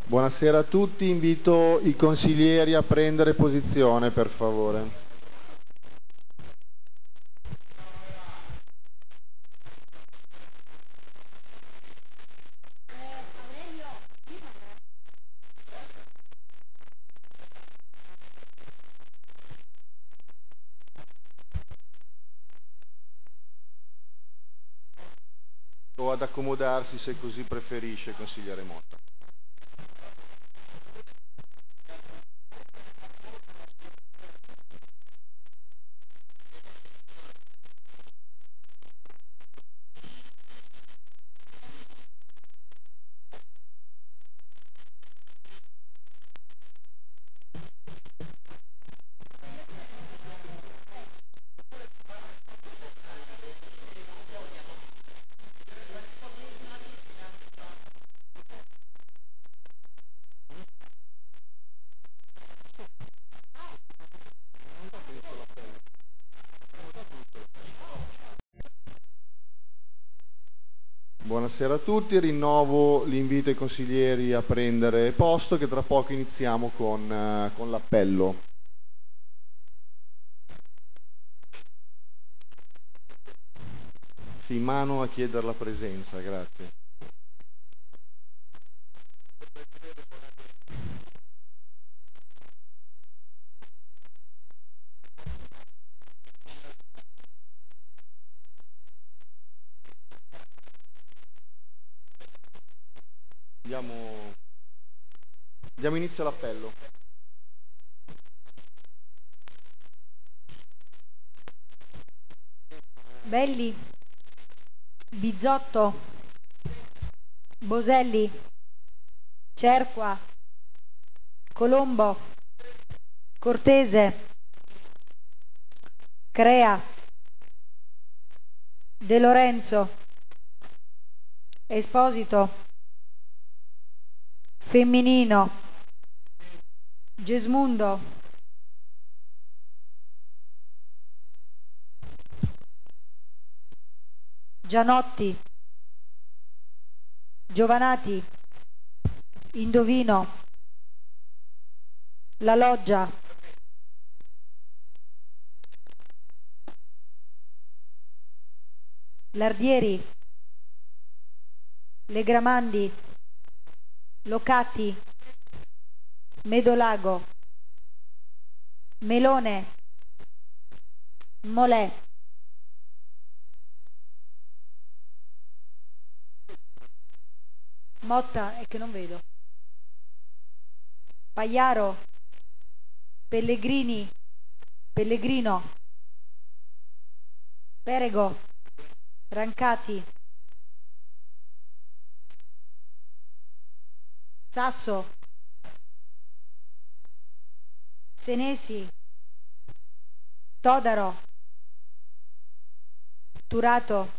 Buonasera a tutti, invito i consiglieri a prendere posizione, per favore. O ad accomodarsi se così preferisce, consigliere Motta. Buonasera a tutti, rinnovo l'invito ai consiglieri a prendere posto, che tra poco iniziamo con l'appello. Sì, mano a chiedere la presenza, grazie. Diamo inizio all'appello. Belli, Bizzotto, Boselli, Cerqua, Colombo, Cortese, Crea, De Lorenzo, Esposito, Femminino, Gesmundo, Gianotti, Giovanati, Indovino, La Loggia, Lardieri, Legramandi, Locati, Medolago, Melone, Molè, Motta, è che non vedo, Pagliaro, Pellegrini, Pellegrino, Perego, Rancati, Sasso, Senesi, Todaro, Turato,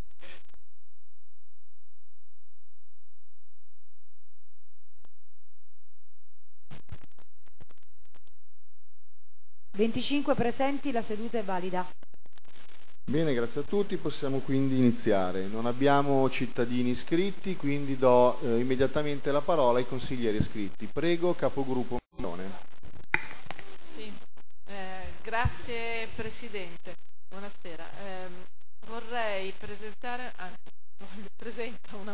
(25 presenti), la seduta è valida. Bene, grazie a tutti, possiamo quindi iniziare. Non abbiamo cittadini iscritti, quindi do immediatamente la parola ai consiglieri iscritti. Prego, capogruppo Melone. Sì, grazie Presidente, buonasera. Vorrei presentare, presento una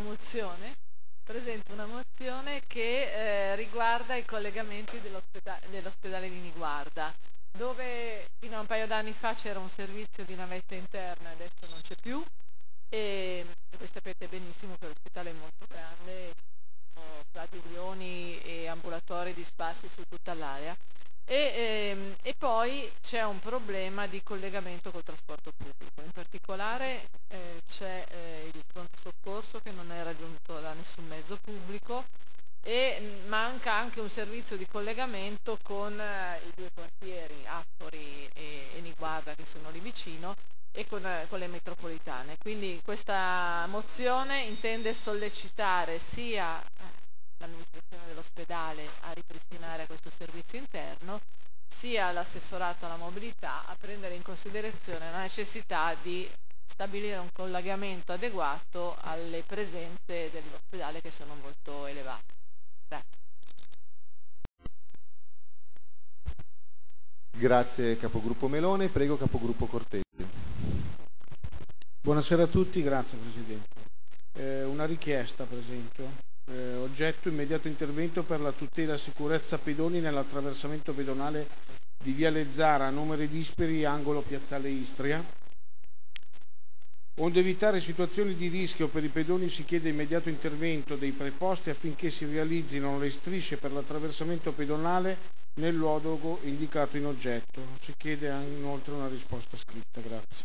mozione che riguarda i collegamenti dell'ospedale di Niguarda, dove fino a un paio d'anni fa c'era un servizio di navetta interna, adesso non c'è più, e voi sapete benissimo che l'ospedale è molto grande, ci sono padiglioni e ambulatori dispersi su tutta l'area. E poi c'è un problema di collegamento col trasporto pubblico, in particolare c'è il pronto soccorso che non è raggiunto da nessun mezzo pubblico e manca anche un servizio di collegamento con i due quartieri, Appori e Niguarda, che sono lì vicino, e con le metropolitane. Quindi questa mozione intende sollecitare sia l'amministrazione dell'ospedale a ripristinare questo servizio interno, sia l'assessorato alla mobilità a prendere in considerazione la necessità di stabilire un collegamento adeguato alle presenze dell'ospedale, che sono molto elevate. Grazie. Grazie capogruppo Melone, prego capogruppo Cortese. Buonasera a tutti, grazie Presidente. Una richiesta presento, oggetto immediato intervento per la tutela e sicurezza pedoni nell'attraversamento pedonale di Viale Zara, numeri dispari, angolo Piazzale Istria. Onde evitare situazioni di rischio per i pedoni si chiede immediato intervento dei preposti affinché si realizzino le strisce per l'attraversamento pedonale nel luogo indicato in oggetto. Si chiede inoltre una risposta scritta. Grazie.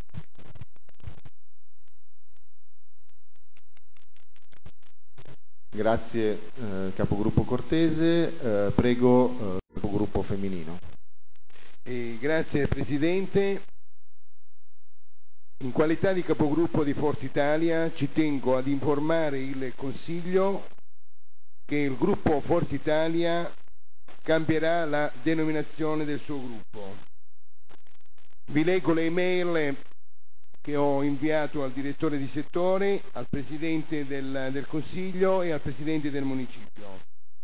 Grazie capogruppo Cortese, prego capogruppo Femminino. Grazie Presidente. In qualità di capogruppo di Forza Italia ci tengo ad informare il Consiglio che il gruppo Forza Italia cambierà la denominazione del suo gruppo. Vi leggo le email che ho inviato al direttore di settore, al Presidente del Consiglio e al Presidente del Municipio.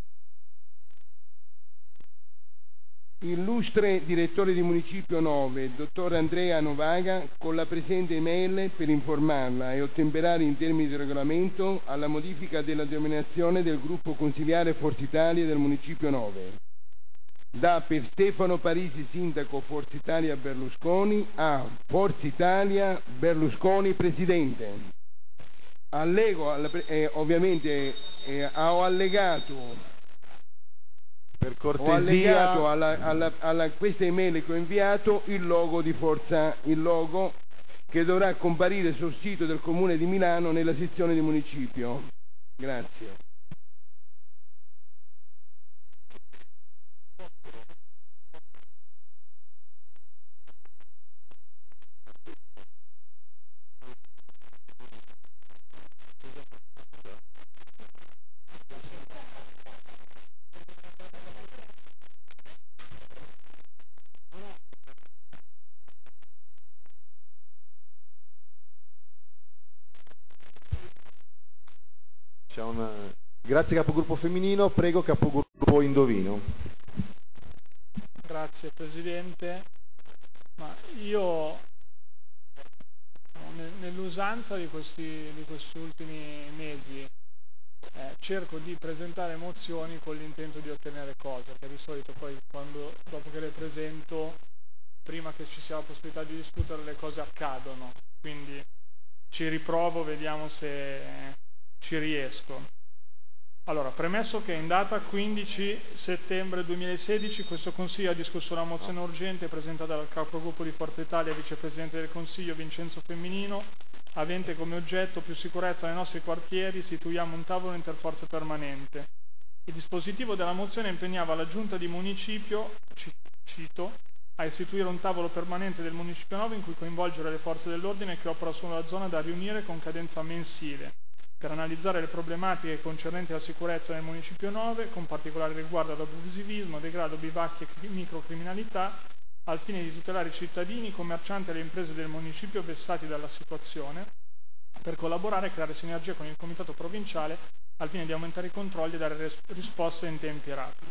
Illustre Direttore di Municipio 9, dottor Andrea Novaga, con la presente email per informarla e ottemperare in termini di regolamento alla modifica della denominazione del gruppo consiliare Forza Italia del Municipio 9. Da per Stefano Parisi, sindaco Forza Italia Berlusconi, a Forza Italia Berlusconi Presidente. Allego, ovviamente ho allegato per cortesia, alla questa email che ho inviato il logo di Forza, il logo che dovrà comparire sul sito del Comune di Milano nella sezione di municipio. Grazie. Grazie capogruppo Femminino, prego capogruppo Indovino. Grazie Presidente, ma io nell'usanza di questi ultimi mesi cerco di presentare mozioni con l'intento di ottenere cose, perché di solito poi dopo che le presento, prima che ci sia la possibilità di discutere, le cose accadono, quindi ci riprovo, vediamo se ci riesco. Allora, premesso che in data 15 settembre 2016 questo Consiglio ha discusso una mozione urgente presentata dal capogruppo di Forza Italia e vicepresidente del Consiglio Vincenzo Femminino, avente come oggetto più sicurezza nei nostri quartieri, istituiamo un tavolo interforze permanente. Il dispositivo della mozione impegnava la Giunta di Municipio, cito, a istituire un tavolo permanente del Municipio 9 in cui coinvolgere le forze dell'ordine che operano sulla zona da riunire con cadenza mensile, per analizzare le problematiche concernenti la sicurezza nel Municipio 9, con particolare riguardo ad abusivismo, degrado, bivacchi e microcriminalità, al fine di tutelare i cittadini, i commercianti e le imprese del Municipio vessati dalla situazione, per collaborare e creare sinergia con il Comitato Provinciale al fine di aumentare i controlli e dare risposte in tempi rapidi.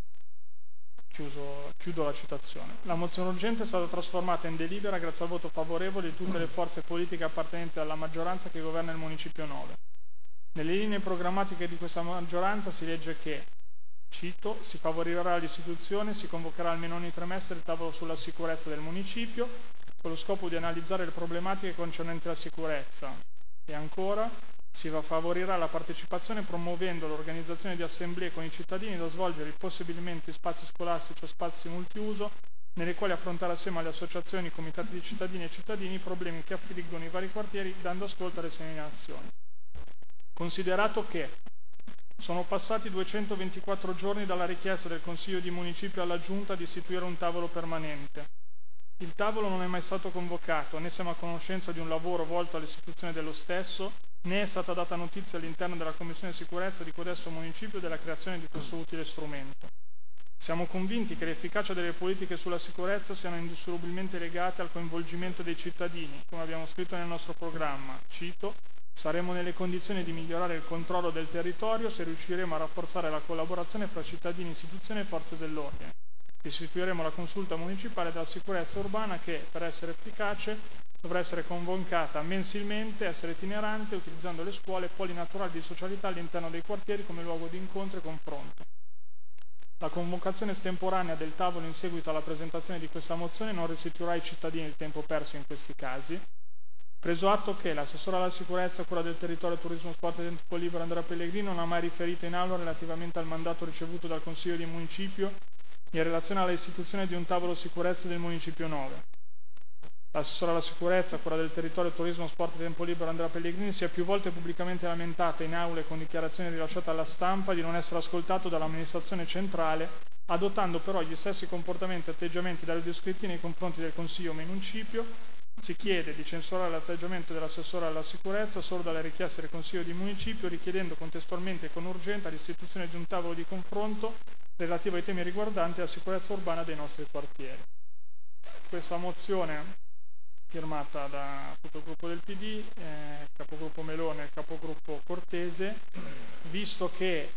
Chiudo la citazione. La mozione urgente è stata trasformata in delibera grazie al voto favorevole di tutte le forze politiche appartenenti alla maggioranza che governa il Municipio 9. Nelle linee programmatiche di questa maggioranza si legge che, cito, si favorirà l'istituzione, si convocherà almeno ogni 3 mesi il tavolo sulla sicurezza del municipio, con lo scopo di analizzare le problematiche concernenti la sicurezza. E ancora, si favorirà la partecipazione promuovendo l'organizzazione di assemblee con i cittadini da svolgere possibilmente in spazi scolastici o spazi multiuso, nelle quali affrontare assieme alle associazioni, comitati di cittadini e cittadini i problemi che affliggono i vari quartieri, dando ascolto alle segnalazioni. Considerato che sono passati 224 giorni dalla richiesta del Consiglio di Municipio alla Giunta di istituire un tavolo permanente. Il tavolo non è mai stato convocato, né siamo a conoscenza di un lavoro volto all'istituzione dello stesso, né è stata data notizia all'interno della Commissione Sicurezza di codesto Municipio della creazione di questo utile strumento. Siamo convinti che l'efficacia delle politiche sulla sicurezza siano indissolubilmente legate al coinvolgimento dei cittadini, come abbiamo scritto nel nostro programma, cito, saremo nelle condizioni di migliorare il controllo del territorio se riusciremo a rafforzare la collaborazione fra cittadini, istituzioni e forze dell'ordine. Istituiremo la consulta municipale della sicurezza urbana che, per essere efficace, dovrà essere convocata mensilmente, essere itinerante, utilizzando le scuole e poli naturali di socialità all'interno dei quartieri come luogo di incontro e confronto. La convocazione estemporanea del tavolo in seguito alla presentazione di questa mozione non restituirà ai cittadini il tempo perso in questi casi. Preso atto che l'assessore alla sicurezza e cura del territorio, turismo, sport e tempo libero Andrea Pellegrini non ha mai riferito in aula relativamente al mandato ricevuto dal Consiglio di Municipio in relazione alla istituzione di un tavolo sicurezza del Municipio 9. L'assessore alla sicurezza, cura del territorio, turismo, sport e tempo libero Andrea Pellegrini si è più volte pubblicamente lamentata in aula e con dichiarazioni rilasciate alla stampa di non essere ascoltato dall'amministrazione centrale, adottando però gli stessi comportamenti e atteggiamenti da lui descritti nei confronti del Consiglio Municipio. Si chiede di censurare l'atteggiamento dell'assessore alla sicurezza solo dalle richieste del Consiglio di Municipio, richiedendo contestualmente e con urgenza l'istituzione di un tavolo di confronto relativo ai temi riguardanti la sicurezza urbana dei nostri quartieri. Questa mozione, firmata da tutto il gruppo del PD, il capogruppo Melone e il capogruppo Cortese, visto che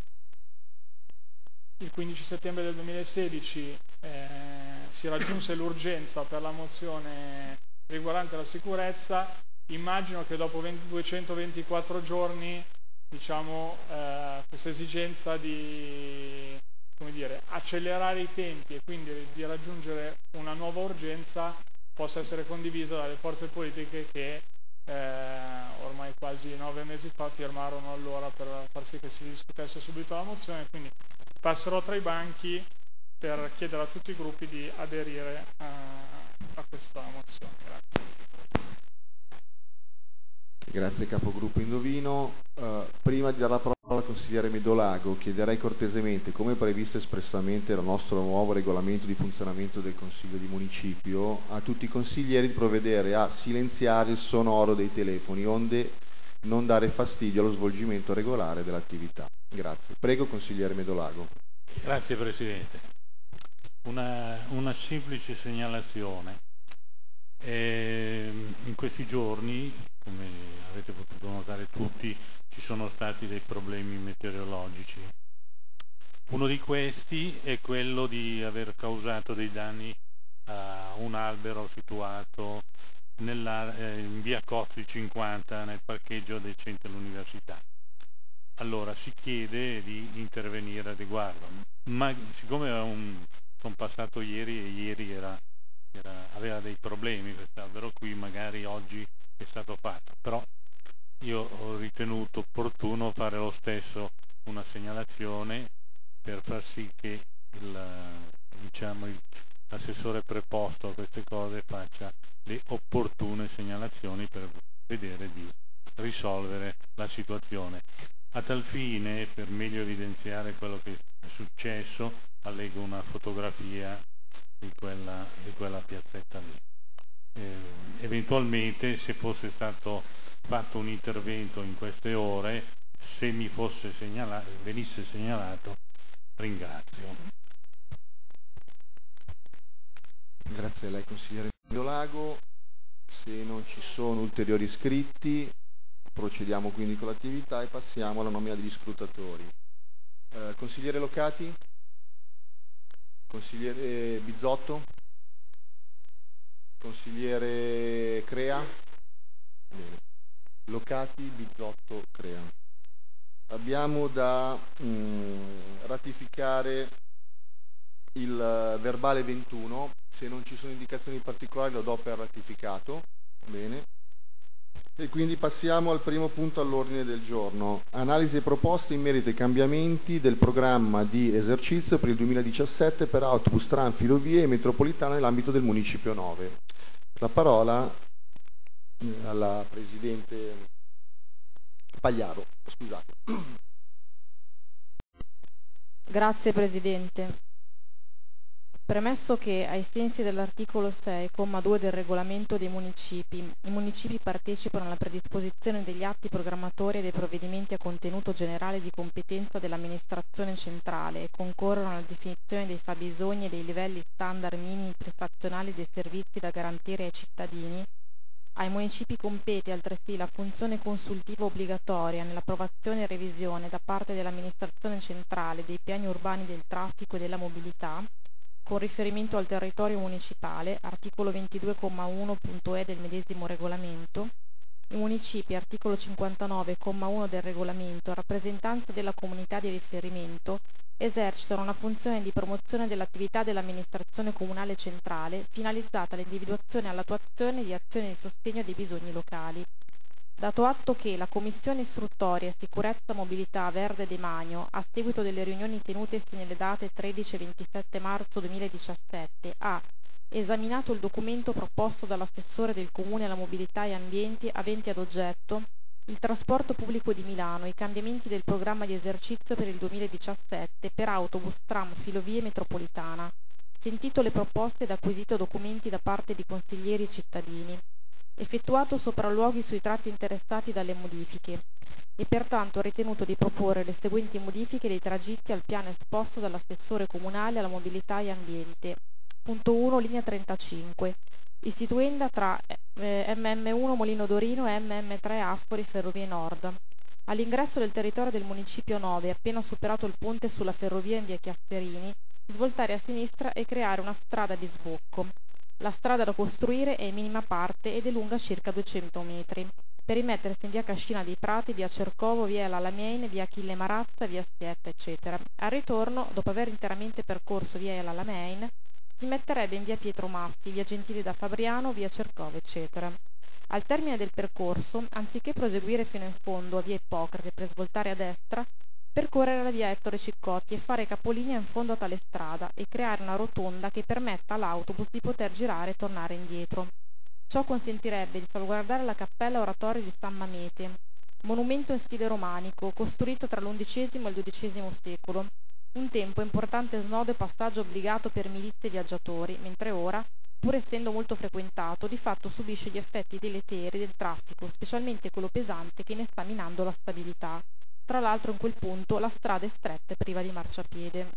il 15 settembre del 2016 si raggiunse l'urgenza per la mozione riguardante la sicurezza, immagino che dopo 224 giorni questa esigenza di accelerare i tempi e quindi di raggiungere una nuova urgenza possa essere condivisa dalle forze politiche che ormai quasi 9 mesi fa firmarono allora per far sì che si discutesse subito la mozione. Quindi passerò tra i banchi per chiedere a tutti i gruppi di aderire a questa mozione. Grazie capogruppo Indovino. Prima di dare la parola al consigliere Medolago, chiederei cortesemente, come previsto espressamente dal nostro nuovo regolamento di funzionamento del Consiglio di Municipio, a tutti i consiglieri di provvedere a silenziare il sonoro dei telefoni, onde non dare fastidio allo svolgimento regolare dell'attività. Grazie. Prego, consigliere Medolago. Grazie Presidente. Una semplice segnalazione. In questi giorni, come avete potuto notare tutti, ci sono stati dei problemi meteorologici. Uno di questi è quello di aver causato dei danni a un albero situato in via Cozzi 50 nel parcheggio dei centri dell'università. Allora si chiede di intervenire a riguardo, ma siccome sono passato ieri e ieri aveva dei problemi quest'albero qui, magari oggi è stato fatto, però io ho ritenuto opportuno fare lo stesso una segnalazione per far sì che l'assessore preposto a queste cose faccia le opportune segnalazioni per vedere di risolvere la situazione. A tal fine, per meglio evidenziare quello che è successo, allego una fotografia di quella piazzetta lì. Eventualmente, se fosse stato fatto un intervento in queste ore, se mi venisse segnalato, ringrazio. Grazie a lei consigliere Medolago. Se non ci sono ulteriori iscritti, procediamo quindi con l'attività e passiamo alla nomina degli scrutatori. Consigliere Locati? Consigliere Bizzotto? Consigliere Crea? Bene. Locati, Bizzotto, Crea. Abbiamo da ratificare il verbale 21, se non ci sono indicazioni particolari lo do per ratificato. Bene. E quindi passiamo al primo punto all'ordine del giorno. Analisi e proposte in merito ai cambiamenti del programma di esercizio per il 2017 per autobus, tram, filovie e metropolitana nell'ambito del Municipio 9. La parola alla Presidente Pagliaro. Scusate. Grazie Presidente. Premesso che, ai sensi dell'articolo 6, comma 2 del regolamento dei municipi, i municipi partecipano alla predisposizione degli atti programmatori e dei provvedimenti a contenuto generale di competenza dell'amministrazione centrale e concorrono alla definizione dei fabbisogni e dei livelli standard minimi prestazionali dei servizi da garantire ai cittadini, ai municipi compete altresì la funzione consultiva obbligatoria nell'approvazione e revisione da parte dell'amministrazione centrale dei piani urbani del traffico e della mobilità, con riferimento al territorio municipale, articolo 22,1.e del medesimo regolamento, i municipi, articolo 59,1 del regolamento, a rappresentanza della comunità di riferimento, esercitano una funzione di promozione dell'attività dell'amministrazione comunale centrale finalizzata all'individuazione e all'attuazione di azioni di sostegno dei bisogni locali. Dato atto che la Commissione Istruttoria Sicurezza Mobilità Verde Demanio, a seguito delle riunioni tenutesi nelle date 13 e 27 marzo 2017, ha esaminato il documento proposto dall'assessore del Comune alla Mobilità e Ambienti avente ad oggetto il trasporto pubblico di Milano e i cambiamenti del programma di esercizio per il 2017 per autobus, tram, filovie e metropolitana, sentito le proposte ed acquisito documenti da parte di consiglieri e cittadini, effettuato sopralluoghi sui tratti interessati dalle modifiche e pertanto ha ritenuto di proporre le seguenti modifiche dei tragitti al piano esposto dall'assessore comunale alla mobilità e ambiente. Punto 1, linea 35, istituenda tra MM1 Molino Dorino e MM3 Affori Ferrovie Nord. All'ingresso del territorio del municipio 9, appena superato il ponte sulla ferrovia in via Chiasterini, svoltare a sinistra e creare una strada di sbocco. La strada da costruire è in minima parte ed è lunga circa 200 metri. Per rimettersi in via Cascina dei Prati, via Cercovo, via l'Alamein, via Achille Marazza, via Sietta, eccetera. Al ritorno, dopo aver interamente percorso via l'Alamein, si metterebbe in via Pietro Massi, via Gentile da Fabriano, via Cercovo, eccetera. Al termine del percorso, anziché proseguire fino in fondo a via Ippocrate per svoltare a destra, percorrere la via Ettore Ciccotti e fare capolinea in fondo a tale strada e creare una rotonda che permetta all'autobus di poter girare e tornare indietro. Ciò consentirebbe di salvaguardare la cappella oratoria di San Mamete, monumento in stile romanico, costruito tra l'XI e il XII secolo, un tempo importante snodo e passaggio obbligato per milizie e viaggiatori, mentre ora, pur essendo molto frequentato, di fatto subisce gli effetti deleteri del traffico, specialmente quello pesante che ne sta minando la stabilità. Tra l'altro in quel punto la strada è stretta e priva di marciapiede.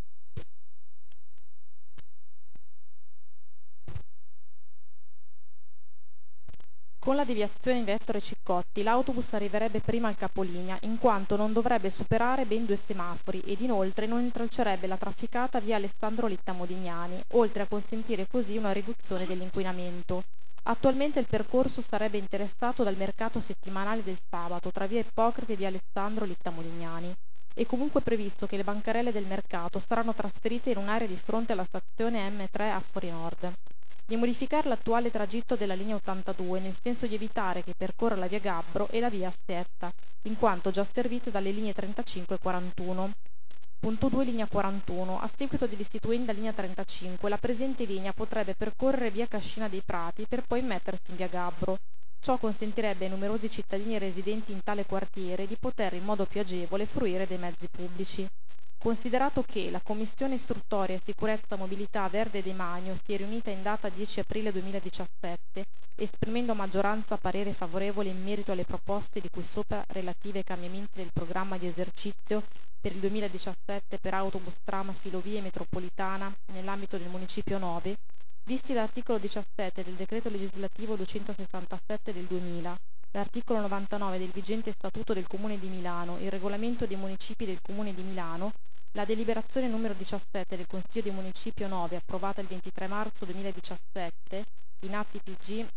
Con la deviazione in via Ettore Ciccotti l'autobus arriverebbe prima al capolinea, in quanto non dovrebbe superare ben 2 semafori ed inoltre non intralcerebbe la trafficata via Alessandro Litta Modignani, oltre a consentire così una riduzione dell'inquinamento. Attualmente il percorso sarebbe interessato dal mercato settimanale del sabato tra via Ippocrate e via Alessandro Litta Modignani. È comunque previsto che le bancarelle del mercato saranno trasferite in un'area di fronte alla stazione M3 Affori Nord. Di modificare l'attuale tragitto della linea 82 nel senso di evitare che percorra la via Gabbro e la via Assietta, in quanto già servite dalle linee 35 e 41. Punto 2, linea 41. A seguito dell'istituenda linea 35, la presente linea potrebbe percorrere via Cascina dei Prati per poi mettersi in via Gabbro. Ciò consentirebbe ai numerosi cittadini residenti in tale quartiere di poter in modo più agevole fruire dei mezzi pubblici. Considerato che la Commissione Istruttoria Sicurezza Mobilità Verde Demanio si è riunita in data 10 aprile 2017, esprimendo a maggioranza parere favorevole in merito alle proposte di cui sopra relative ai cambiamenti del programma di esercizio per il 2017 per autobus, tram, filovie e metropolitana nell'ambito del municipio 9, visti l'articolo 17 del decreto legislativo 267 del 2000, l'articolo 99 del vigente Statuto del Comune di Milano, il regolamento dei municipi del Comune di Milano, la deliberazione numero 17 del Consiglio di Municipio 9, approvata il 23 marzo 2017, in atti PG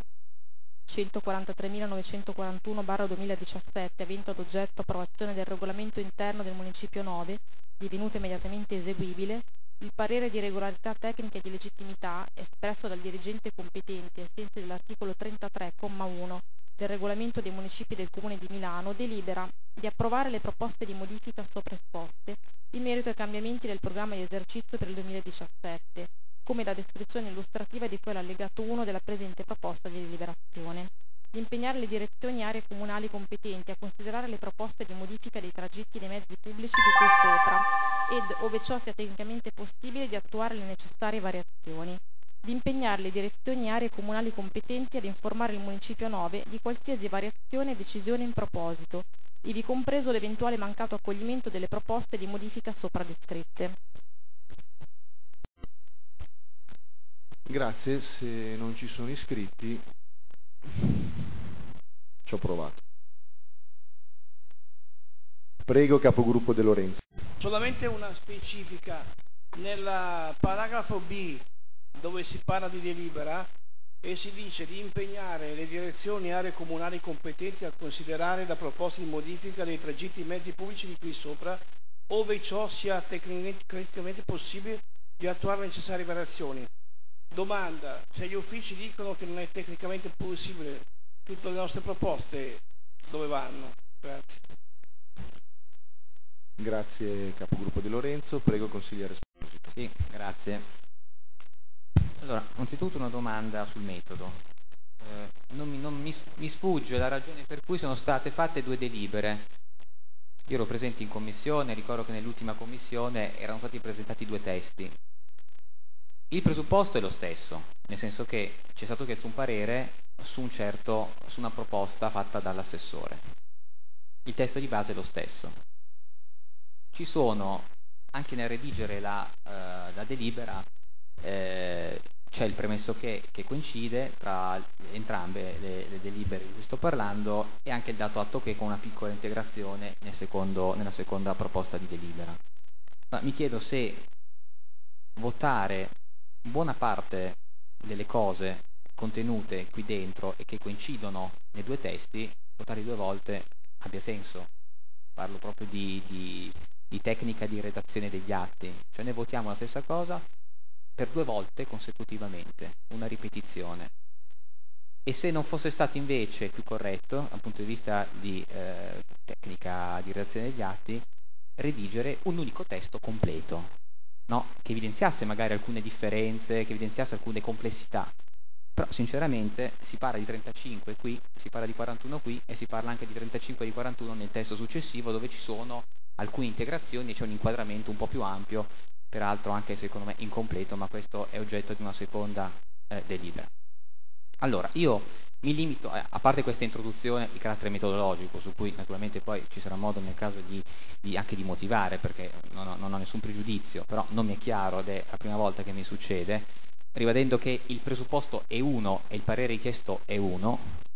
143.941/2017, avente ad oggetto approvazione del regolamento interno del Municipio 9, divenuto immediatamente eseguibile, il parere di regolarità tecnica e di legittimità, espresso dal dirigente competente ai sensi dell'articolo 33,1 del regolamento dei municipi del Comune di Milano, delibera di approvare le proposte di modifica sopra esposte in merito ai cambiamenti del programma di esercizio per il 2017, come la descrizione illustrativa di cui all'allegato 1 della presente proposta di deliberazione. Di impegnare le direzioni e aree comunali competenti a considerare le proposte di modifica dei tragitti dei mezzi pubblici di cui sopra ed, ove ciò sia tecnicamente possibile, di attuare le necessarie variazioni. Di impegnare le direzioni e aree comunali competenti ad informare il Municipio 9 di qualsiasi variazione e decisione in proposito, ivi compreso l'eventuale mancato accoglimento delle proposte di modifica sopra descritte. Grazie, se non ci sono iscritti ci ho provato. Prego, capogruppo De Lorenzo. Solamente una specifica. nel paragrafo B, dove si parla di delibera, e si dice di impegnare le direzioni e aree comunali competenti a considerare la proposta di modifica dei tragitti mezzi pubblici di qui sopra, ove ciò sia tecnicamente possibile, di attuare le necessarie variazioni. Domanda: se gli uffici dicono che non è tecnicamente possibile, tutte le nostre proposte dove vanno? Grazie. Grazie capogruppo De Lorenzo, prego consigliere Esposito. Sì, grazie. Allora, anzitutto una domanda sul metodo. Non mi sfugge la ragione per cui sono state fatte 2 delibere. Io ero presente in commissione, ricordo che nell'ultima commissione erano stati presentati 2 testi. Il presupposto è lo stesso, nel senso che ci è stato chiesto un parere su una proposta fatta dall'assessore. Il testo di base è lo stesso. Ci sono, anche nel redigere la delibera, c'è il premesso che coincide tra entrambe le delibere di cui sto parlando, e anche il dato atto che con una piccola integrazione nella seconda proposta di delibera. Ma mi chiedo se votare buona parte delle cose contenute qui dentro e che coincidono nei 2 testi, votare 2 volte abbia senso. Parlo proprio di tecnica di redazione degli atti, cioè ne votiamo la stessa cosa per 2 volte consecutivamente, una ripetizione. E se non fosse stato invece più corretto, dal punto di vista di tecnica di redazione degli atti, redigere un unico testo completo, no? Che evidenziasse magari alcune differenze, che evidenziasse alcune complessità. Però sinceramente si parla di 35 qui, si parla di 41 qui e si parla anche di 35 e di 41 nel testo successivo, dove ci sono alcune integrazioni e c'è un inquadramento un po' più ampio, peraltro anche secondo me incompleto, ma questo è oggetto di una seconda delibera. Allora, io mi limito, a parte questa introduzione di carattere metodologico, su cui naturalmente poi ci sarà modo nel caso anche di motivare, perché non ho nessun pregiudizio, però non mi è chiaro ed è la prima volta che mi succede, ribadendo che il presupposto è uno e il parere richiesto è uno,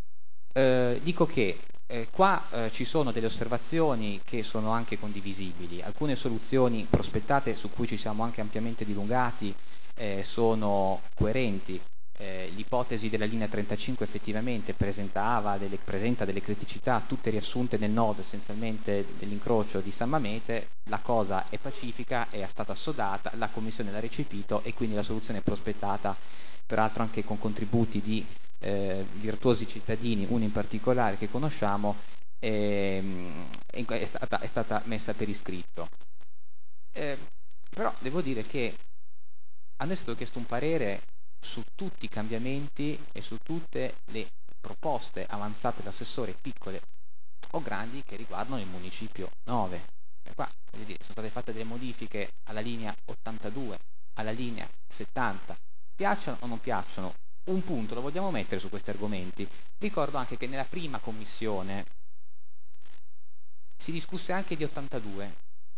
dico che qua ci sono delle osservazioni che sono anche condivisibili, alcune soluzioni prospettate su cui ci siamo anche ampiamente dilungati sono coerenti. L'ipotesi della linea 35 effettivamente presenta delle criticità, tutte riassunte nel nodo essenzialmente dell'incrocio di San Mamete. La cosa è pacifica, è stata assodata, la Commissione l'ha recepito e quindi la soluzione prospettata, peraltro anche con contributi di virtuosi cittadini, uno in particolare che conosciamo, è stata messa per iscritto. Però devo dire che a noi è stato chiesto un parere su tutti i cambiamenti e su tutte le proposte avanzate dall'assessore, piccole o grandi, che riguardano il municipio 9. E qua sono state fatte delle modifiche alla linea 82, alla linea 70. Piacciono o non piacciono? Un punto lo vogliamo mettere su questi argomenti. Ricordo anche che nella prima commissione si discusse anche di 82,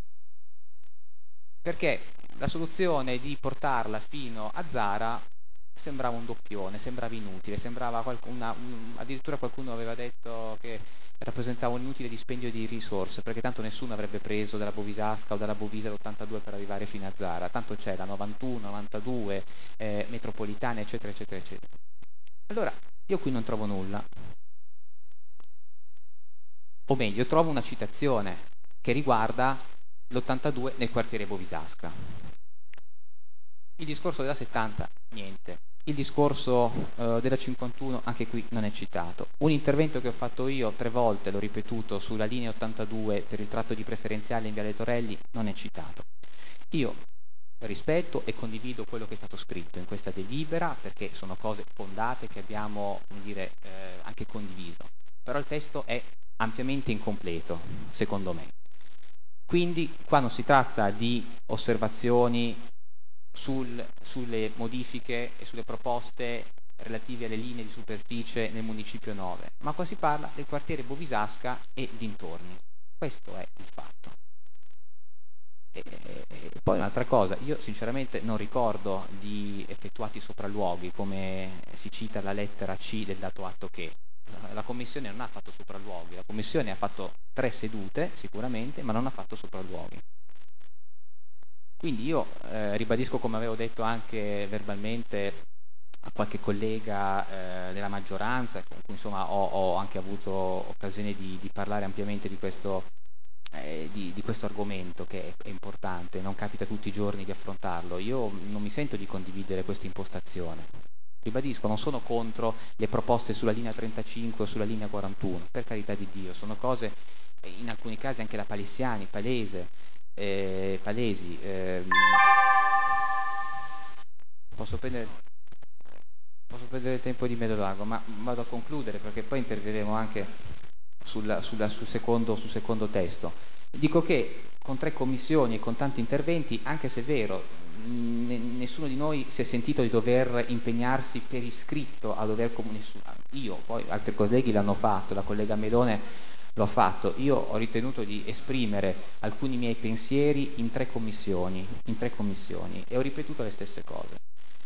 perché la soluzione di portarla fino a Zara sembrava un doppione, sembrava inutile, sembrava addirittura qualcuno aveva detto che rappresentava un inutile dispendio di risorse, perché tanto nessuno avrebbe preso dalla Bovisasca o dalla Bovisa l'82 per arrivare fino a Zara, tanto c'è la 91, 92, metropolitana, eccetera, eccetera, eccetera. Allora, io qui non trovo nulla. O meglio, trovo una citazione che riguarda l'82 nel quartiere Bovisasca. Il discorso della 70, niente. Il discorso della 51, anche qui non è citato. Un intervento che ho fatto io 3 volte, l'ho ripetuto, sulla linea 82 per il tratto di preferenziale in Viale Torelli, non è citato. Io rispetto e condivido quello che è stato scritto in questa delibera, perché sono cose fondate che abbiamo, come dire, anche condiviso. Però il testo è ampiamente incompleto, secondo me. Quindi qua non si tratta di osservazioni sulle modifiche e sulle proposte relative alle linee di superficie nel municipio 9, ma qua si parla del quartiere Bovisasca e dintorni. Questo è il fatto. E poi un'altra cosa, io sinceramente non ricordo di effettuati sopralluoghi, come si cita la lettera C del dato atto che. La Commissione non ha fatto sopralluoghi, la Commissione ha fatto 3 sedute sicuramente, ma non ha fatto sopralluoghi. Quindi io ribadisco, come avevo detto anche verbalmente a qualche collega della maggioranza, con cui insomma ho anche avuto occasione di parlare ampiamente di questo argomento, che è importante, non capita tutti i giorni di affrontarlo. Io non mi sento di condividere questa impostazione. Ribadisco, non sono contro le proposte sulla linea 35 o sulla linea 41, per carità di Dio, sono cose, in alcuni casi anche da palesi. Posso prendere il tempo di medio largo, ma vado a concludere perché poi interverremo anche sul secondo testo. Dico che con 3 commissioni e con tanti interventi, anche se è vero, nessuno di noi si è sentito di dover impegnarsi per iscritto a dover comunicare. Io, poi altri colleghi l'hanno fatto, la collega Melone lo ha fatto, io ho ritenuto di esprimere alcuni miei pensieri in 3 commissioni e ho ripetuto le stesse cose.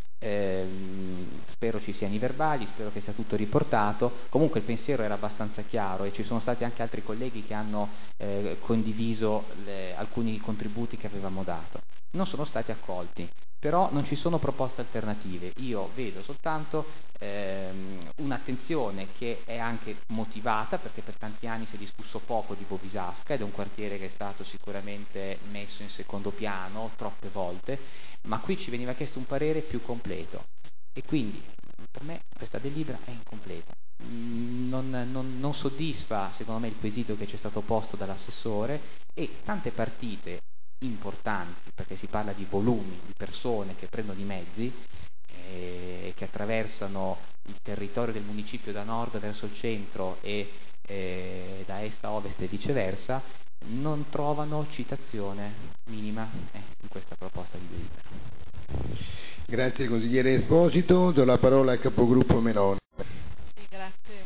Spero ci siano i verbali, spero che sia tutto riportato. Comunque il pensiero era abbastanza chiaro e ci sono stati anche altri colleghi che hanno condiviso alcuni contributi che avevamo dato. Non sono stati accolti, però non ci sono proposte alternative. Io vedo soltanto un'attenzione che è anche motivata, perché per tanti anni si è discusso poco di Bobisasca ed è un quartiere che è stato sicuramente messo in secondo piano troppe volte, ma qui ci veniva chiesto un parere più completo e quindi per me questa delibera è incompleta. Non soddisfa secondo me il quesito che ci è stato posto dall'assessore e tante partite importanti, perché si parla di volumi, di persone che prendono i mezzi che attraversano il territorio del municipio da nord verso il centro e da est a ovest e viceversa, non trovano citazione minima in questa proposta di delibera. Grazie consigliere Esposito, do la parola al capogruppo Meloni. Sì, grazie.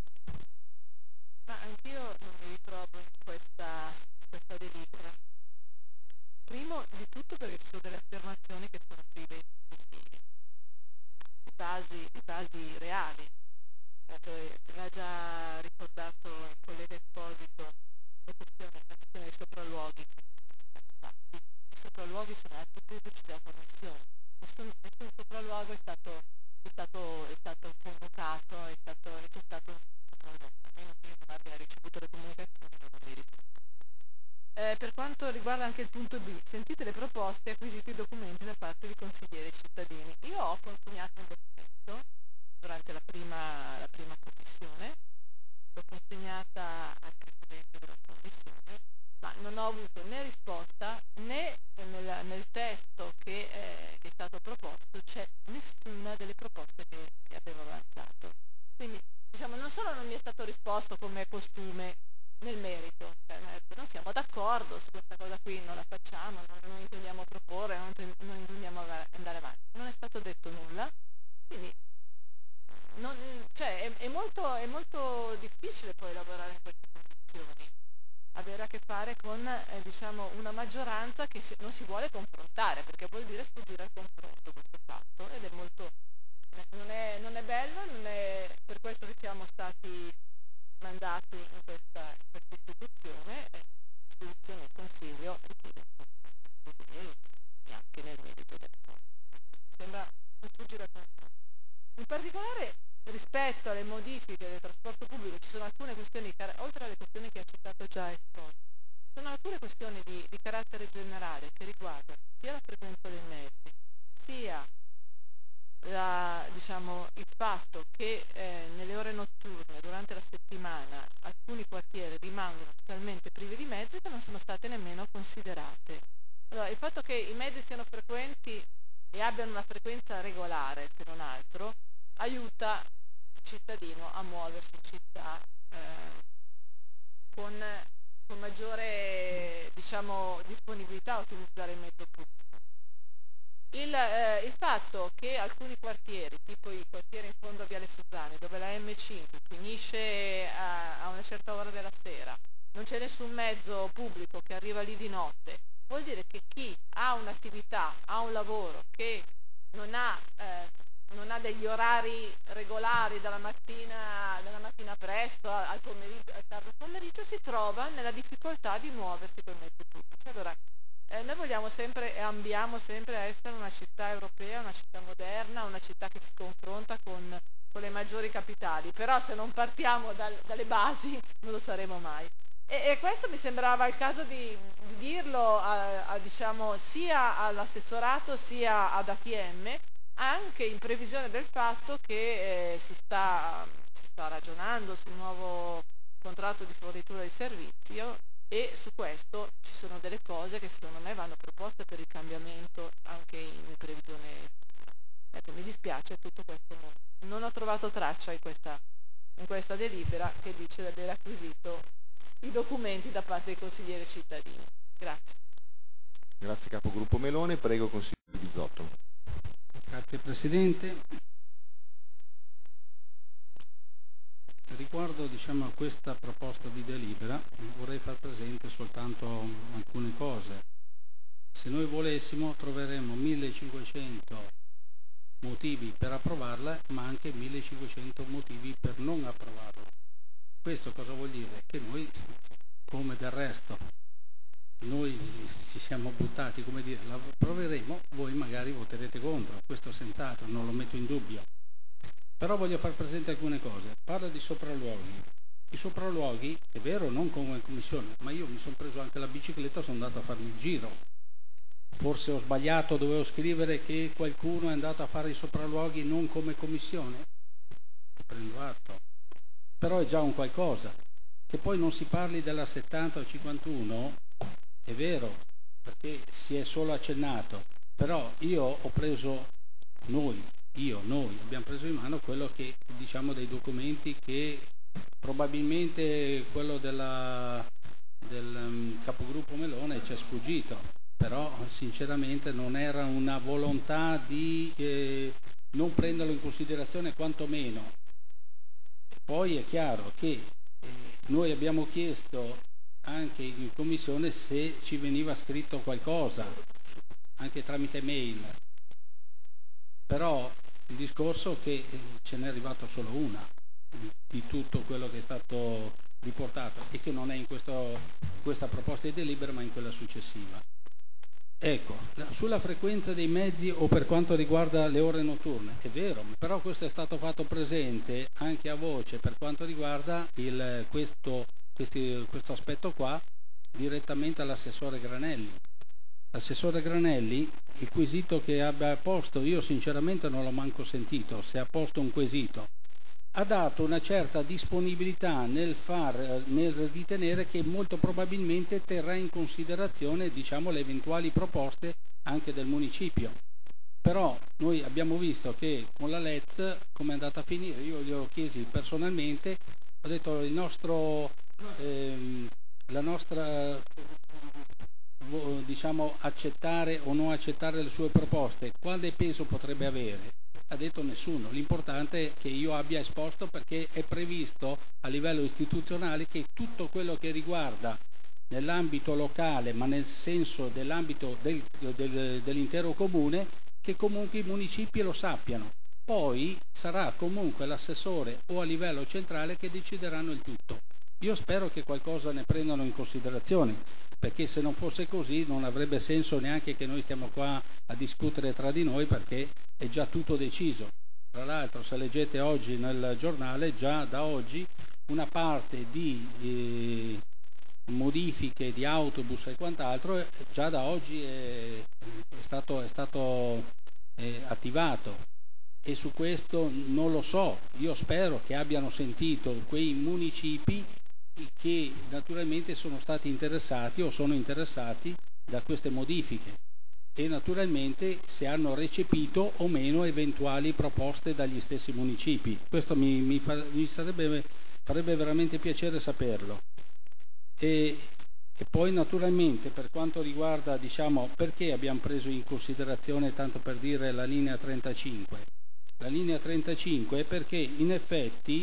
Ma anch'io non mi ritrovo in questa delibera. Primo di tutto perché ci sono delle affermazioni che sono prive di basi reali. L'ha già ricordato il collega Esposito, la questione dei sopralluoghi. I sopralluoghi sono atti pubblici della Commissione. Nessun sopralluogo è stato convocato, c'è stato almeno che non abbia ricevuto le comunicazioni, non mi ricordo. Per quanto riguarda anche il punto B, sentite le proposte e acquisiti i documenti da parte di consiglieri cittadini. Io ho consegnato un documento durante la prima commissione, l'ho consegnata al Presidente della Commissione, ma non ho avuto né risposta né nel testo che è stato proposto c'è nessuna delle proposte che avevo avanzato. Quindi diciamo non solo non mi è stato risposto come costume nel merito, non siamo d'accordo su questa cosa qui, non la facciamo, non intendiamo proporre, non intendiamo andare avanti, non è stato detto nulla, quindi è molto difficile poi lavorare in queste condizioni, avere a che fare con una maggioranza che non si vuole confrontare, perché vuol dire sfuggire al confronto questo fatto, ed è molto non è bello, non è per questo che siamo stati mandati in questa istituzione, istituzione del Consiglio e anche nel merito del sembra sfuggire al confronto. In particolare rispetto alle modifiche del trasporto pubblico ci sono alcune questioni, oltre alle questioni che ha citato già Esposito, sono alcune questioni di carattere generale che riguardano sia la frequenza dei mezzi, sia il fatto che nelle ore notturne, durante la settimana, alcuni quartieri rimangono totalmente privi di mezzi che non sono state nemmeno considerate. Allora, il fatto che i mezzi siano frequenti e abbiano una frequenza regolare, se non altro, aiuta il cittadino a muoversi in città con maggiore disponibilità a utilizzare il mezzo pubblico. Il fatto che alcuni quartieri, tipo i quartieri in fondo a Viale Suzzani, dove la M5 finisce a una certa ora della sera, non c'è nessun mezzo pubblico che arriva lì di notte, vuol dire che chi ha un'attività, ha un lavoro che non ha degli orari regolari dalla mattina presto al pomeriggio, al tardo pomeriggio, si trova nella difficoltà di muoversi con i mezzi pubblici. Allora, noi vogliamo sempre e ambiamo sempre a essere una città europea, una città moderna, una città che si confronta con le maggiori capitali, però se non partiamo dalle basi non lo saremo mai. E questo mi sembrava il caso di dirlo diciamo, sia all'assessorato sia ad ATM, anche in previsione del fatto che si sta ragionando sul nuovo contratto di fornitura di servizio, e su questo ci sono delle cose che secondo me vanno proposte per il cambiamento anche in previsione. Ecco, mi dispiace, tutto questo non ho trovato traccia in questa delibera che dice di aver acquisito i documenti da parte dei consiglieri cittadini. Grazie. Grazie capogruppo Melone, prego consigliere Bizzotto. Grazie Presidente. Riguardo a questa proposta di delibera vorrei far presente soltanto alcune cose. Se noi volessimo troveremmo 1500 motivi per approvarla, ma anche 1500 motivi per non approvarla. Questo cosa vuol dire? Che noi, come del resto, noi ci siamo buttati, come dire, la approveremo, voi magari voterete contro, questo senz'altro, non lo metto in dubbio. Però voglio far presente alcune cose. Parla di sopralluoghi. I sopralluoghi, è vero, non come commissione, ma io mi sono preso anche la bicicletta, sono andato a farmi il giro. Forse ho sbagliato, dovevo scrivere che qualcuno è andato a fare i sopralluoghi non come commissione. Prendo atto. Però è già un qualcosa. Che poi non si parli della 70 o 51, è vero, perché si è solo accennato. Però io ho preso, noi abbiamo preso in mano quello che, diciamo, dei documenti che probabilmente quello del capogruppo Melone ci è sfuggito, però sinceramente non era una volontà di non prenderlo in considerazione quantomeno. Poi è chiaro che noi abbiamo chiesto anche in commissione se ci veniva scritto qualcosa, anche tramite mail, però il discorso è che ce n'è arrivato solo una di tutto quello che è stato riportato e che non è in questa proposta di delibera ma in quella successiva. Ecco, sulla frequenza dei mezzi o per quanto riguarda le ore notturne, è vero, però questo è stato fatto presente anche a voce per quanto riguarda questo aspetto qua direttamente all'assessore Granelli. L'assessore Granelli, il quesito che abbia posto, io sinceramente non l'ho manco sentito, se ha posto un quesito, ha dato una certa disponibilità nel ritenere che molto probabilmente terrà in considerazione, diciamo, le eventuali proposte anche del municipio. Però noi abbiamo visto che con la LEZ come è andata a finire, io gli ho chiesi personalmente, ho detto la nostra diciamo accettare o non accettare le sue proposte, quale peso potrebbe avere? Ha detto nessuno, l'importante è che io abbia esposto perché è previsto a livello istituzionale che tutto quello che riguarda nell'ambito locale ma nel senso dell'ambito dell'intero comune, che comunque i municipi lo sappiano, poi sarà comunque l'assessore o a livello centrale che decideranno il tutto. Io spero che qualcosa ne prendano in considerazione, perché se non fosse così non avrebbe senso neanche che noi stiamo qua a discutere tra di noi, perché è già tutto deciso. Tra l'altro, se leggete oggi nel giornale, già da oggi una parte di modifiche di autobus e quant'altro già da oggi è stato attivato, e su questo non lo so, io spero che abbiano sentito quei municipi che naturalmente sono stati interessati o sono interessati da queste modifiche e naturalmente se hanno recepito o meno eventuali proposte dagli stessi municipi. Questo mi farebbe veramente piacere saperlo. E poi naturalmente per quanto riguarda, diciamo, perché abbiamo preso in considerazione, tanto per dire, la linea 35. La linea 35 è perché in effetti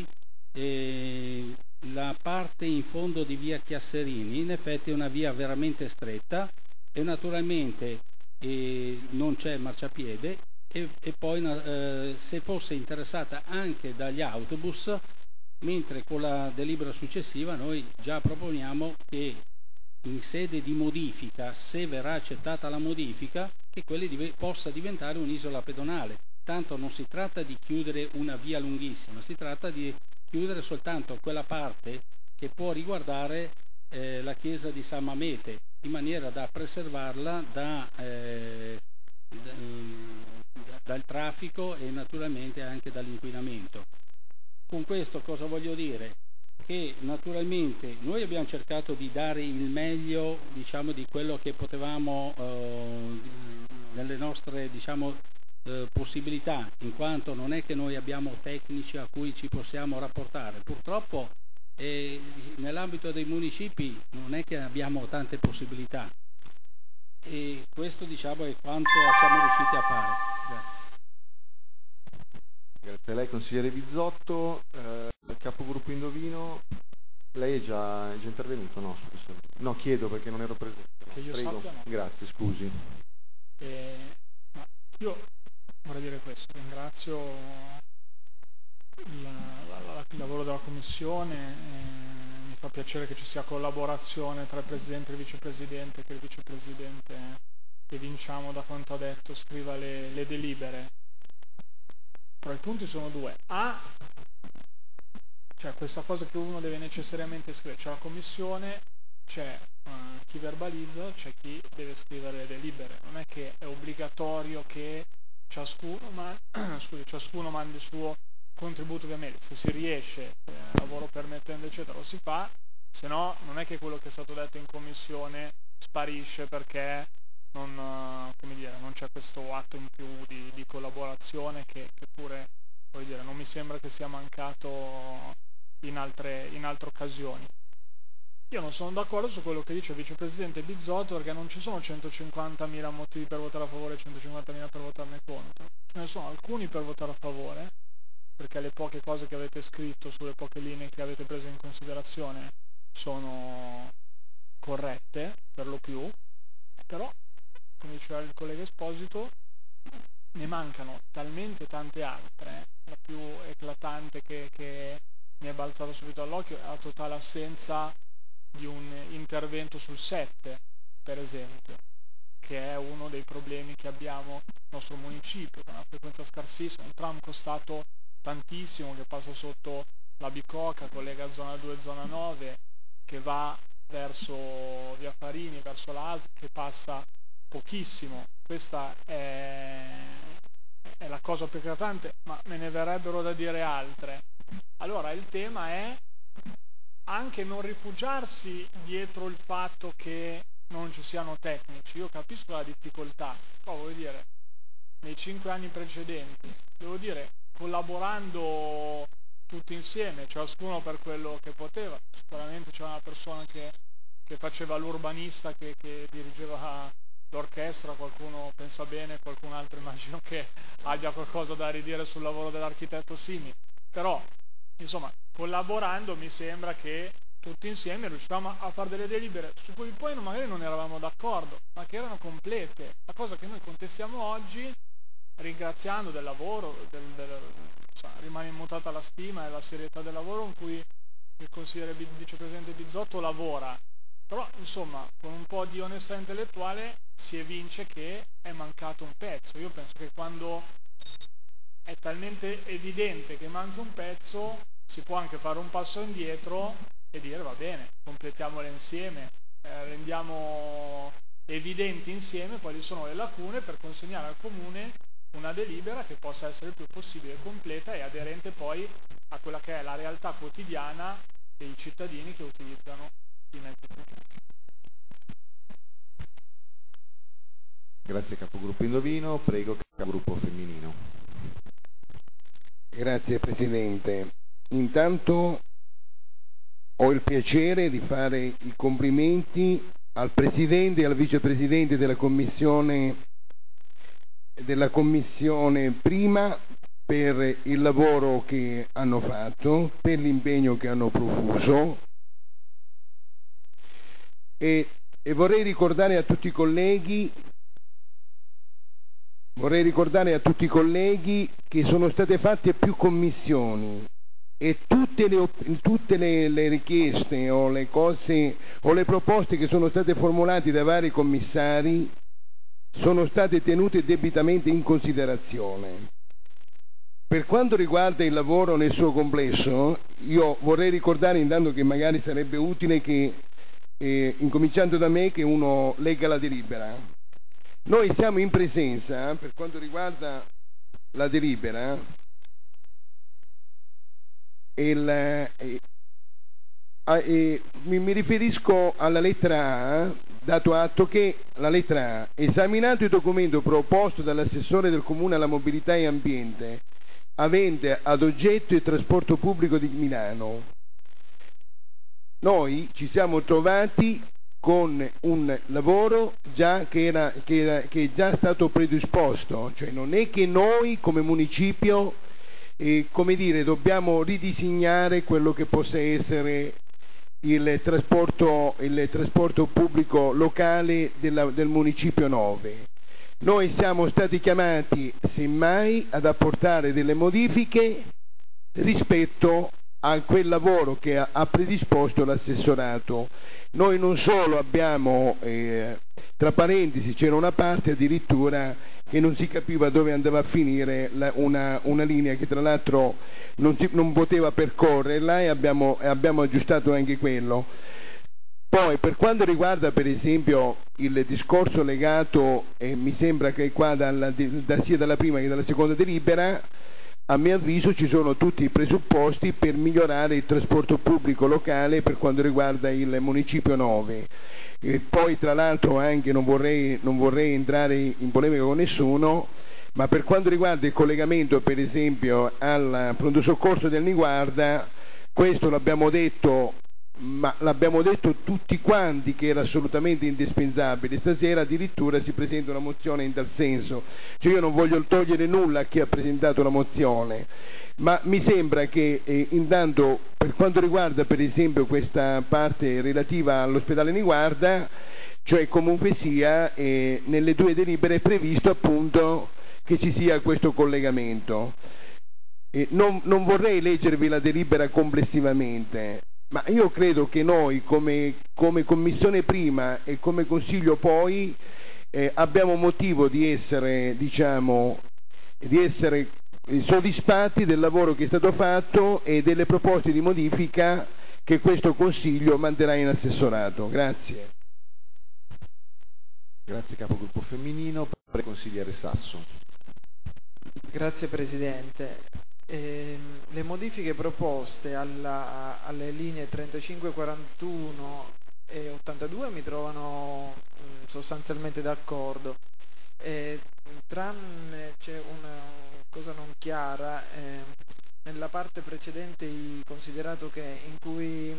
la parte in fondo di via Chiasserini in effetti è una via veramente stretta e naturalmente non c'è marciapiede e poi se fosse interessata anche dagli autobus, mentre con la delibera successiva noi già proponiamo che in sede di modifica, se verrà accettata la modifica, che quella possa diventare un'isola pedonale. Tanto non si tratta di chiudere una via lunghissima, si tratta di chiudere soltanto quella parte che può riguardare la chiesa di San Mamete, in maniera da preservarla dal traffico e naturalmente anche dall'inquinamento. Con questo cosa voglio dire? Che naturalmente noi abbiamo cercato di dare il meglio, diciamo, di quello che potevamo nelle nostre, diciamo, possibilità, in quanto non è che noi abbiamo tecnici a cui ci possiamo rapportare. Purtroppo nell'ambito dei municipi non è che abbiamo tante possibilità, e questo, diciamo, è quanto siamo riusciti a fare. Grazie. Grazie a lei, consigliere Bizzotto. Capogruppo Indovino, lei è già intervenuto? No, no, chiedo perché non ero presente. Che io Prego. sappia, no. Grazie, scusi. Ma io vorrei dire questo: ringrazio il lavoro della Commissione, mi fa piacere che ci sia collaborazione tra il Presidente e il Vicepresidente, che il Vicepresidente, evinciamo da quanto ha detto, scriva le delibere. Però i punti sono due. Cioè questa cosa che uno deve necessariamente scrivere, c'è la Commissione, c'è chi verbalizza, c'è chi deve scrivere le delibere. Non è che è obbligatorio che ciascuno mandi il suo contributo, ovviamente se si riesce, lavoro permettendo eccetera, lo si fa, se no non è che quello che è stato detto in Commissione sparisce perché non c'è questo atto in più di collaborazione che pure, voglio dire, non mi sembra che sia mancato in altre occasioni. Io non sono d'accordo su quello che dice il Vicepresidente Bizzotto, perché non ci sono 150.000 motivi per votare a favore e 150.000 per votarne contro. Ce ne sono alcuni per votare a favore, perché le poche cose che avete scritto sulle poche linee che avete preso in considerazione sono corrette per lo più, però, come diceva il collega Esposito, ne mancano talmente tante altre. La più eclatante che mi è balzata subito all'occhio è la totale assenza di un intervento sul 7, per esempio, che è uno dei problemi che abbiamo nel nostro municipio, con una frequenza scarsissima, un tram costato tantissimo che passa sotto la Bicocca, collega zona 2 e zona 9, che va verso via Farini, verso l'AS, che passa pochissimo. Questa è la cosa più eclatante, ma me ne verrebbero da dire altre. Allora il tema è anche non rifugiarsi dietro il fatto che non ci siano tecnici. Io capisco la difficoltà, però voglio dire, nei 5 anni precedenti, devo dire, collaborando tutti insieme, ciascuno per quello che poteva. Sicuramente c'era una persona che faceva l'urbanista, che dirigeva l'orchestra, qualcuno pensa bene, qualcun altro immagino che abbia qualcosa da ridire sul lavoro dell'architetto Simi, però insomma collaborando mi sembra che tutti insieme riuscivamo a fare delle delibere su cui poi magari non eravamo d'accordo, ma che erano complete. La cosa che noi contestiamo oggi, ringraziando del lavoro, rimane immutata la stima e la serietà del lavoro con cui il consigliere vicepresidente Bizzotto lavora, però insomma con un po' di onestà intellettuale si evince che è mancato un pezzo. Io penso che quando è talmente evidente che manca un pezzo si può anche fare un passo indietro e dire va bene, completiamole insieme, rendiamo evidenti insieme quali sono le lacune per consegnare al Comune una delibera che possa essere il più possibile completa e aderente poi a quella che è la realtà quotidiana dei cittadini che utilizzano i mezzi pubblici. Grazie capogruppo Indovino, prego capogruppo femminino. Grazie Presidente. Intanto ho il piacere di fare i complimenti al Presidente e al Vicepresidente della Commissione prima per il lavoro che hanno fatto, per l'impegno che hanno profuso e vorrei ricordare a tutti i colleghi che sono state fatte più commissioni e tutte le richieste o le cose o le proposte che sono state formulate dai vari commissari sono state tenute debitamente in considerazione. Per quanto riguarda il lavoro nel suo complesso, io vorrei ricordare intanto che magari sarebbe utile che, incominciando da me, che uno legga la delibera. Noi siamo in presenza, per quanto riguarda la delibera, mi riferisco alla lettera A, dato atto che la lettera A, esaminato il documento proposto dall'assessore del Comune alla mobilità e ambiente, avente ad oggetto il trasporto pubblico di Milano, noi ci siamo trovati con un lavoro che è già stato predisposto, cioè non è che noi come municipio dobbiamo ridisegnare quello che possa essere il trasporto pubblico locale del municipio 9. Noi siamo stati chiamati semmai ad apportare delle modifiche rispetto a quel lavoro che ha predisposto l'assessorato. Noi non solo abbiamo, tra parentesi c'era una parte addirittura che non si capiva dove andava a finire una linea che tra l'altro non poteva percorrerla e abbiamo aggiustato anche quello. Poi per quanto riguarda per esempio il discorso legato, mi sembra che qua sia dalla prima che dalla seconda delibera, a mio avviso ci sono tutti i presupposti per migliorare il trasporto pubblico locale per quanto riguarda il municipio 9. E poi tra l'altro anche non vorrei entrare in polemica con nessuno, ma per quanto riguarda il collegamento per esempio al pronto soccorso del Niguarda, questo l'abbiamo detto, ma l'abbiamo detto tutti quanti che era assolutamente indispensabile. Stasera addirittura si presenta una mozione in tal senso, cioè io non voglio togliere nulla a chi ha presentato la mozione, ma mi sembra che intanto per quanto riguarda per esempio questa parte relativa all'ospedale Niguarda, cioè comunque sia nelle due delibere è previsto appunto che ci sia questo collegamento. Non vorrei leggervi la delibera complessivamente, ma io credo che noi come Commissione prima e come Consiglio poi abbiamo motivo di essere soddisfatti del lavoro che è stato fatto e delle proposte di modifica che questo Consiglio manderà in assessorato. Grazie. Grazie capogruppo femminino, per il consigliere Sasso. Grazie Presidente. Le modifiche proposte alle linee 35, 41 e 82 mi trovano sostanzialmente d'accordo. Tranne c'è una cosa non chiara nella parte precedente, considerato che in cui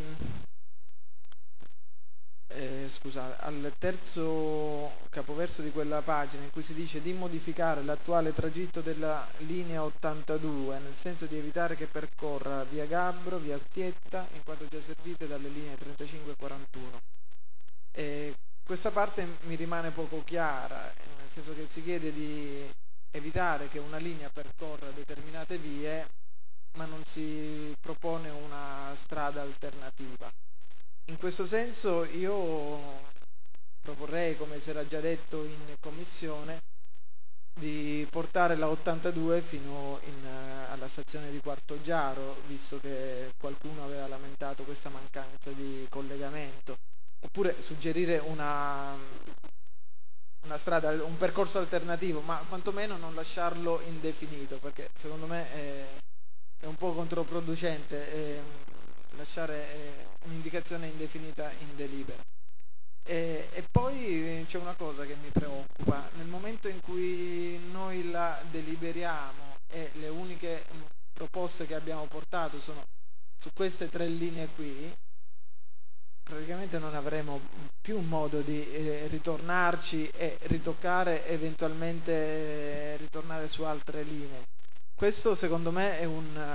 al terzo capoverso di quella pagina in cui si dice di modificare l'attuale tragitto della linea 82 nel senso di evitare che percorra via Gabbro, via Stietta, in quanto già servite dalle linee 35 e 41. Questa parte mi rimane poco chiara, nel senso che si chiede di evitare che una linea percorra determinate vie, ma non si propone una strada alternativa. In questo senso io proporrei, come si era già detto in commissione, di portare la 82 fino alla stazione di Quartogiaro, visto che qualcuno aveva lamentato questa mancanza di collegamento, oppure suggerire una strada, un percorso alternativo, ma quantomeno non lasciarlo indefinito, perché secondo me è un po' controproducente lasciare un'indicazione indefinita in delibera. E poi c'è una cosa che mi preoccupa: nel momento in cui noi la deliberiamo e le uniche proposte che abbiamo portato sono su queste 3 linee qui, praticamente non avremo più modo di ritornarci e ritoccare, eventualmente ritornare su altre linee. Questo secondo me è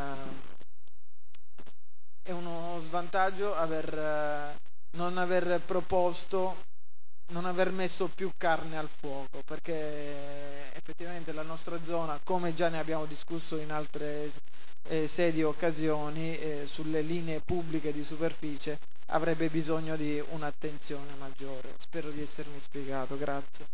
uno svantaggio non aver proposto, non aver messo più carne al fuoco, perché effettivamente la nostra zona, come già ne abbiamo discusso in altre sedi e occasioni, sulle linee pubbliche di superficie avrebbe bisogno di un'attenzione maggiore. Spero di essermi spiegato, grazie.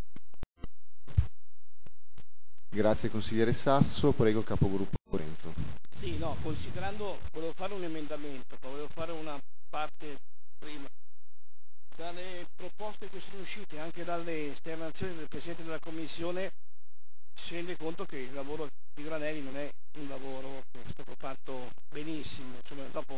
Grazie consigliere Sasso, prego capogruppo Lorenzo. Sì, no, considerando, volevo fare un emendamento, volevo fare una parte prima. Dalle proposte che sono uscite, anche dalle esternazioni del Presidente della Commissione, si rende conto che il lavoro di Granelli non è un lavoro che è stato fatto benissimo, insomma, dopo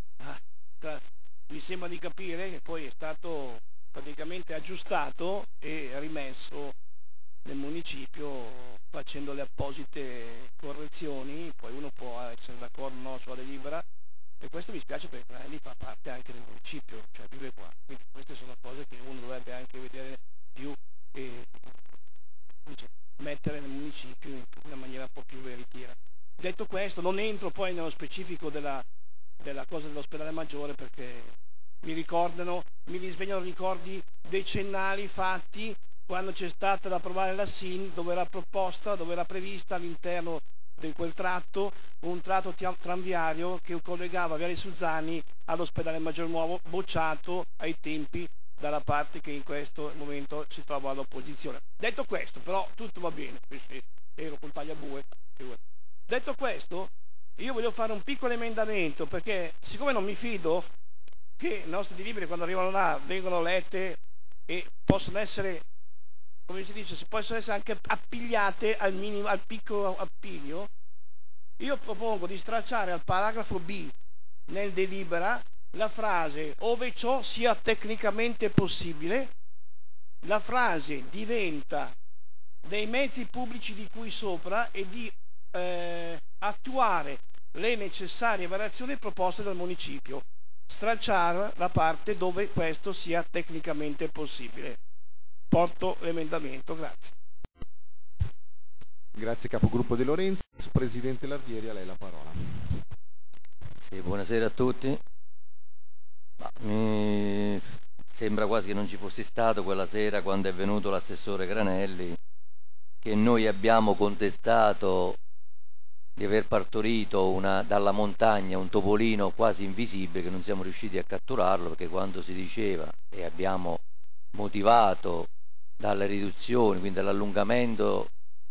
mi sembra di capire che poi è stato praticamente aggiustato e rimesso nel municipio facendo le apposite correzioni. Poi uno può essere d'accordo o no sulla delibera, e questo mi spiace perché Granelli fa parte anche del municipio, cioè vive qua, quindi queste sono cose che uno dovrebbe anche vedere più e mettere nel municipio in una maniera un po' più veritiera. Detto questo, non entro poi nello specifico della cosa dell'ospedale maggiore, perché mi risvegliano ricordi decennali fatti quando c'è stata da approvare la SIN, dove era prevista all'interno di quel tratto un tratto tranviario che collegava Viale Suzzani all'ospedale Maggior Nuovo, bocciato ai tempi dalla parte che in questo momento si trova all'opposizione. Detto questo, però tutto va bene, ero con tagliabue. Detto questo, io voglio fare un piccolo emendamento, perché siccome non mi fido che le nostre delibere quando arrivano là vengono lette e possono essere, come si dice, possono essere anche appigliate al piccolo appiglio, io propongo di stracciare al paragrafo B nel delibera la frase "ove ciò sia tecnicamente possibile", la frase diventa "dei mezzi pubblici di cui sopra" e di attuare le necessarie variazioni proposte dal municipio. Stralciare la parte "dove questo sia tecnicamente possibile". Porto l'emendamento, grazie. Grazie capogruppo De Lorenzo. Presidente Lardieri, a lei la parola. Sì, buonasera a tutti. Mi sembra quasi che non ci fossi stato quella sera quando è venuto l'assessore Granelli, che noi abbiamo contestato di aver partorito dalla montagna un topolino quasi invisibile, che non siamo riusciti a catturarlo, perché quando si diceva, e abbiamo motivato dalle riduzioni, quindi dall'allungamento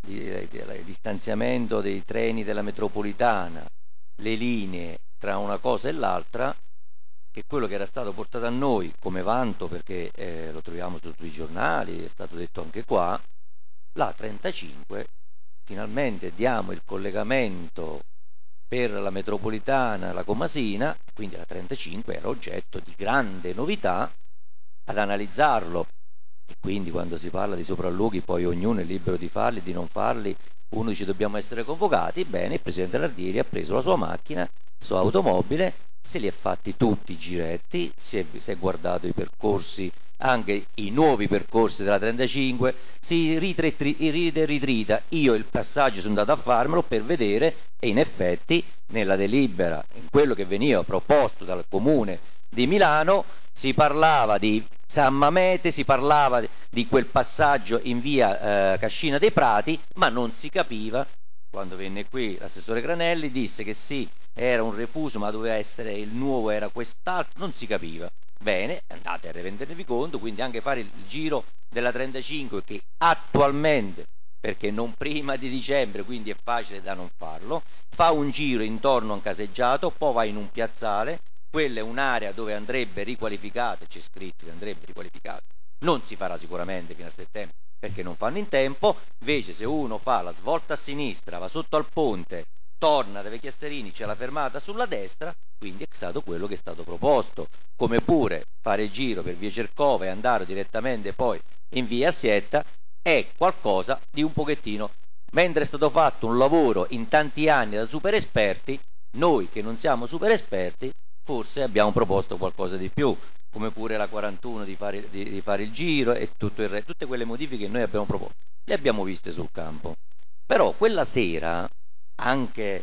del distanziamento dei treni della metropolitana, le linee tra una cosa e l'altra, che quello che era stato portato a noi come vanto, perché lo troviamo su tutti i giornali, è stato detto anche qua, la 35, finalmente diamo il collegamento per la metropolitana, la Comasina, quindi la 35 era oggetto di grande novità. Ad analizzarlo, e quindi quando si parla di sopralluoghi poi ognuno è libero di farli, di non farli, uno dice dobbiamo essere convocati, bene, il presidente Lardieri ha preso la sua macchina, la sua automobile, se li ha fatti tutti i giretti, si è guardato i percorsi, anche i nuovi percorsi della 35, si ride e ritrita. Io il passaggio sono andato a farmelo per vedere, e in effetti nella delibera, in quello che veniva proposto dal comune di Milano, si parlava di San Mamete, si parlava di quel passaggio in via Cascina dei Prati, ma non si capiva. Quando venne qui l'assessore Granelli disse che sì, era un refuso, ma doveva essere il nuovo, era quest'altro, non si capiva. Bene, andate a rendervi conto, quindi anche fare il giro della 35, che attualmente, perché non prima di dicembre, quindi è facile da non farlo, fa un giro intorno a un caseggiato, poi va in un piazzale. Quella è un'area dove andrebbe riqualificata, c'è scritto che andrebbe riqualificata, non si farà sicuramente fino a settembre perché non fanno in tempo. Invece se uno fa la svolta a sinistra, va sotto al ponte, torna da Vecchiasterini, c'è la fermata sulla destra, quindi è stato quello che è stato proposto, come pure fare il giro per via Cercova e andare direttamente poi in via Sietta è qualcosa di un pochettino, mentre è stato fatto un lavoro in tanti anni da super esperti, noi che non siamo super esperti forse abbiamo proposto qualcosa di più, come pure la 41 di fare il giro e tutto il tutte quelle modifiche che noi abbiamo proposto, le abbiamo viste sul campo. Però quella sera, anche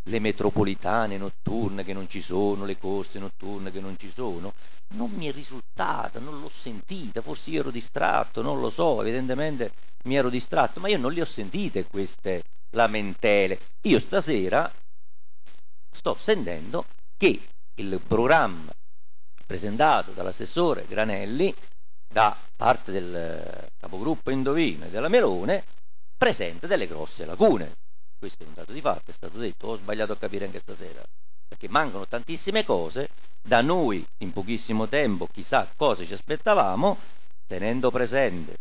le metropolitane notturne che non ci sono, le corse notturne che non ci sono, non mi è risultata, non l'ho sentita, forse io ero distratto, non lo so, evidentemente mi ero distratto, ma io non le ho sentite queste lamentele. Io stasera sto sentendo che il programma presentato dall'assessore Granelli da parte del capogruppo Indovino e della Melone presenta delle grosse lacune. Questo è un dato di fatto, è stato detto, ho sbagliato a capire anche stasera, perché mancano tantissime cose, da noi in pochissimo tempo chissà cosa ci aspettavamo, tenendo presente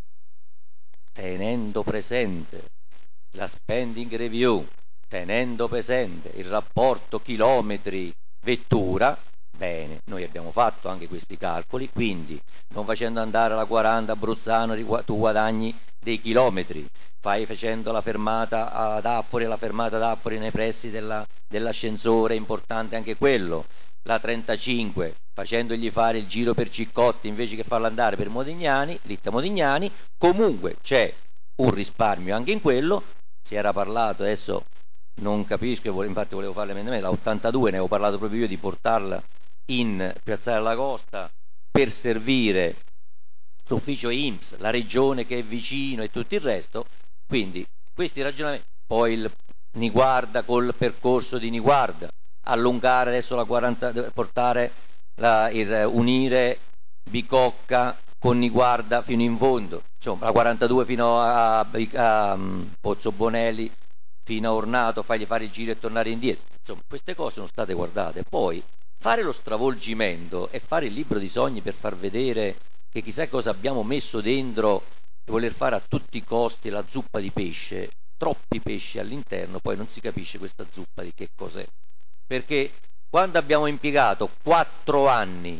la spending review, tenendo presente il rapporto chilometri-vettura. Bene, noi abbiamo fatto anche questi calcoli, quindi non facendo andare la 40 a Bruzzano tu guadagni dei chilometri, facendo la fermata ad Appori, la fermata ad Appori nei pressi dell'ascensore, è importante anche quello, la 35 facendogli fare il giro per Ciccotti invece che farlo andare per Modignani, Litta Modignani, comunque c'è un risparmio anche in quello. Si era parlato, adesso non capisco, infatti volevo fare l'emendamento, la 82 ne avevo parlato proprio io di portarla in Piazzale alla Costa per servire l'ufficio INPS, la regione che è vicino e tutto il resto, quindi questi ragionamenti, poi il Niguarda col percorso di Niguarda, allungare adesso la 40, portare unire Bicocca con Niguarda fino in fondo, insomma la 42 fino a Pozzo Bonelli fino a Ornato, fargli fare il giro e tornare indietro, insomma queste cose sono state guardate. Poi fare lo stravolgimento e fare il libro di sogni per far vedere che chissà cosa abbiamo messo dentro e voler fare a tutti i costi la zuppa di pesce, troppi pesci all'interno, poi non si capisce questa zuppa di che cos'è, perché quando abbiamo impiegato 4 anni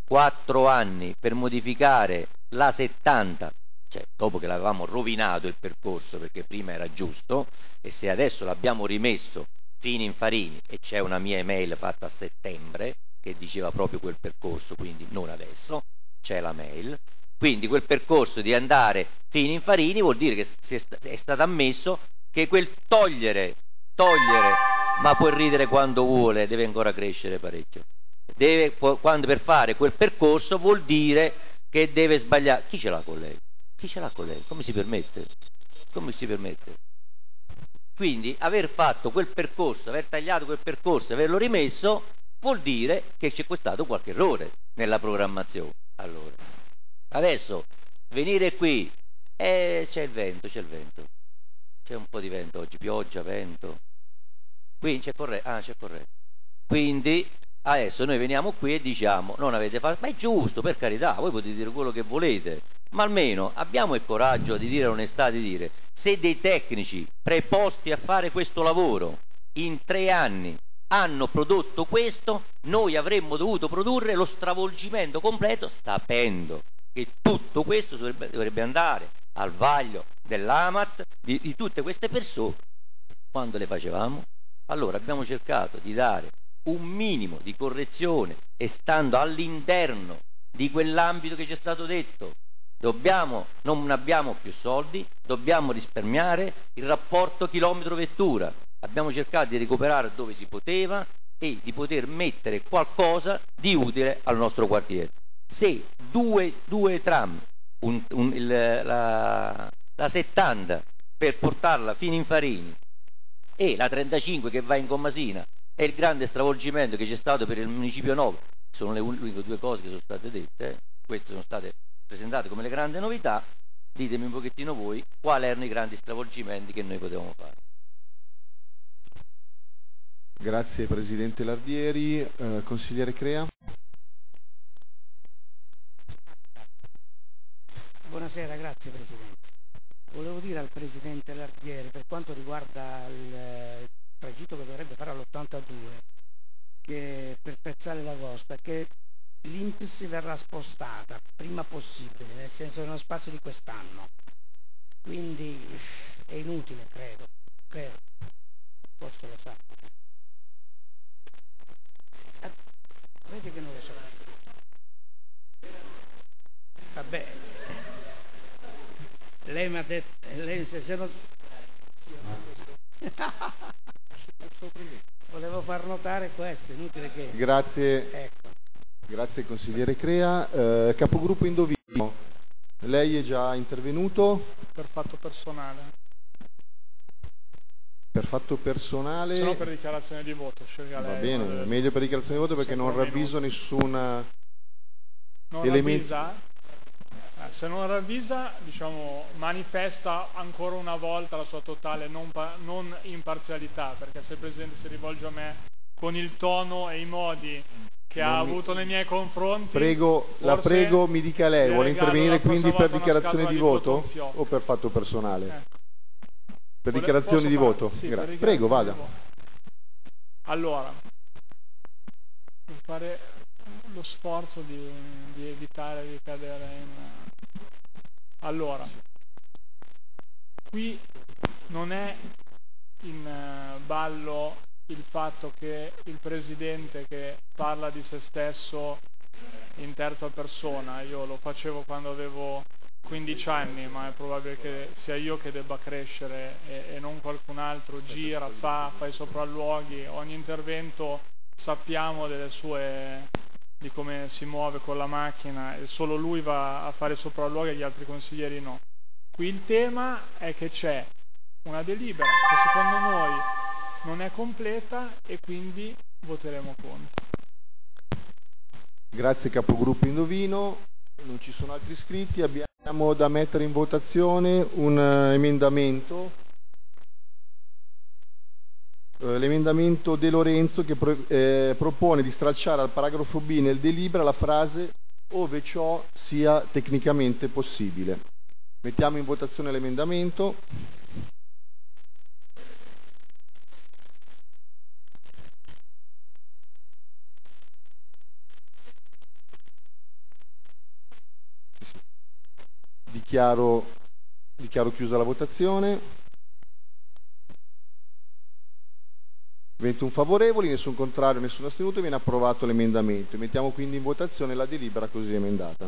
per modificare la 70, cioè dopo che l'avevamo rovinato il percorso perché prima era giusto, e se adesso l'abbiamo rimesso Fini-Infarini, e c'è una mia email fatta a settembre che diceva proprio quel percorso, quindi non adesso, c'è la mail, quindi quel percorso di andare Fini-Infarini vuol dire che è stato ammesso che quel togliere, ma può ridere quando vuole, deve ancora crescere parecchio, quando per fare quel percorso vuol dire che deve sbagliare. Chi ce l'ha con lei? Come si permette? Quindi aver fatto quel percorso, aver tagliato quel percorso, averlo rimesso, vuol dire che c'è stato qualche errore nella programmazione. Allora, adesso venire qui, c'è il vento, c'è un po' di vento oggi, pioggia, vento, quindi c'è corretto. Quindi adesso noi veniamo qui e diciamo non avete fatto, ma è giusto, per carità, voi potete dire quello che volete, ma almeno abbiamo il coraggio di dire l'onestà, di dire se dei tecnici preposti a fare questo lavoro in 3 anni hanno prodotto questo, noi avremmo dovuto produrre lo stravolgimento completo, sapendo che tutto questo dovrebbe andare al vaglio dell'AMAT, di tutte queste persone. Quando le facevamo? Allora abbiamo cercato di dare un minimo di correzione e stando all'interno di quell'ambito che ci è stato detto. Non abbiamo più soldi, dobbiamo risparmiare il rapporto chilometro-vettura. Abbiamo cercato di recuperare dove si poteva e di poter mettere qualcosa di utile al nostro quartiere. Se due tram, la 70 per portarla fino in Farini e la 35 che va in Commasina e il grande stravolgimento che c'è stato per il municipio 9 sono le uniche 2 cose che sono state dette, queste sono state presentate come le grandi novità, ditemi un pochettino voi quali erano i grandi stravolgimenti che noi potevamo fare. Grazie Presidente Lardieri. Consigliere Crea. Buonasera, grazie Presidente. Volevo dire al Presidente Lardieri, per quanto riguarda il tragitto che dovrebbe fare all'82, che per Piazzale d'Agosta, che l'INPS verrà spostata prima possibile, nel senso nello spazio di quest'anno. Quindi è inutile, credo. Forse lo sa. Vedi che non lo so. Vabbè. Lei mi ha detto, se non... Volevo far notare questo, inutile che... Grazie, Ecco. grazie consigliere Crea. Capogruppo Indovino, lei è già intervenuto? Per fatto personale. Per fatto personale... Se no per dichiarazione di voto, scelga lei. Va bene, meglio per dichiarazione di voto perché non ravviso nessun elemento. Ravvisa? Se non ravvisa, diciamo, manifesta ancora una volta la sua totale non imparzialità, perché se il Presidente si rivolge a me con il tono e i modi che ha avuto nei miei confronti... La prego, mi dica lei, vuole intervenire quindi per dichiarazione di voto di o per fatto personale? Per Posso dichiarazione di voto? Sì, per dichiarazione Prego, vada. di voto. Allora, devo fare lo sforzo di evitare di cadere in... Allora, qui non è in ballo il fatto che il Presidente che parla di se stesso in terza persona, io lo facevo quando avevo 15 anni, ma è probabile che sia io che debba crescere e non qualcun altro, gira, fa i sopralluoghi, ogni intervento sappiamo di come si muove con la macchina e solo lui va a fare i sopralluoghi e gli altri consiglieri no. Qui il tema è che c'è una delibera che secondo noi non è completa e quindi voteremo contro. Grazie capogruppo Indovino, non ci sono altri iscritti, abbiamo da mettere in votazione un emendamento, l'emendamento De Lorenzo che propone di stralciare al paragrafo B nel delibera la frase ove ciò sia tecnicamente possibile. Mettiamo in votazione l'emendamento. Dichiaro chiusa la votazione. 21 favorevoli, nessun contrario, nessun astenuto, viene approvato l'emendamento. Mettiamo quindi in votazione la delibera così emendata.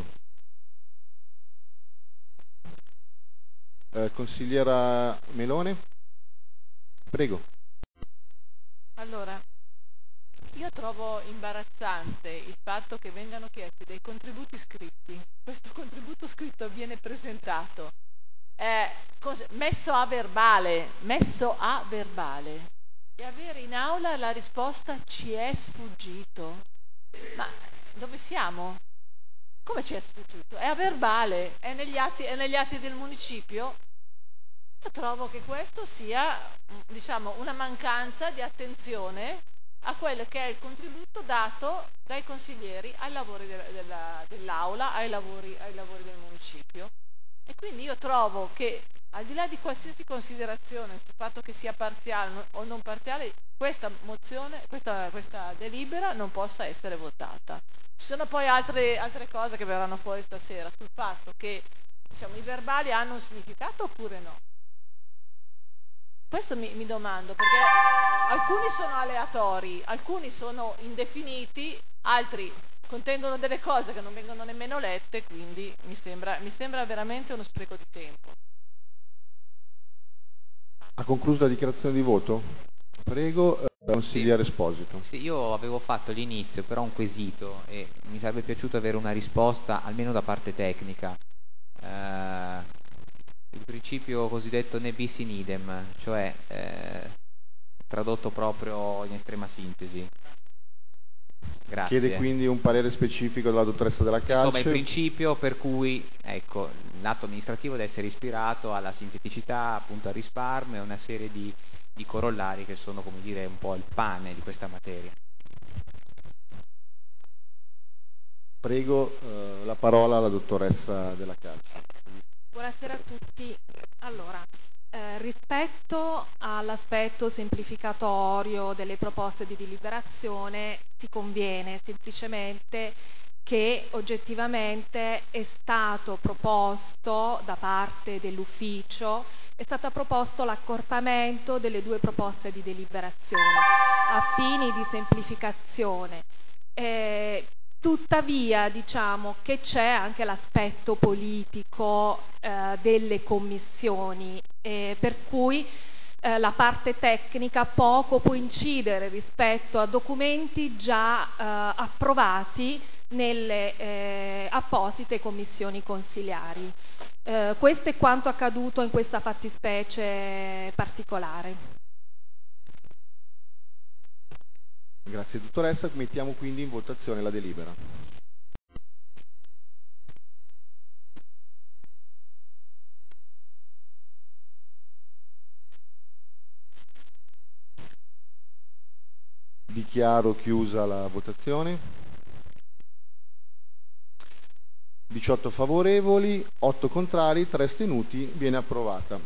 Consigliera Melone? Prego. Allora, io trovo imbarazzante il fatto che vengano chiesti dei contributi scritti. Questo contributo scritto viene presentato, è messo a verbale, e avere in aula la risposta ci è sfuggito. Ma dove siamo? Come ci è sfuggito? È a verbale, è negli atti del municipio. Io trovo che questo sia, diciamo, una mancanza di attenzione a quello che è il contributo dato dai consiglieri ai lavori dell'aula, ai lavori del municipio. E quindi io trovo che, al di là di qualsiasi considerazione sul fatto che sia parziale o non parziale, questa delibera non possa essere votata. Ci sono poi altre cose che verranno fuori stasera sul fatto che, diciamo, i verbali hanno un significato oppure no. Questo mi domando, perché alcuni sono aleatori, alcuni sono indefiniti, altri contengono delle cose che non vengono nemmeno lette, quindi mi sembra veramente uno spreco di tempo. Ha concluso la dichiarazione di voto? Prego, consigliere Esposito. Sì, io avevo fatto all'inizio però un quesito e mi sarebbe piaciuto avere una risposta almeno da parte tecnica. Il principio cosiddetto ne bis in idem, cioè tradotto proprio in estrema sintesi. Grazie. Chiede quindi un parere specifico della dottoressa Della Calce. Insomma, il principio per cui l'atto amministrativo deve essere ispirato alla sinteticità, appunto al risparmio e una serie di corollari che sono, come dire, un po' il pane di questa materia. Prego la parola alla dottoressa Della Calce. Buonasera a tutti. Allora, rispetto all'aspetto semplificatorio delle proposte di deliberazione si conviene semplicemente che oggettivamente è stato proposto da parte dell'ufficio, è stato proposto l'accorpamento delle due proposte di deliberazione a fini di semplificazione. Tuttavia diciamo che c'è anche l'aspetto politico delle commissioni, per cui la parte tecnica poco può incidere rispetto a documenti già approvati nelle apposite commissioni consiliari. Questo è quanto accaduto in questa fattispecie particolare. Grazie dottoressa, mettiamo quindi in votazione la delibera. Dichiaro chiusa la votazione. 18 favorevoli, 8 contrari, 3 astenuti, viene approvata.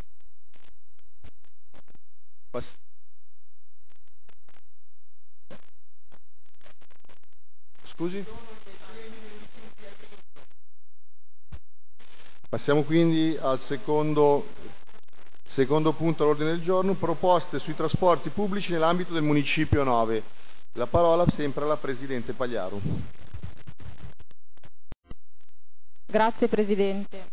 Scusi? Passiamo quindi al secondo punto all'ordine del giorno, proposte sui trasporti pubblici nell'ambito del Municipio 9. La parola sempre alla Presidente Pagliaro. Grazie Presidente.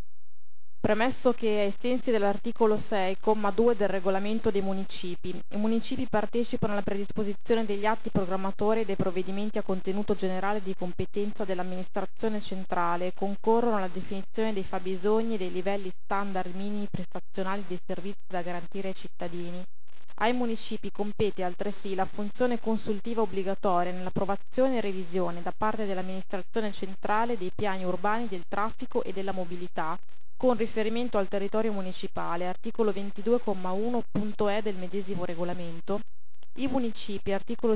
Premesso che ai sensi dell'articolo 6, comma 2 del regolamento dei municipi, i municipi partecipano alla predisposizione degli atti programmatori e dei provvedimenti a contenuto generale di competenza dell'amministrazione centrale e concorrono alla definizione dei fabbisogni e dei livelli standard minimi prestazionali dei servizi da garantire ai cittadini. Ai municipi compete altresì la funzione consultiva obbligatoria nell'approvazione e revisione da parte dell'amministrazione centrale dei piani urbani del traffico e della mobilità, con riferimento al territorio municipale, articolo 22,1.e del medesimo regolamento. I municipi, articolo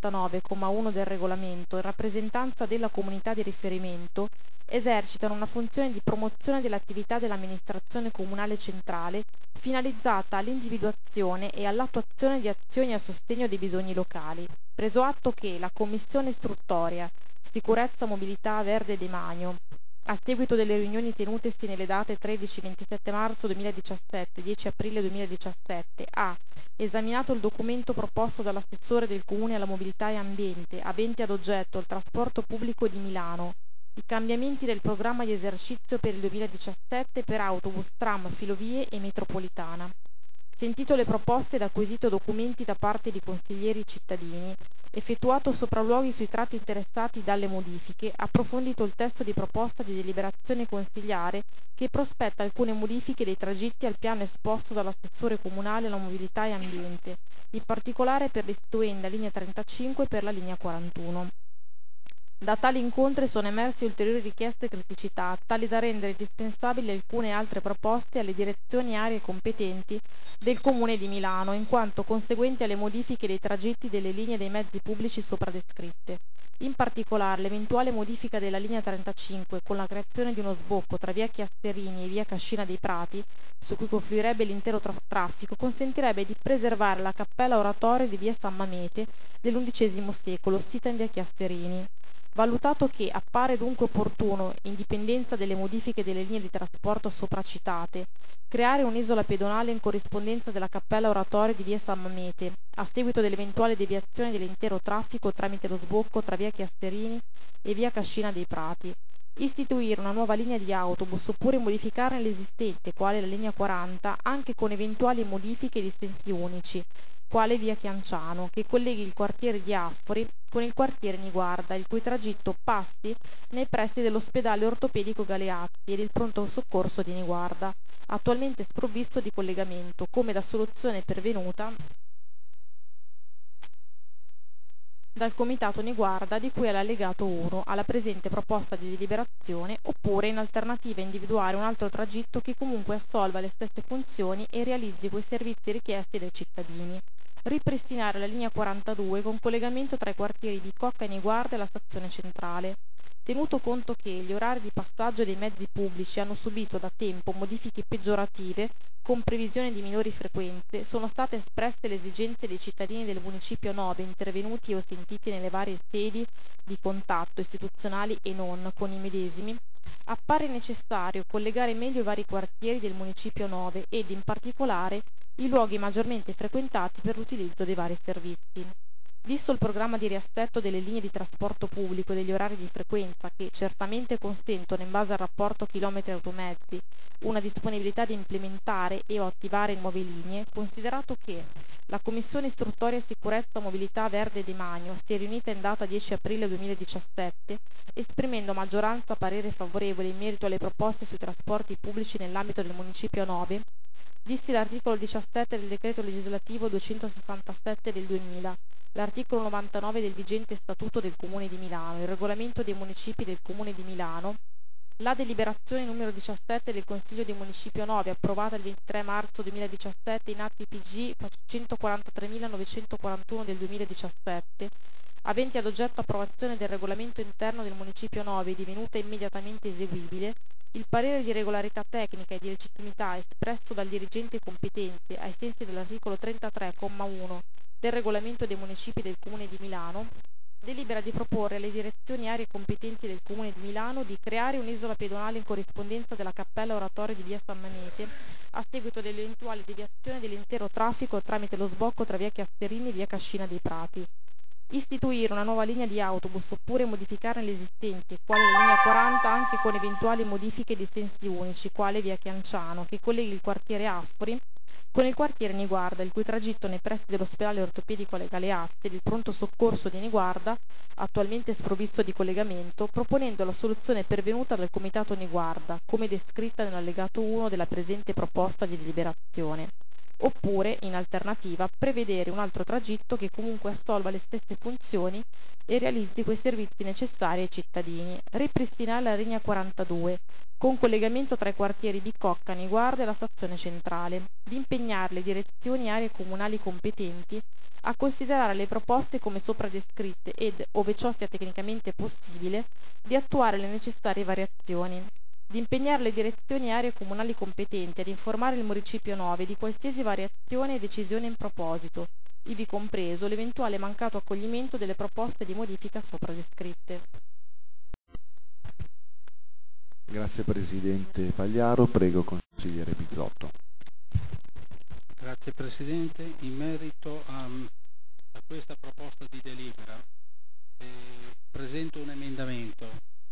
59,1 del regolamento, in rappresentanza della comunità di riferimento, esercitano una funzione di promozione dell'attività dell'amministrazione comunale centrale finalizzata all'individuazione e all'attuazione di azioni a sostegno dei bisogni locali. Preso atto che la Commissione istruttoria Sicurezza, Mobilità, Verde e Demanio, a seguito delle riunioni tenutesi nelle date 13-27 marzo 2017 e 10 aprile 2017, ha esaminato il documento proposto dall'assessore del Comune alla Mobilità e Ambiente, avente ad oggetto il trasporto pubblico di Milano, i cambiamenti del programma di esercizio per il 2017 per autobus, tram, filovie e metropolitana. Sentito le proposte ed acquisito documenti da parte di consiglieri cittadini, effettuato sopralluoghi sui tratti interessati dalle modifiche, approfondito il testo di proposta di deliberazione consigliare che prospetta alcune modifiche dei tragitti al piano esposto dall'assessore comunale alla mobilità e ambiente, in particolare per l'istituenda linea 35 e per la linea 41. Da tali incontri sono emerse ulteriori richieste e criticità, tali da rendere indispensabili alcune altre proposte alle direzioni e aree competenti del Comune di Milano, in quanto conseguenti alle modifiche dei tragitti delle linee dei mezzi pubblici sopra descritte. In particolare, l'eventuale modifica della linea 35 con la creazione di uno sbocco tra via Chiasterini e via Cascina dei Prati, su cui confluirebbe l'intero traffico, consentirebbe di preservare la cappella oratoria di via San Mamete dell'XI secolo, sita in via Chiasterini. Valutato che appare dunque opportuno, in dipendenza delle modifiche delle linee di trasporto sopracitate, creare un'isola pedonale in corrispondenza della cappella oratoria di via San Mamete, a seguito dell'eventuale deviazione dell'intero traffico tramite lo sbocco tra via Chiasterini e via Cascina dei Prati, istituire una nuova linea di autobus oppure modificarne l'esistente, quale la linea 40, anche con eventuali modifiche di sensi unici, quale via Chianciano, che colleghi il quartiere di Affori con il quartiere Niguarda, il cui tragitto passi nei pressi dell'ospedale ortopedico Galeazzi ed il pronto soccorso di Niguarda, attualmente sprovvisto di collegamento, come da soluzione pervenuta dal Comitato Niguarda di cui è l'allegato 1 alla presente proposta di deliberazione, oppure in alternativa individuare un altro tragitto che comunque assolva le stesse funzioni e realizzi quei servizi richiesti dai cittadini. Ripristinare la linea 42 con collegamento tra i quartieri di Cocca e Niguarda e la stazione centrale. Tenuto conto che gli orari di passaggio dei mezzi pubblici hanno subito da tempo modifiche peggiorative, con previsione di minori frequenze, sono state espresse le esigenze dei cittadini del Municipio 9 intervenuti o sentiti nelle varie sedi di contatto istituzionali e non con i medesimi, appare necessario collegare meglio i vari quartieri del Municipio 9 ed in particolare i luoghi maggiormente frequentati per l'utilizzo dei vari servizi. Visto il programma di riassetto delle linee di trasporto pubblico e degli orari di frequenza che certamente consentono, in base al rapporto chilometri-automezzi, una disponibilità di implementare e o attivare nuove linee, considerato che la Commissione Istruttoria Sicurezza Mobilità Verde Demanio si è riunita in data 10 aprile 2017, esprimendo a maggioranza parere favorevole in merito alle proposte sui trasporti pubblici nell'ambito del Municipio 9, visti l'articolo 17 del decreto legislativo 267 del 2000, l'articolo 99 del vigente Statuto del Comune di Milano, il regolamento dei municipi del Comune di Milano, la deliberazione numero 17 del Consiglio di Municipio 9, approvata il 23 marzo 2017 in atti PG 143.941 del 2017, aventi ad oggetto approvazione del regolamento interno del Municipio 9, divenuta immediatamente eseguibile, il parere di regolarità tecnica e di legittimità espresso dal dirigente competente ai sensi dell'articolo 33,1 del regolamento dei municipi del Comune di Milano, delibera di proporre alle direzioni aree competenti del Comune di Milano di creare un'isola pedonale in corrispondenza della cappella oratoria di via San Manete a seguito dell'eventuale deviazione dell'intero traffico tramite lo sbocco tra via Chiasterini e via Cascina dei Prati. Istituire una nuova linea di autobus oppure modificarne l'esistente, quale la linea 40, anche con eventuali modifiche di sensi unici, quale via Chianciano, che colleghi il quartiere Affori con il quartiere Niguarda, il cui tragitto nei pressi dell'ospedale ortopedico alle Galeazze e del pronto soccorso di Niguarda, attualmente sprovvisto di collegamento, proponendo la soluzione pervenuta dal Comitato Niguarda, come descritta nell'allegato 1 della presente proposta di deliberazione. Oppure, in alternativa, prevedere un altro tragitto che comunque assolva le stesse funzioni e realizzi quei servizi necessari ai cittadini. Ripristinare la linea 42, con collegamento tra i quartieri Bicocca, Niguarda e la stazione centrale. Di impegnare le direzioni e aree comunali competenti a considerare le proposte come sopra descritte ed, ove ciò sia tecnicamente possibile, di attuare le necessarie variazioni. Di impegnare le direzioni e aree comunali competenti ad informare il Municipio 9 di qualsiasi variazione e decisione in proposito, ivi compreso l'eventuale mancato accoglimento delle proposte di modifica sopra descritte. Grazie Presidente Pagliaro, prego Consigliere Pizzotto. Grazie Presidente. In merito a questa proposta di delibera presento un emendamento.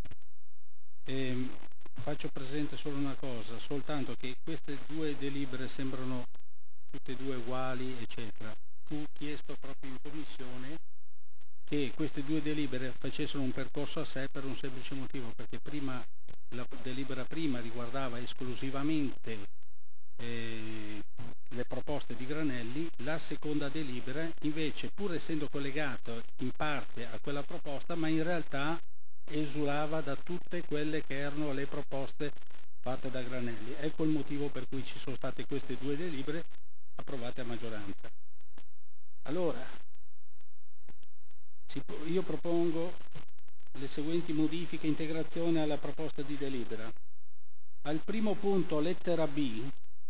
Faccio presente solo una cosa, soltanto che queste due delibere sembrano tutte e due uguali, eccetera. Fu chiesto proprio in commissione che queste due delibere facessero un percorso a sé per un semplice motivo, perché prima la delibera prima riguardava esclusivamente le proposte di Granelli, la seconda delibera invece, pur essendo collegata in parte a quella proposta, ma in realtà esulava da tutte quelle che erano le proposte fatte da Granelli. Ecco il motivo per cui ci sono state queste due delibere approvate a maggioranza. Allora, io propongo le seguenti modifiche e integrazioni alla proposta di delibera. Al primo punto, lettera B,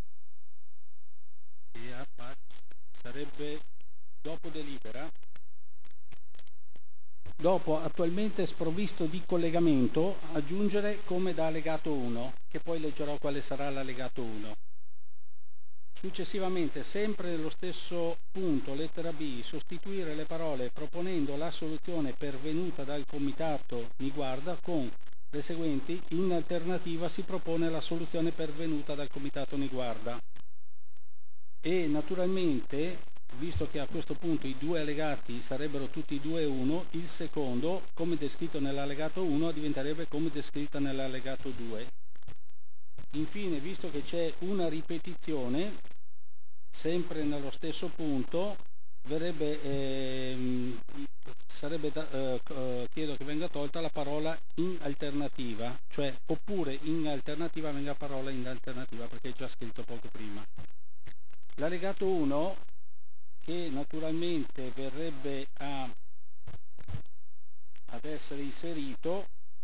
sarebbe dopo delibera, dopo attualmente sprovvisto di collegamento, aggiungere come da allegato 1, che poi leggerò quale sarà l'allegato 1. Successivamente, sempre nello stesso punto, lettera B, sostituire le parole proponendo la soluzione pervenuta dal Comitato Niguarda con le seguenti: in alternativa si propone la soluzione pervenuta dal Comitato Niguarda. E naturalmente, visto che a questo punto i due allegati sarebbero tutti e due 1, il secondo, come descritto nell'allegato 1, diventerebbe come descritto nell'allegato 2. Infine, visto che c'è una ripetizione, sempre nello stesso punto, chiedo che venga tolta la parola in alternativa, cioè oppure in alternativa venga parola in alternativa, perché è già scritto poco prima. L'allegato 1, che naturalmente verrebbe ad essere inserito,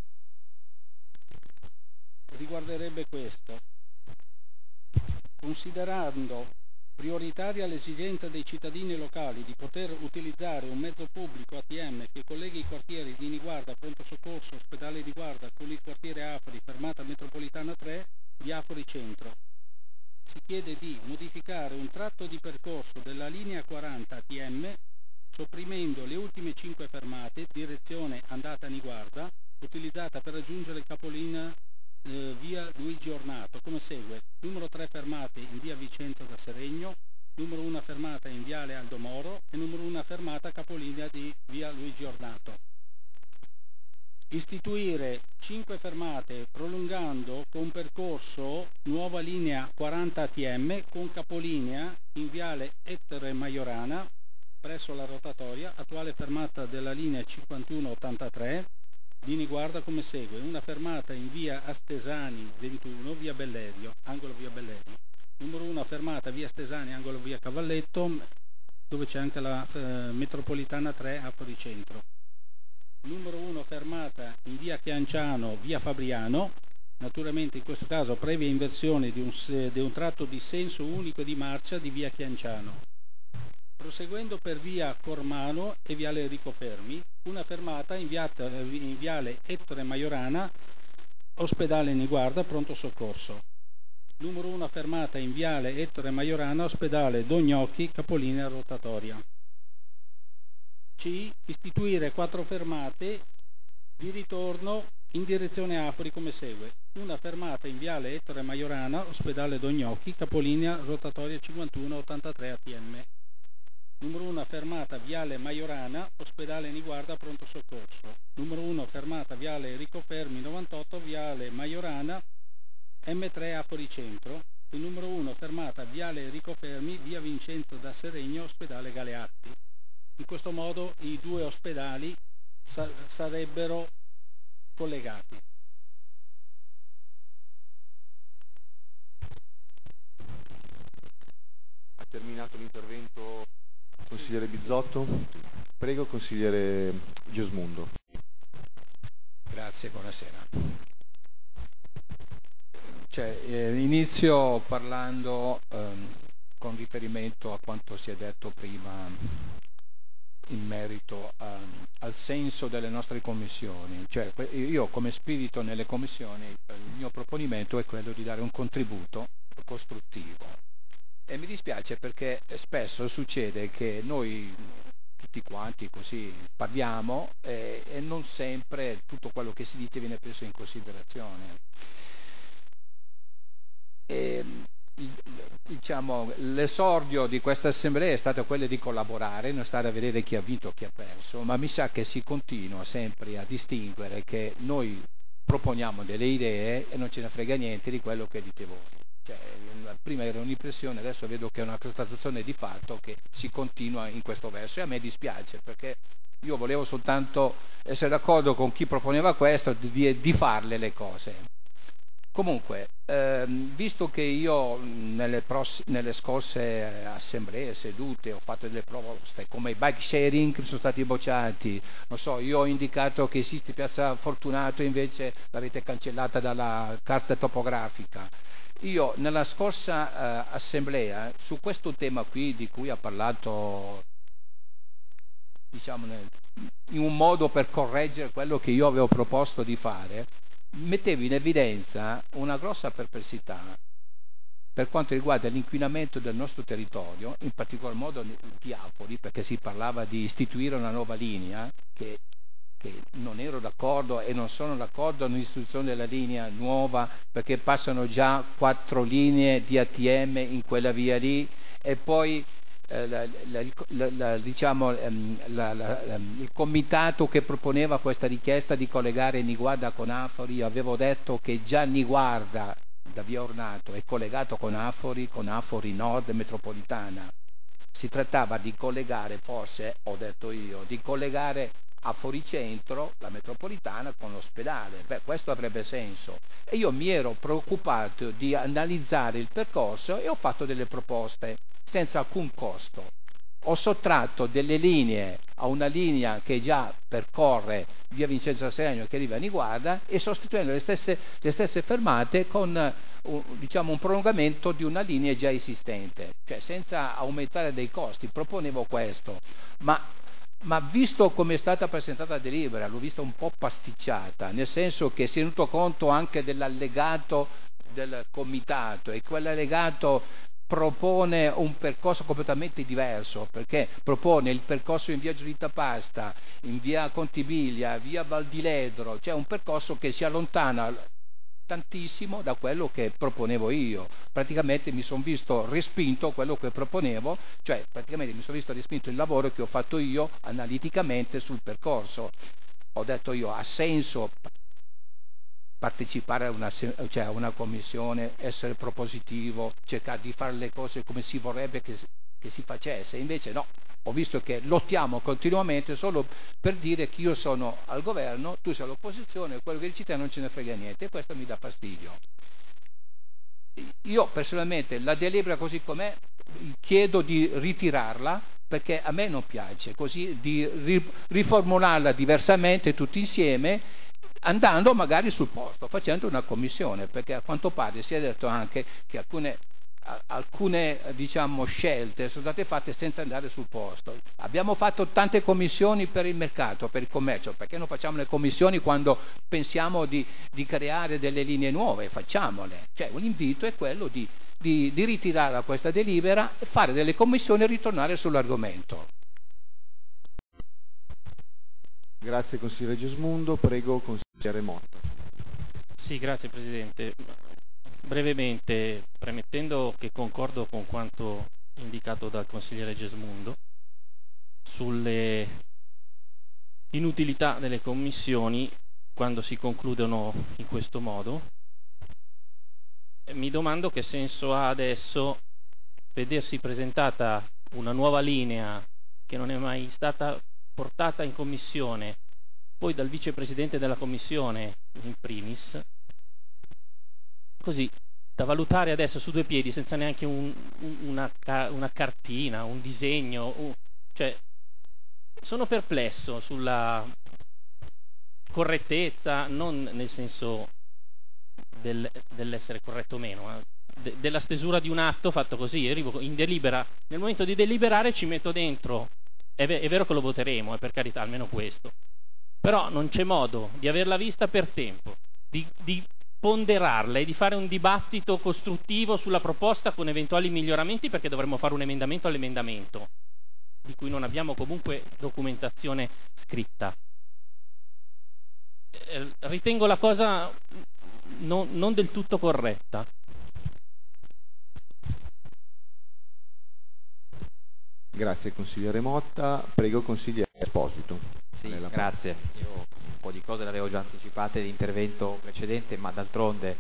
riguarderebbe questo: considerando prioritaria l'esigenza dei cittadini locali di poter utilizzare un mezzo pubblico ATM che colleghi i quartieri di Niguarda, Pronto Soccorso, Ospedale di Guarda con il quartiere Afori, fermata metropolitana 3 di Afori Centro, si chiede di modificare un tratto di percorso della linea 40 ATM sopprimendo le ultime 5 fermate, direzione andata Niguarda, utilizzata per raggiungere il capolinea via Luigi Ornato, come segue: numero 3 fermate in via Vicenza da Seregno, numero 1 fermata in viale Aldo Moro e numero 1 fermata capolinea di via Luigi Ornato. Istituire 5 fermate prolungando con percorso nuova linea 40 ATM con capolinea in viale Ettore Majorana presso la rotatoria, attuale fermata della linea 5183 di Niguarda, come segue: una fermata in via Astesani 21 via Bellerio, angolo via Bellerio, numero 1 fermata via Astesani angolo via Cavalletto, dove c'è anche la metropolitana 3 a Fuoricentro, numero 1 fermata in via Chianciano via Fabriano, naturalmente in questo caso previa inversione di un tratto di senso unico di marcia di via Chianciano. Proseguendo per via Cormano e viale Enrico Fermi, una fermata in viale Ettore Majorana, ospedale Niguarda, pronto soccorso. Numero 1 fermata in viale Ettore Majorana, ospedale Dognocchi, capolinea rotatoria. C. Istituire 4 fermate di ritorno in direzione Afori, come segue: una fermata in viale Ettore Majorana, ospedale Dognocchi, capolinea rotatoria 5183 ATM. Numero 1 fermata viale Majorana, ospedale Niguarda, pronto soccorso. Numero 1 fermata viale Enrico Fermi 98, viale Majorana, M3 a Fuoricentro. E numero 1 fermata viale Enrico Fermi, via Vincenzo da Seregno, ospedale Galeatti. In questo modo i 2 ospedali sarebbero collegati. Ha terminato l'intervento consigliere Bizzotto. Prego, consigliere Giosmundo. Grazie, buonasera. Inizio parlando con riferimento a quanto si è detto prima in merito al senso delle nostre commissioni. Io come spirito nelle commissioni, il mio proponimento è quello di dare un contributo costruttivo. E mi dispiace perché spesso succede che noi tutti quanti così parliamo e non sempre tutto quello che si dice viene preso in considerazione. L'esordio di questa assemblea è stato quello di collaborare, non stare a vedere chi ha vinto o chi ha perso, ma mi sa che si continua sempre a distinguere che noi proponiamo delle idee e non ce ne frega niente di quello che dite voi. Prima era un'impressione, adesso vedo che è una constatazione di fatto che si continua in questo verso e a me dispiace perché io volevo soltanto essere d'accordo con chi proponeva questo di farle le cose. Comunque, visto che io nelle scorse assemblee, sedute, ho fatto delle proposte come i bike sharing che sono stati bocciati, non so, io ho indicato che esiste Piazza Fortunato e invece l'avete cancellata dalla carta topografica. Io nella scorsa assemblea, su questo tema qui di cui ha parlato, diciamo, in un modo per correggere quello che io avevo proposto di fare, mettevo in evidenza una grossa perplessità per quanto riguarda l'inquinamento del nostro territorio, in particolar modo di Apoli, perché si parlava di istituire una nuova linea, che non ero d'accordo e non sono d'accordo nell'istituzione della linea nuova, perché passano già 4 linee di ATM in quella via lì e poi il comitato che proponeva questa richiesta di collegare Niguarda con Afori, io avevo detto che già Niguarda da via Ornato è collegato con Afori Nord metropolitana. Si trattava di collegare, forse ho detto io, di collegare a Fuoricentro la metropolitana con l'ospedale. Questo avrebbe senso. E io mi ero preoccupato di analizzare il percorso e ho fatto delle proposte senza alcun costo. Ho sottratto delle linee a una linea che già percorre via Vincenzo Seregno che arriva a Niguarda e sostituendo le stesse fermate con un prolungamento di una linea già esistente, senza aumentare dei costi. Proponevo questo, ma visto come è stata presentata la delibera, l'ho vista un po' pasticciata, nel senso che si è tenuto conto anche dell'allegato del comitato e quell'allegato propone un percorso completamente diverso, perché propone il percorso in via Giulitta Pasta, in via Contibilia, via Val di Ledro, cioè un percorso che si allontana tantissimo da quello che proponevo io. Praticamente mi sono visto respinto quello che proponevo, cioè praticamente mi sono visto respinto il lavoro che ho fatto io analiticamente sul percorso. Ho detto io, ha senso partecipare a una commissione, essere propositivo, cercare di fare le cose come si vorrebbe che si facesse, invece no, ho visto che lottiamo continuamente solo per dire che io sono al governo, tu sei all'opposizione, quello che dici te non ce ne frega niente, e questo mi dà fastidio. Io personalmente la delibera così com'è chiedo di ritirarla, perché a me non piace, così di riformularla diversamente tutti insieme, andando magari sul posto, facendo una commissione, perché a quanto pare si è detto anche che alcune diciamo, scelte sono state fatte senza andare sul posto. Abbiamo fatto tante commissioni per il mercato, per il commercio, perché non facciamo le commissioni quando pensiamo di creare delle linee nuove? Facciamole. Cioè, un invito è quello di ritirare questa delibera, fare delle commissioni e ritornare sull'argomento. Grazie consigliere Gesmundo, prego consigliere Motta. Sì, grazie Presidente. Brevemente, premettendo che concordo con quanto indicato dal consigliere Gesmundo sulle inutilità delle commissioni quando si concludono in questo modo, mi domando che senso ha adesso vedersi presentata una nuova linea che non è mai stata portata in commissione, poi dal vicepresidente della commissione in primis, così da valutare adesso su due piedi senza neanche una cartina, un disegno, cioè sono perplesso sulla correttezza, non nel senso dell'essere corretto o meno, della stesura di un atto fatto così. Io arrivo in delibera, nel momento di deliberare ci metto dentro, è vero che lo voteremo, per carità, almeno questo, però non c'è modo di averla vista per tempo, di ponderarla e di fare un dibattito costruttivo sulla proposta con eventuali miglioramenti, perché dovremmo fare un emendamento all'emendamento di cui non abbiamo comunque documentazione scritta. Ritengo la cosa non del tutto corretta. Grazie consigliere Motta, prego consigliere Esposito. Sì, grazie. Io un po' di cose le avevo già anticipate nell'intervento precedente, ma d'altronde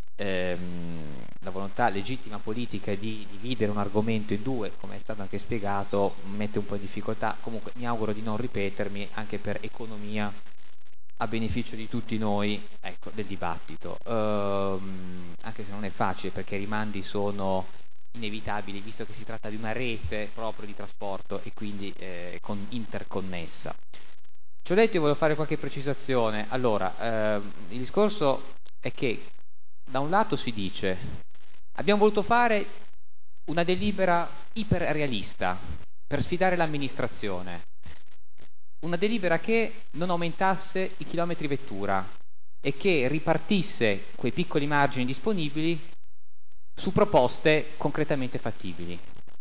la volontà legittima politica di dividere un argomento in due, come è stato anche spiegato, mette un po' in difficoltà. Comunque mi auguro di non ripetermi, anche per economia a beneficio di tutti noi, ecco, del dibattito, anche se non è facile, perché i rimandi sono inevitabili, visto che si tratta di una rete proprio di trasporto e quindi interconnessa. Ci ho detto, io voglio fare qualche precisazione. Allora, il discorso è che da un lato si dice abbiamo voluto fare una delibera iperrealista per sfidare l'amministrazione, una delibera che non aumentasse i chilometri vettura e che ripartisse quei piccoli margini disponibili su proposte concretamente fattibili.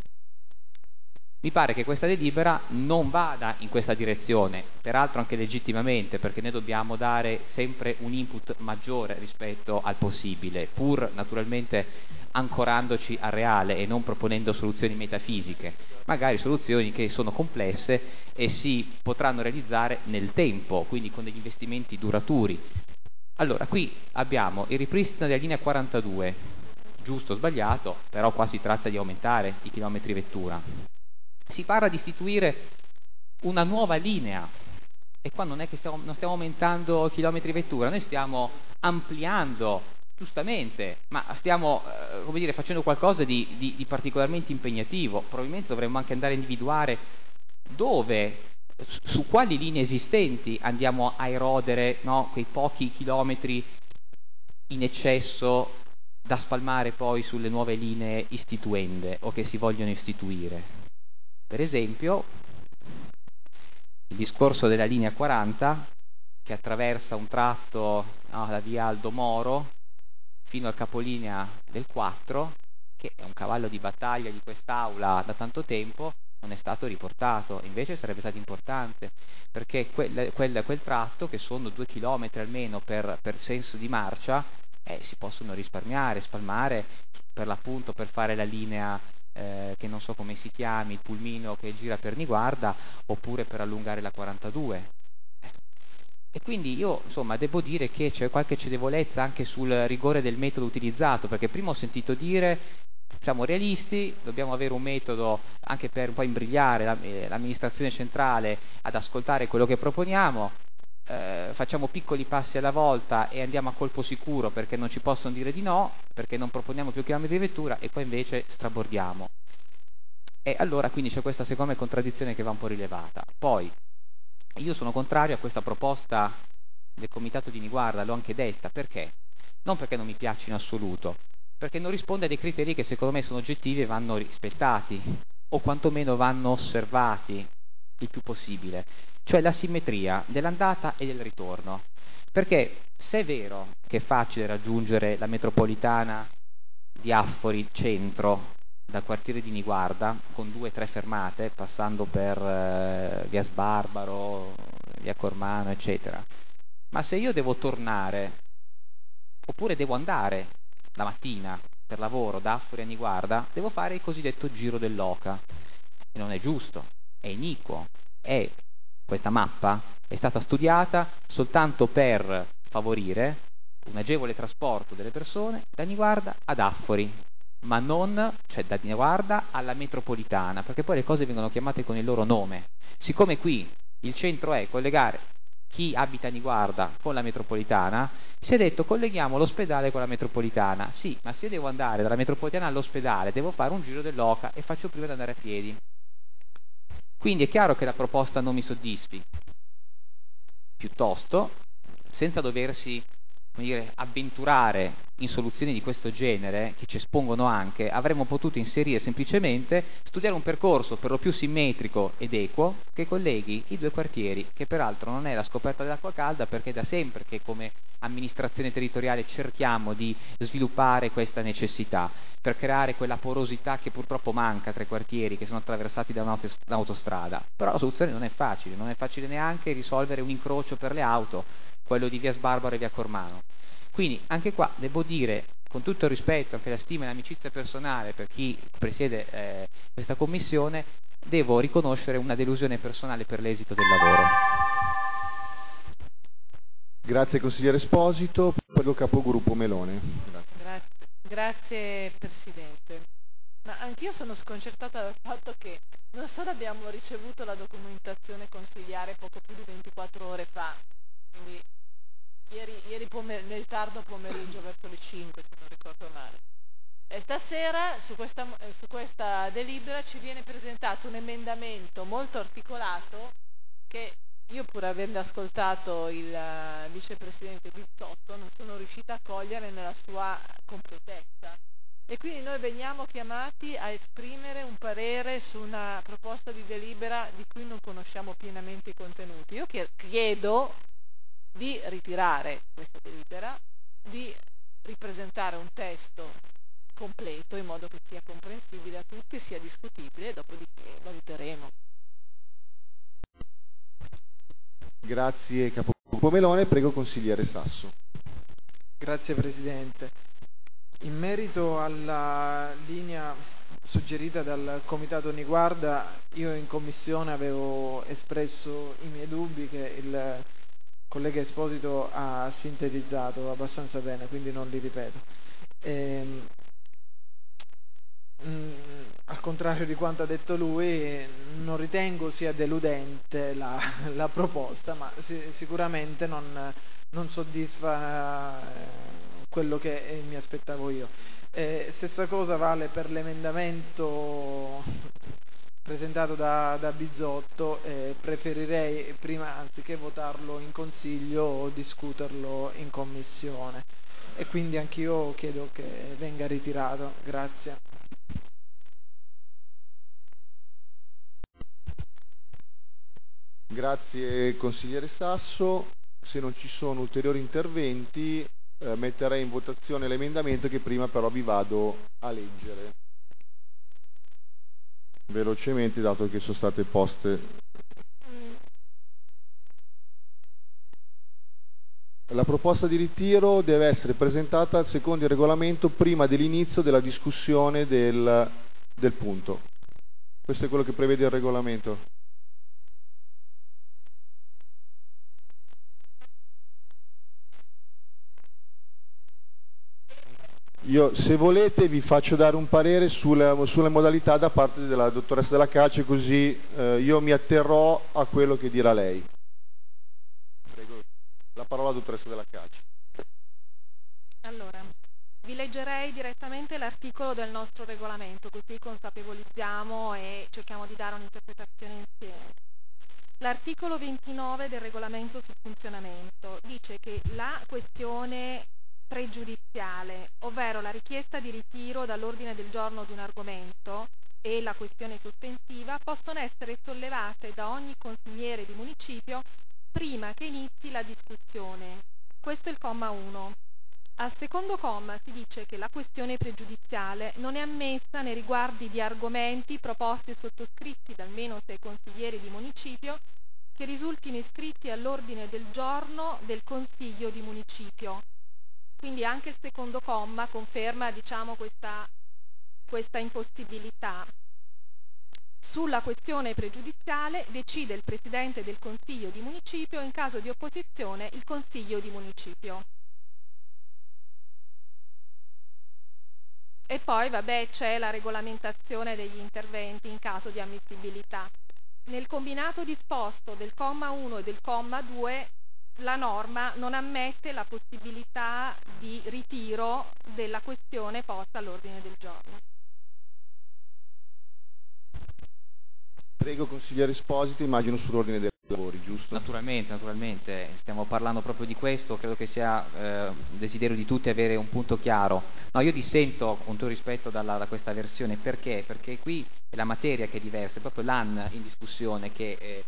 Mi pare che questa delibera non vada in questa direzione, peraltro anche legittimamente, perché noi dobbiamo dare sempre un input maggiore rispetto al possibile, pur naturalmente ancorandoci al reale e non proponendo soluzioni metafisiche, magari soluzioni che sono complesse e si potranno realizzare nel tempo, quindi con degli investimenti duraturi. Allora, qui abbiamo il ripristino della linea 42, giusto o sbagliato, però qua si tratta di aumentare i chilometri vettura. Si parla di istituire una nuova linea, e qua non è che non stiamo aumentando i chilometri vettura, noi stiamo ampliando, giustamente, ma stiamo come dire, facendo qualcosa di particolarmente impegnativo. Probabilmente dovremmo anche andare a individuare dove, su quali linee esistenti andiamo a erodere, no, quei pochi chilometri in eccesso da spalmare poi sulle nuove linee istituende o che si vogliono istituire. Per esempio, il discorso della linea 40 che attraversa un tratto, no, da via Aldo Moro fino al capolinea del 4, che è un cavallo di battaglia di quest'Aula da tanto tempo, non è stato riportato. Invece sarebbe stato importante, perché quel tratto, che sono 2 chilometri almeno per senso di marcia, si possono risparmiare, spalmare per l'appunto per fare la linea che non so come si chiami, il pulmino che gira per Niguarda, oppure per allungare la 42. E quindi io insomma devo dire che c'è qualche cedevolezza anche sul rigore del metodo utilizzato, perché prima ho sentito dire siamo realisti, dobbiamo avere un metodo anche per un po' imbrigliare l'amministrazione centrale ad ascoltare quello che proponiamo, facciamo piccoli passi alla volta e andiamo a colpo sicuro perché non ci possono dire di no, perché non proponiamo più chilometri di vettura, e poi invece strabordiamo. E allora quindi c'è questa seconda contraddizione che va un po' rilevata. Poi io sono contrario a questa proposta del comitato di Niguarda, l'ho anche detta, perché? Non perché non mi piace in assoluto, perché non risponde a dei criteri che secondo me sono oggettivi e vanno rispettati, o quantomeno vanno osservati il più possibile, cioè la simmetria dell'andata e del ritorno. Perché se è vero che è facile raggiungere la metropolitana di Affori centro dal quartiere di Niguarda, con 2 o 3 fermate, passando per via Sbarbaro, via Cormano, eccetera, ma se io devo tornare, oppure devo andare la mattina per lavoro da Affori a Niguarda, devo fare il cosiddetto giro dell'oca. E non è giusto, è iniquo. Questa mappa è stata studiata soltanto per favorire un agevole trasporto delle persone da Niguarda ad Affori, ma non, cioè da Niguarda alla metropolitana, perché poi le cose vengono chiamate con il loro nome. Siccome qui il centro è collegare chi abita a Niguarda con la metropolitana, si è detto colleghiamo l'ospedale con la metropolitana. Sì, ma se io devo andare dalla metropolitana all'ospedale devo fare un giro dell'oca e faccio prima di andare a piedi. Quindi è chiaro che la proposta non mi soddisfi. Piuttosto, senza doversi, come dire, avventurare in soluzioni di questo genere, che ci espongono anche, avremmo potuto inserire semplicemente, studiare un percorso per lo più simmetrico ed equo che colleghi i 2 quartieri, che peraltro non è la scoperta dell'acqua calda, perché da sempre che come amministrazione territoriale cerchiamo di sviluppare questa necessità, per creare quella porosità che purtroppo manca tra i quartieri che sono attraversati da un'autostrada. Però la soluzione non è facile neanche risolvere un incrocio per le auto, quello di via Sbarbaro e via Cormano. Quindi anche qua devo dire, con tutto il rispetto, anche la stima e l'amicizia personale per chi presiede questa commissione, devo riconoscere una delusione personale per l'esito del lavoro. Grazie consigliere Esposito, prego capogruppo Melone. Grazie Presidente. Ma anch'io sono sconcertata dal fatto che non solo abbiamo ricevuto la documentazione consigliare poco più di 24 ore fa, quindi ieri nel tardo pomeriggio verso le 5 se non ricordo male, e stasera su questa delibera ci viene presentato un emendamento molto articolato che io, pur avendo ascoltato il vicepresidente Bizzotto, non sono riuscita a cogliere nella sua completezza. E quindi noi veniamo chiamati a esprimere un parere su una proposta di delibera di cui non conosciamo pienamente i contenuti. Io chiedo di ritirare questa delibera, di ripresentare un testo completo in modo che sia comprensibile a tutti, sia discutibile, e dopodiché valuteremo. Grazie capogruppo Melone, prego consigliere Sasso. Grazie Presidente. In merito alla linea suggerita dal Comitato Niguarda, io in Commissione avevo espresso i miei dubbi che il collega Esposito ha sintetizzato abbastanza bene, quindi non li ripeto. Al contrario di quanto ha detto lui, non ritengo sia deludente la proposta, ma sicuramente non soddisfa quello che mi aspettavo io. Stessa cosa vale per l'emendamento presentato da Bizzotto. Preferirei prima, anziché votarlo in consiglio, discuterlo in commissione, e quindi anch'io chiedo che venga ritirato. Grazie. Grazie consigliere Sasso. Se non ci sono ulteriori interventi, metterei in votazione l'emendamento che prima però vi vado a leggere velocemente, dato che sono state poste. La proposta di ritiro deve essere presentata secondo il regolamento prima dell'inizio della discussione del punto. Questo è quello che prevede il regolamento. Io, se volete, vi faccio dare un parere sulle modalità da parte della dottoressa Della Calce, così io mi atterrò a quello che dirà lei. Prego la parola alla dottoressa Della Calce. Allora, vi leggerei direttamente l'articolo del nostro regolamento, così consapevolizziamo e cerchiamo di dare un'interpretazione insieme. L'articolo 29 del regolamento sul funzionamento dice che la questione pregiudiziale, ovvero la richiesta di ritiro dall'ordine del giorno di un argomento e la questione sospensiva, possono essere sollevate da ogni consigliere di municipio prima che inizi la discussione. Questo è il comma 1. Al secondo comma si dice che la questione pregiudiziale non è ammessa nei riguardi di argomenti proposti e sottoscritti da almeno 6 consiglieri di municipio che risultino iscritti all'ordine del giorno del Consiglio di municipio. Quindi anche il secondo comma conferma, diciamo, questa impossibilità. Sulla questione pregiudiziale decide il Presidente del Consiglio di municipio, in caso di opposizione il Consiglio di municipio. E poi, c'è la regolamentazione degli interventi in caso di ammissibilità. Nel combinato disposto del comma 1 e del comma 2 la norma non ammette la possibilità di ritiro della questione posta all'ordine del giorno. Prego, consigliere Esposito, immagino sull'ordine dei lavori, giusto? Naturalmente, stiamo parlando proprio di questo, credo che sia desiderio di tutti avere un punto chiaro. No, io dissento con tutto rispetto da questa versione, perché? Perché qui è la materia che è diversa, è proprio l'AN in discussione che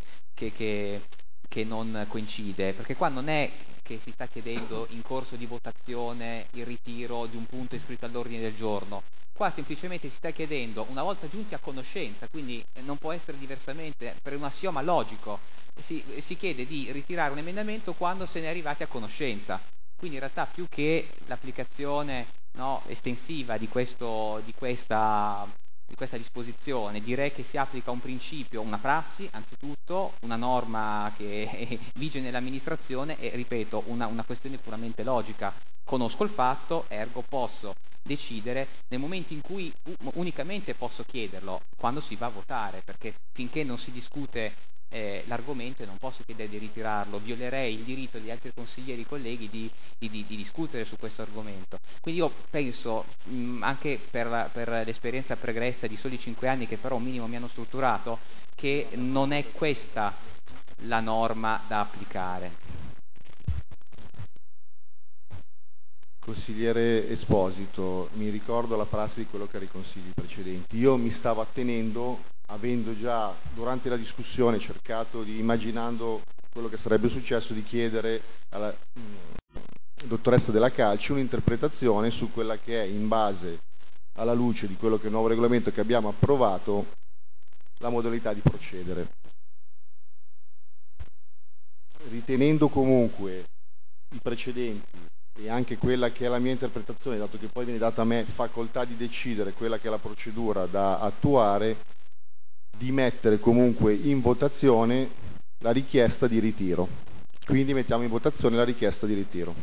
non coincide, perché qua non è che si sta chiedendo in corso di votazione il ritiro di un punto iscritto all'ordine del giorno, qua semplicemente si sta chiedendo, una volta giunti a conoscenza, quindi non può essere diversamente, per un assioma logico, si chiede di ritirare un emendamento quando se ne è arrivati a conoscenza, quindi in realtà più che l'applicazione estensiva di questa disposizione, direi che si applica un principio, una prassi, anzitutto, una norma che vige nell'amministrazione e, ripeto, una questione puramente logica. Conosco il fatto, ergo posso decidere nel momento in cui unicamente posso chiederlo, quando si va a votare, perché finché non si discute l'argomento non posso chiedere di ritirarlo, violerei il diritto degli altri consiglieri colleghi di discutere su questo argomento. Quindi io penso, anche per l'esperienza pregressa di soli 5 anni che però un minimo mi hanno strutturato, che non è questa la norma da applicare. Consigliere Esposito, mi ricordo la prassi di quello che era i consigli precedenti. Io mi stavo attenendo, avendo già durante la discussione cercato di, immaginando quello che sarebbe successo, di chiedere alla dottoressa Della Calce un'interpretazione su quella che è, in base alla luce di quello che è il nuovo regolamento che abbiamo approvato, la modalità di procedere. Ritenendo comunque i precedenti e anche quella che è la mia interpretazione, dato che poi viene data a me facoltà di decidere quella che è la procedura da attuare, di mettere comunque in votazione la richiesta di ritiro. Quindi mettiamo in votazione la richiesta di ritiro.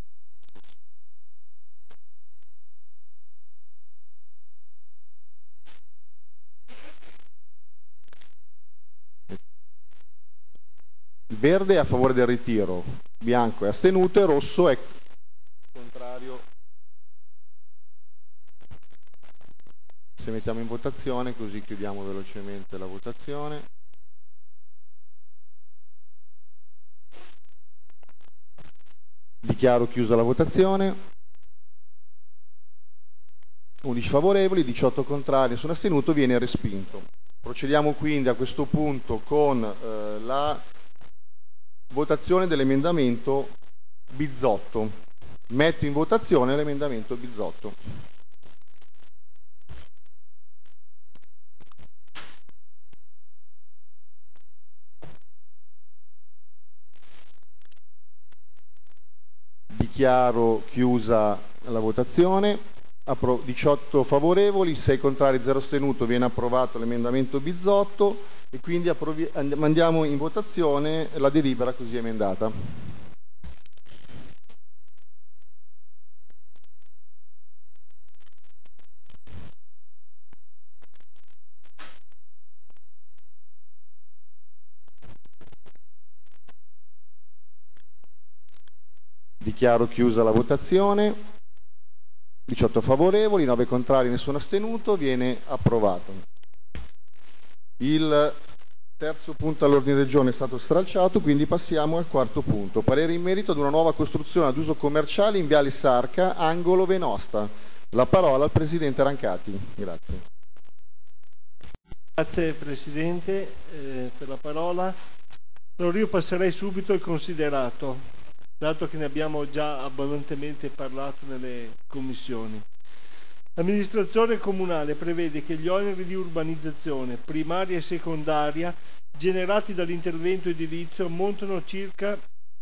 Il verde è a favore del ritiro, bianco è astenuto e rosso è contrario. Se mettiamo in votazione, così chiudiamo velocemente la votazione. Dichiaro chiusa la votazione. 11 favorevoli, 18 contrari, nessuno astenuto, viene respinto. Procediamo quindi a questo punto con la votazione dell'emendamento Bizzotto. Metto in votazione l'emendamento Bizzotto. Dichiaro chiusa la votazione. 18 favorevoli, 6 contrari, 0 astenuto. Viene approvato l'emendamento Bizzotto e quindi mandiamo in votazione la delibera così emendata. Dichiaro chiusa la votazione. 18 favorevoli, 9 contrari, nessuno astenuto, viene approvato. Il terzo punto all'ordine del giorno è stato stralciato, quindi passiamo al quarto punto. Parere in merito ad una nuova costruzione ad uso commerciale in Viale Sarca, angolo Venosta. La parola al Presidente Rancati. Grazie. Grazie Presidente per la parola. Allora io passerei subito al considerato, dato che ne abbiamo già abbondantemente parlato nelle commissioni. L'amministrazione comunale prevede che gli oneri di urbanizzazione primaria e secondaria generati dall'intervento edilizio ammontano a circa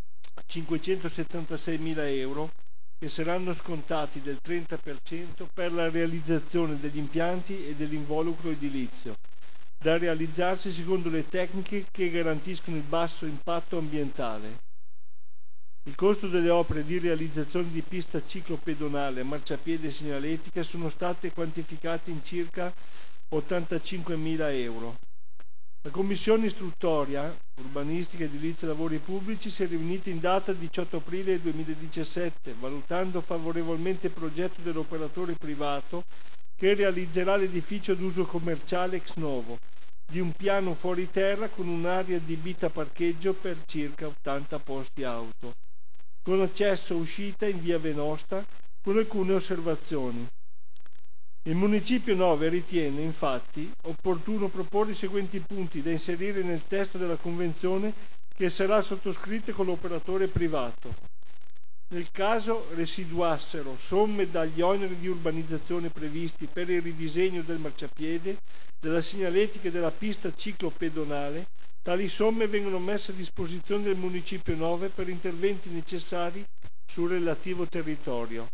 576.000 euro che saranno scontati del 30% per la realizzazione degli impianti e dell'involucro edilizio, da realizzarsi secondo le tecniche che garantiscono il basso impatto ambientale. Il costo delle opere di realizzazione di pista ciclopedonale, marciapiede e segnaletica sono state quantificate in circa 85.000 euro. La Commissione istruttoria, urbanistica, edilizia e lavori pubblici si è riunita in data 18 aprile 2017, valutando favorevolmente il progetto dell'operatore privato che realizzerà l'edificio ad uso commerciale ex novo, di un piano fuori terra con un'area adibita a parcheggio per circa 80 posti auto, con accesso e uscita in via Venosta, con alcune osservazioni. Il Municipio 9 ritiene, infatti, opportuno proporre i seguenti punti da inserire nel testo della Convenzione che sarà sottoscritta con l'operatore privato. Nel caso residuassero somme dagli oneri di urbanizzazione previsti per il ridisegno del marciapiede, della segnaletica e della pista ciclopedonale, tali somme vengono messe a disposizione del Municipio 9 per interventi necessari sul relativo territorio.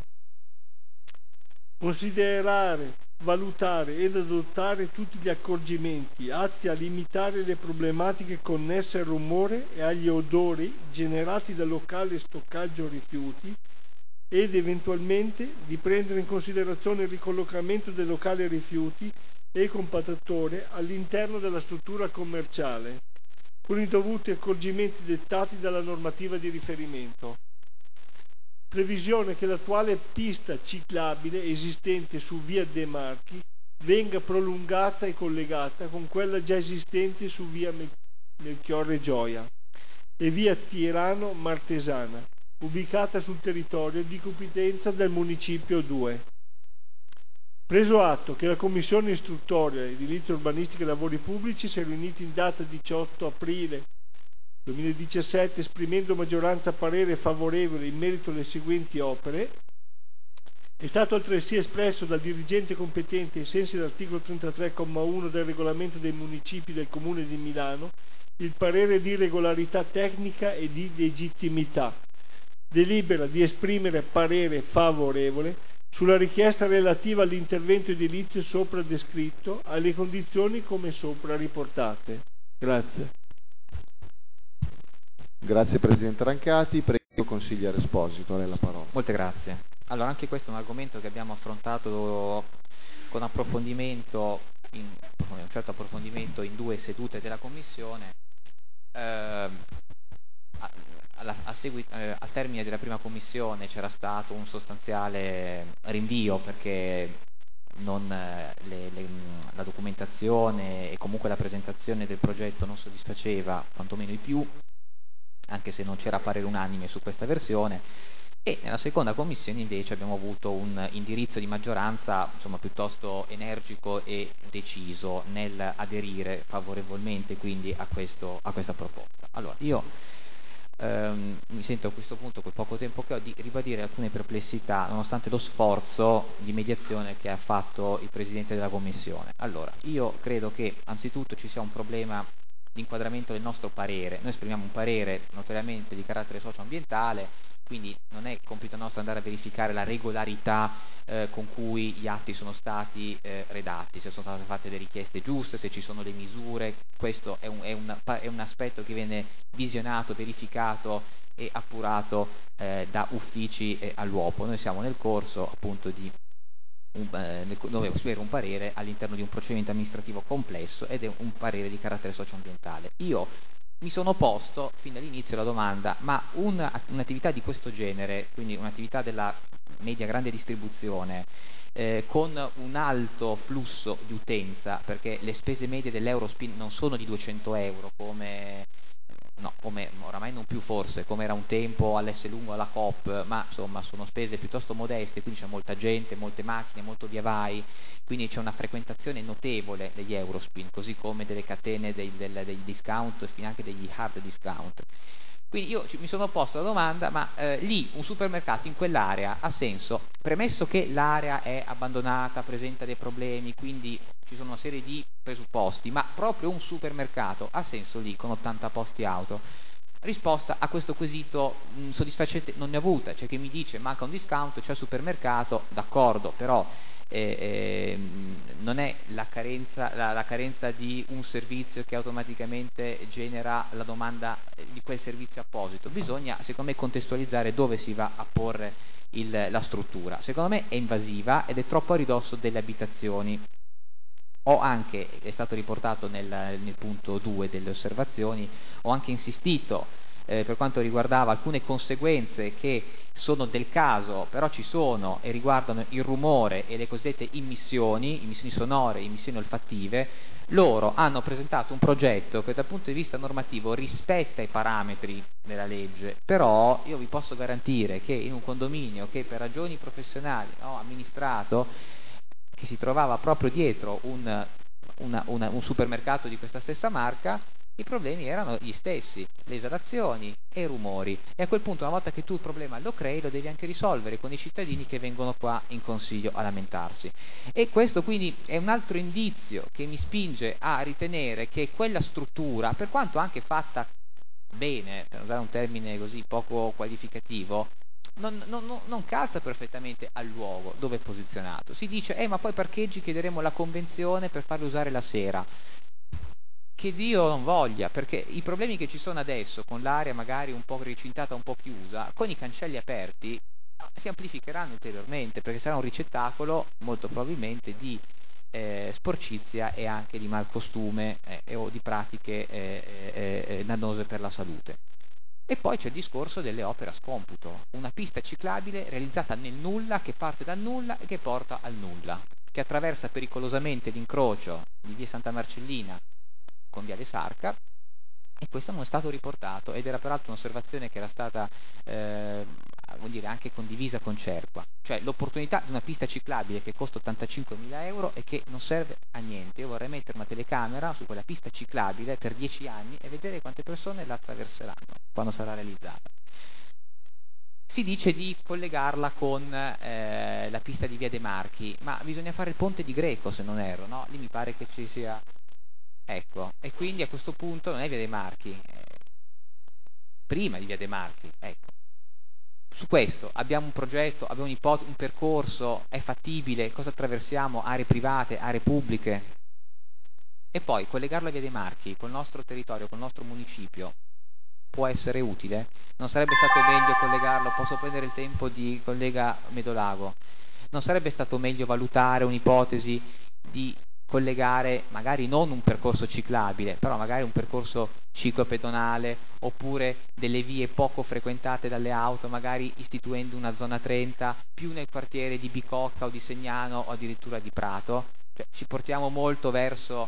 Considerare, valutare ed adottare tutti gli accorgimenti atti a limitare le problematiche connesse al rumore e agli odori generati dal locale stoccaggio rifiuti ed eventualmente di prendere in considerazione il ricollocamento del locale rifiuti e compattatore all'interno della struttura commerciale, con i dovuti accorgimenti dettati dalla normativa di riferimento. Previsione che l'attuale pista ciclabile esistente su via De Marchi venga prolungata e collegata con quella già esistente su via Melchiorre Gioia e via Tirano Martesana, ubicata sul territorio di competenza del Municipio 2. Preso atto che la Commissione istruttoria edilizia urbanistica e lavori pubblici si è riunita in data 18 aprile 2017 esprimendo maggioranza parere favorevole in merito alle seguenti opere, è stato altresì espresso dal dirigente competente ai sensi dell'articolo 33,1 del regolamento dei municipi del Comune di Milano il parere di regolarità tecnica e di legittimità. Delibera di esprimere parere favorevole sulla richiesta relativa all'intervento edilizio sopra descritto alle condizioni come sopra riportate. Grazie. Grazie Presidente Rancati, prego Consigliere Esposito, a lei la parola. Molte grazie. Allora, anche questo è un argomento che abbiamo affrontato con approfondimento, un certo approfondimento in 2 sedute della Commissione. Al termine della prima Commissione c'era stato un sostanziale rinvio perché la documentazione e comunque la presentazione del progetto non soddisfaceva quantomeno i più, anche se non c'era parere unanime su questa versione, e nella seconda commissione invece abbiamo avuto un indirizzo di maggioranza piuttosto energico e deciso nel aderire favorevolmente quindi a questa proposta. Allora, io mi sento a questo punto, quel poco tempo che ho, di ribadire alcune perplessità nonostante lo sforzo di mediazione che ha fatto il Presidente della Commissione. Allora, io credo che anzitutto ci sia un problema di inquadramento del nostro parere. Noi esprimiamo un parere notoriamente di carattere socio-ambientale, quindi non è compito nostro andare a verificare la regolarità con cui gli atti sono stati redatti, se sono state fatte le richieste giuste, se ci sono le misure. Questo è un aspetto che viene visionato, verificato e appurato da uffici all'uopo. Noi siamo nel corso appunto di dove esprimere un parere all'interno di un procedimento amministrativo complesso ed è un parere di carattere socio-ambientale. Io mi sono posto fin dall'inizio la domanda, ma un'attività di questo genere, quindi un'attività della media grande distribuzione, con un alto flusso di utenza, perché le spese medie dell'Eurospin non sono di 200 euro come oramai non più forse, come era un tempo all'S lungo alla Coop, ma insomma sono spese piuttosto modeste, quindi c'è molta gente, molte macchine, molto via vai, quindi c'è una frequentazione notevole degli Eurospin, così come delle catene dei discount, fino anche degli hard discount. Quindi io mi sono posto la domanda, ma lì un supermercato in quell'area ha senso? Premesso che l'area è abbandonata, presenta dei problemi, quindi ci sono una serie di presupposti, ma proprio un supermercato ha senso lì con 80 posti auto? Risposta a questo quesito soddisfacente non ne ho avuta. C'è chi mi dice manca un discount, c'è il supermercato, d'accordo, però non è la carenza di un servizio che automaticamente genera la domanda di quel servizio apposito. Bisogna, secondo me, contestualizzare dove si va a porre la struttura. Secondo me è invasiva ed è troppo a ridosso delle abitazioni. Ho anche, è stato riportato nel punto 2 delle osservazioni, ho anche insistito per quanto riguardava alcune conseguenze che sono del caso, però ci sono e riguardano il rumore e le cosiddette immissioni sonore, immissioni olfattive. Loro hanno presentato un progetto che dal punto di vista normativo rispetta i parametri della legge, però io vi posso garantire che in un condominio che per ragioni professionali ho amministrato, che si trovava proprio dietro un supermercato di questa stessa marca, i problemi erano gli stessi, le esalazioni e i rumori, e a quel punto, una volta che tu il problema lo crei, lo devi anche risolvere con i cittadini che vengono qua in consiglio a lamentarsi. E questo quindi è un altro indizio che mi spinge a ritenere che quella struttura, per quanto anche fatta bene, per usare un termine così poco qualificativo, non calza perfettamente al luogo dove è posizionato. Si dice, ma poi parcheggi chiederemo la convenzione per farli usare la sera. Che Dio non voglia, perché i problemi che ci sono adesso, con l'area magari un po' recintata, un po' chiusa, con i cancelli aperti, si amplificheranno ulteriormente, perché sarà un ricettacolo, molto probabilmente, di sporcizia e anche di malcostume o di pratiche dannose per la salute. E poi c'è il discorso delle opere a scomputo, una pista ciclabile realizzata nel nulla, che parte dal nulla e che porta al nulla, che attraversa pericolosamente l'incrocio di via Santa Marcellina con viale Sarca, e questo non è stato riportato, ed era peraltro un'osservazione che era stata anche condivisa con Cerqua, cioè l'opportunità di una pista ciclabile che costa 85.000 euro e che non serve a niente. Io vorrei mettere una telecamera su quella pista ciclabile per 10 anni e vedere quante persone la attraverseranno quando sarà realizzata. Si dice di collegarla con la pista di via De Marchi, ma bisogna fare il ponte di Greco, se non erro, no? Lì mi pare che ci sia. Ecco, e quindi a questo punto non è via De Marchi, prima di via De Marchi, ecco. Su questo abbiamo un progetto, abbiamo un'ipotesi, un percorso, è fattibile, cosa attraversiamo? Aree private, aree pubbliche? E poi collegarlo a via De Marchi col nostro territorio, col nostro municipio, può essere utile? Non sarebbe stato meglio collegarlo, posso prendere il tempo di collega Medolago, non sarebbe stato meglio valutare un'ipotesi di collegare magari non un percorso ciclabile, però magari un percorso ciclopedonale, oppure delle vie poco frequentate dalle auto, magari istituendo una zona 30 più nel quartiere di Bicocca o di Segnano o addirittura di Prato? Cioè, ci portiamo molto verso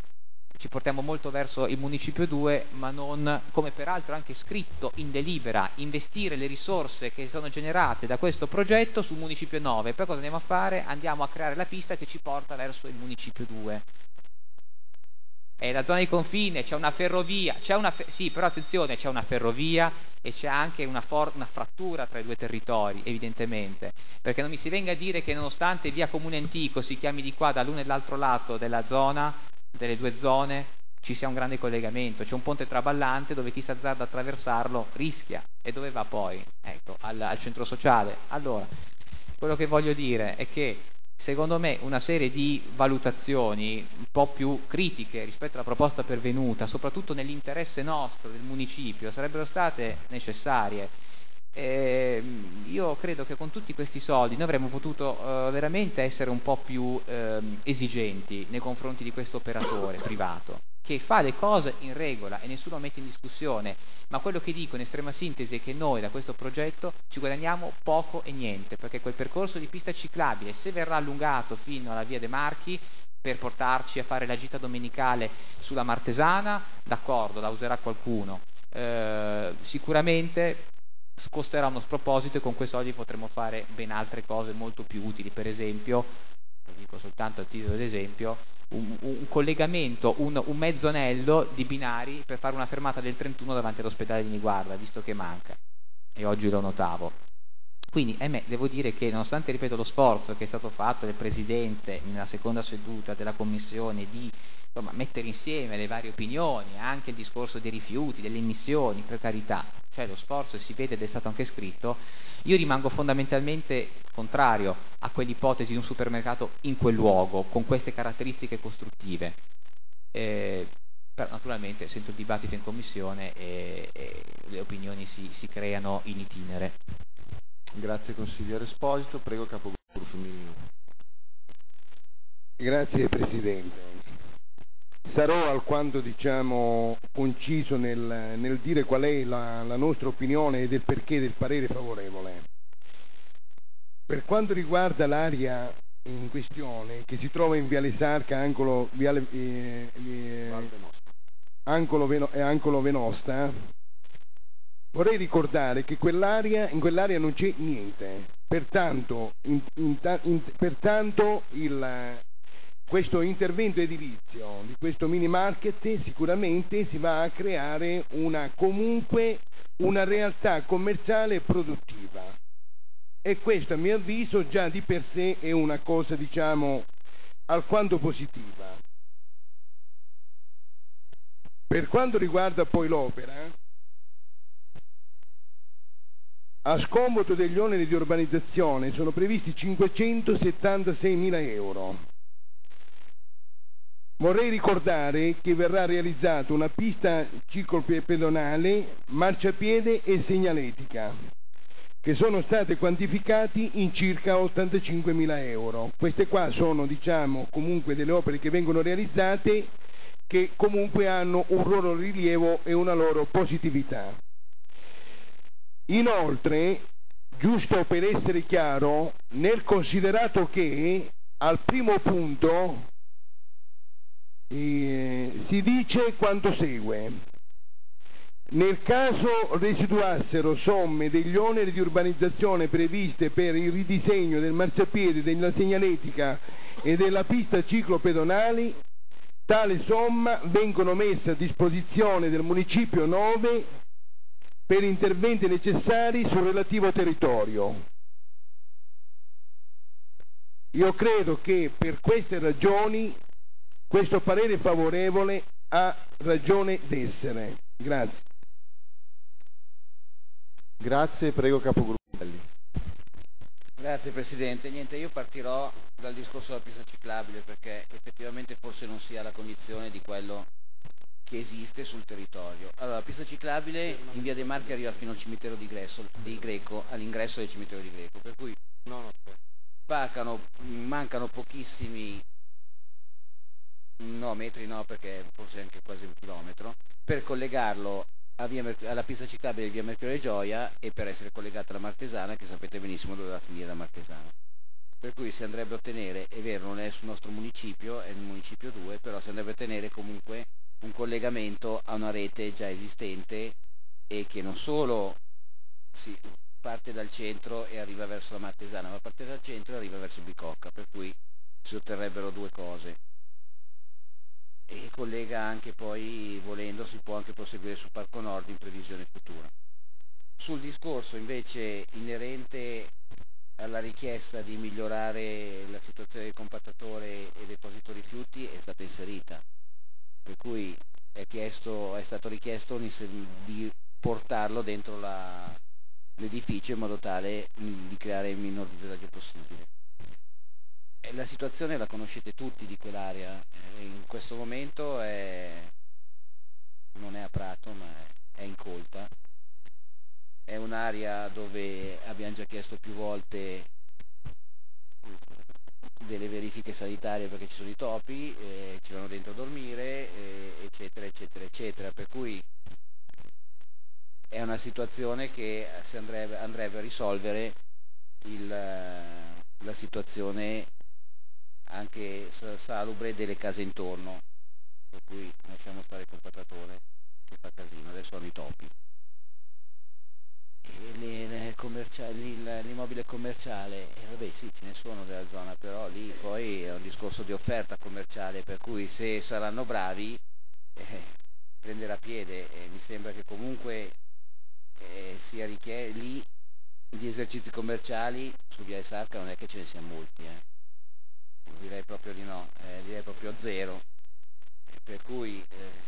il Municipio 2, ma non, come peraltro anche scritto in delibera, investire le risorse che sono generate da questo progetto sul Municipio 9. Poi cosa andiamo a fare? Andiamo a creare la pista che ci porta verso il Municipio 2. È la zona di confine, c'è una ferrovia, sì, però attenzione, c'è una ferrovia e c'è anche una frattura tra i due territori, evidentemente, perché non mi si venga a dire che nonostante via Comune Antico si chiami di qua dall'uno e dall'altro lato della zona, delle due zone, ci sia un grande collegamento, c'è un ponte traballante dove chi si azzarda a attraversarlo rischia. E dove va poi? Ecco, al centro sociale. Allora, quello che voglio dire è che secondo me una serie di valutazioni un po' più critiche rispetto alla proposta pervenuta, soprattutto nell'interesse nostro, del municipio, sarebbero state necessarie. Io credo che con tutti questi soldi noi avremmo potuto veramente essere un po' più esigenti nei confronti di questo operatore privato, che fa le cose in regola e nessuno mette in discussione, ma quello che dico in estrema sintesi è che noi da questo progetto ci guadagniamo poco e niente, perché quel percorso di pista ciclabile, se verrà allungato fino alla via De Marchi per portarci a fare la gita domenicale sulla Martesana, d'accordo, la userà qualcuno, sicuramente costerà uno sproposito e con quei soldi potremo fare ben altre cose molto più utili, per esempio, lo dico soltanto a titolo d'esempio, un collegamento, un mezzo anello di binari per fare una fermata del 31 davanti all'ospedale di Niguarda, visto che manca, e oggi lo notavo. Quindi devo dire che nonostante, ripeto, lo sforzo che è stato fatto del Presidente nella seconda seduta della Commissione di mettere insieme le varie opinioni, anche il discorso dei rifiuti, delle emissioni, per carità, cioè lo sforzo si vede ed è stato anche scritto, io rimango fondamentalmente contrario a quell'ipotesi di un supermercato in quel luogo, con queste caratteristiche costruttive. Però naturalmente sento il dibattito in Commissione e le opinioni si creano in itinere. Grazie consigliere Esposito, prego capogruppo Femminile. Grazie Presidente. Sarò alquanto conciso nel dire qual è la nostra opinione e del perché del parere favorevole. Per quanto riguarda l'area in questione, che si trova in Viale Sarca, angolo Venosta, vorrei ricordare che in quell'area non c'è niente, pertanto questo intervento edilizio di questo mini market sicuramente si va a creare comunque una realtà commerciale produttiva, e questo a mio avviso già di per sé è una cosa alquanto positiva. Per quanto riguarda poi l'opera, a scomputo degli oneri di urbanizzazione sono previsti 576.000 euro. Vorrei ricordare che verrà realizzata una pista ciclopedonale, marciapiede e segnaletica, che sono state quantificati in circa 85.000 euro. Queste qua sono comunque delle opere che vengono realizzate, che comunque hanno un loro rilievo e una loro positività. Inoltre, giusto per essere chiaro, nel considerato che al primo punto si dice quanto segue: nel caso residuassero somme degli oneri di urbanizzazione previste per il ridisegno del marciapiede, della segnaletica e della pista ciclopedonali, tale somma vengono messe a disposizione del Municipio 9 per interventi necessari sul relativo territorio. Io credo che per queste ragioni questo parere favorevole ha ragione d'essere. Grazie. Grazie, prego capogruppo. Grazie Presidente. Io partirò dal discorso della pista ciclabile, perché effettivamente forse non si ha la cognizione di quello che esiste sul territorio. Allora, la pista ciclabile in via dei Marchi arriva fino al cimitero di Greco, all'ingresso del cimitero di Greco, per cui mancano pochissimi metri, perché forse anche quasi un chilometro, per collegarlo alla pista ciclabile di via Mercurio Gioia e per essere collegata alla Martesana, che sapete benissimo dove va a finire la Martesana. Per cui si andrebbe a ottenere, è vero, non è sul nostro municipio, è nel municipio 2, però si andrebbe a ottenere comunque un collegamento a una rete già esistente, e che non solo si parte dal centro e arriva verso la Martesana, ma parte dal centro e arriva verso Bicocca, per cui si otterrebbero due cose. e collega anche poi, volendo, si può anche proseguire sul Parco Nord in previsione futura. Sul discorso invece inerente alla richiesta di migliorare la situazione del compattatore e deposito rifiuti è stata inserita, per cui è stato richiesto di portarlo dentro l'edificio in modo tale di creare il minor disagio possibile. La situazione la conoscete tutti di quell'area, in questo momento non è a Prato ma è in Colta. È un'area dove abbiamo già chiesto più volte delle verifiche sanitarie perché ci sono i topi, ci vanno dentro a dormire, eccetera, eccetera, eccetera. Per cui è una situazione che si andrebbe a risolvere la situazione anche salubre delle case intorno. Per cui lasciamo stare il compattatore che fa casino, adesso hanno i topi. L'immobile commerciale, vabbè sì, ce ne sono della zona, però lì poi è un discorso di offerta commerciale, per cui se saranno bravi prenderà piede. Mi sembra che comunque sia lì gli esercizi commerciali su Via Esarca non è che ce ne siano molti, direi proprio di no, direi proprio zero, per cui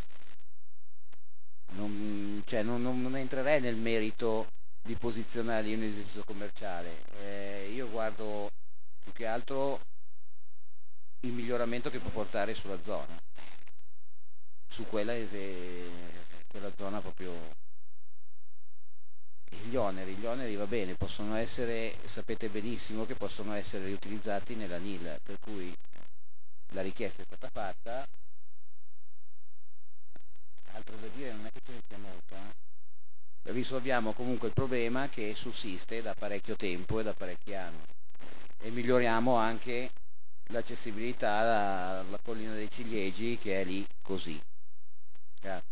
non entrerei nel merito di posizionare un esercizio commerciale. Io guardo più che altro il miglioramento che può portare sulla zona, su quella zona proprio. Gli oneri va bene, possono essere, sapete benissimo che possono essere riutilizzati nella NIL, per cui la richiesta è stata fatta. Altro da dire non è che ce ne sia molto, risolviamo comunque il problema che sussiste da parecchio tempo e da parecchi anni e miglioriamo anche l'accessibilità alla collina dei Ciliegi, che è lì così. Grazie.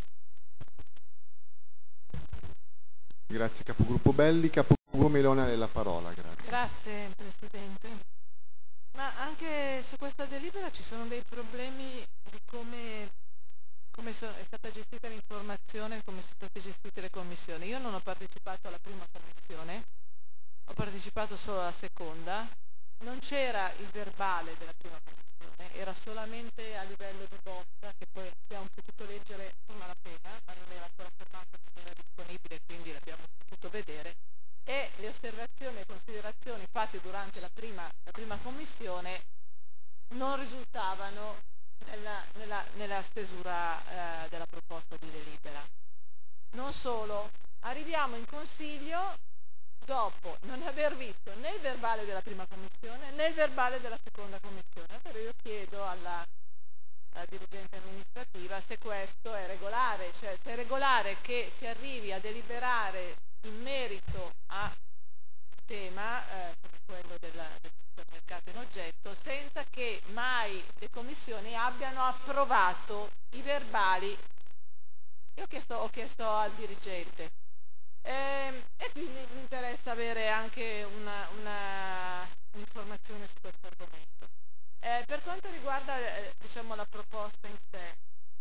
Grazie capogruppo Belli. Capogruppo Meloni ha la parola. Grazie. Grazie Presidente. Ma anche su questa delibera ci sono dei problemi di come è stata gestita l'informazione e come sono state gestite le commissioni. Io non ho partecipato alla prima commissione, ho partecipato solo alla seconda. Non c'era il verbale della prima commissione, era solamente a livello di bozza, che poi abbiamo potuto leggere a malapena, ma non era ancora fermato, non era disponibile, quindi l'abbiamo potuto vedere, e le osservazioni e considerazioni fatte durante la prima commissione non risultavano nella stesura della proposta di delibera. Non solo, arriviamo in Consiglio dopo non aver visto né il verbale della prima commissione né il verbale della seconda commissione. Allora io chiedo alla dirigente amministrativa se questo è regolare, cioè se è regolare che si arrivi a deliberare in merito a tema come quello del supermercato in oggetto senza che mai le commissioni abbiano approvato i verbali. Io ho chiesto al dirigente e quindi mi interessa avere anche una informazione su questo argomento. Per quanto riguarda diciamo la proposta in sé,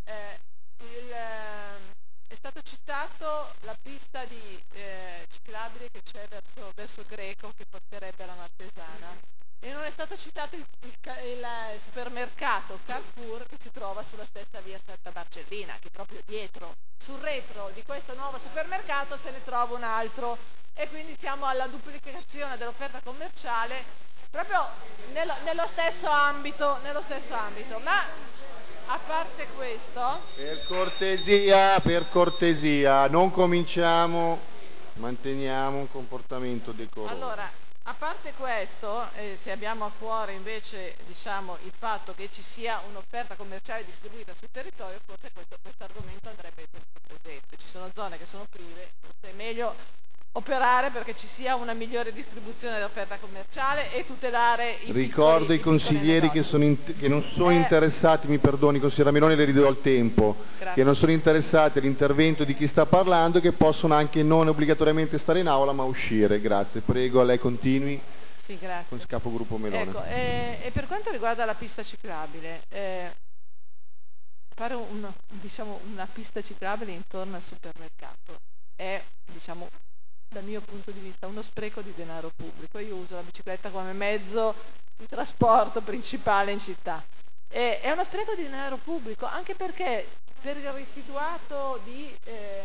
è stato citato la pista di ciclabile che c'è verso Greco che porterebbe alla Martesana e non è stato citato il supermercato Carrefour che si trova sulla stessa via Santa Marcellina, che proprio dietro, sul retro di questo nuovo supermercato se ne trova un altro e quindi siamo alla duplicazione dell'offerta commerciale proprio nello stesso ambito. Ma a parte questo, per cortesia, non cominciamo, manteniamo un comportamento decoroso. Allora, a parte questo, se abbiamo a cuore invece diciamo il fatto che ci sia un'offerta commerciale distribuita sul territorio, forse questo argomento andrebbe tenuto presente. Ci sono zone che sono prive, forse è meglio operare perché ci sia una migliore distribuzione dell'offerta commerciale e tutelare i Ricordo ai consiglieri che non sono interessati, mi perdoni consigliera Meloni, le ridò il tempo, Grazie. che non sono interessati all'intervento di chi sta parlando e che possono anche non obbligatoriamente stare in aula ma uscire. Grazie, prego, lei continui. Sì, grazie. Con il capogruppo Meloni. Ecco, e per quanto riguarda la pista ciclabile, fare una pista ciclabile intorno al supermercato è, diciamo, dal mio punto di vista uno spreco di denaro pubblico. Io uso la bicicletta come mezzo di trasporto principale in città. È uno spreco di denaro pubblico, anche perché per il residuato di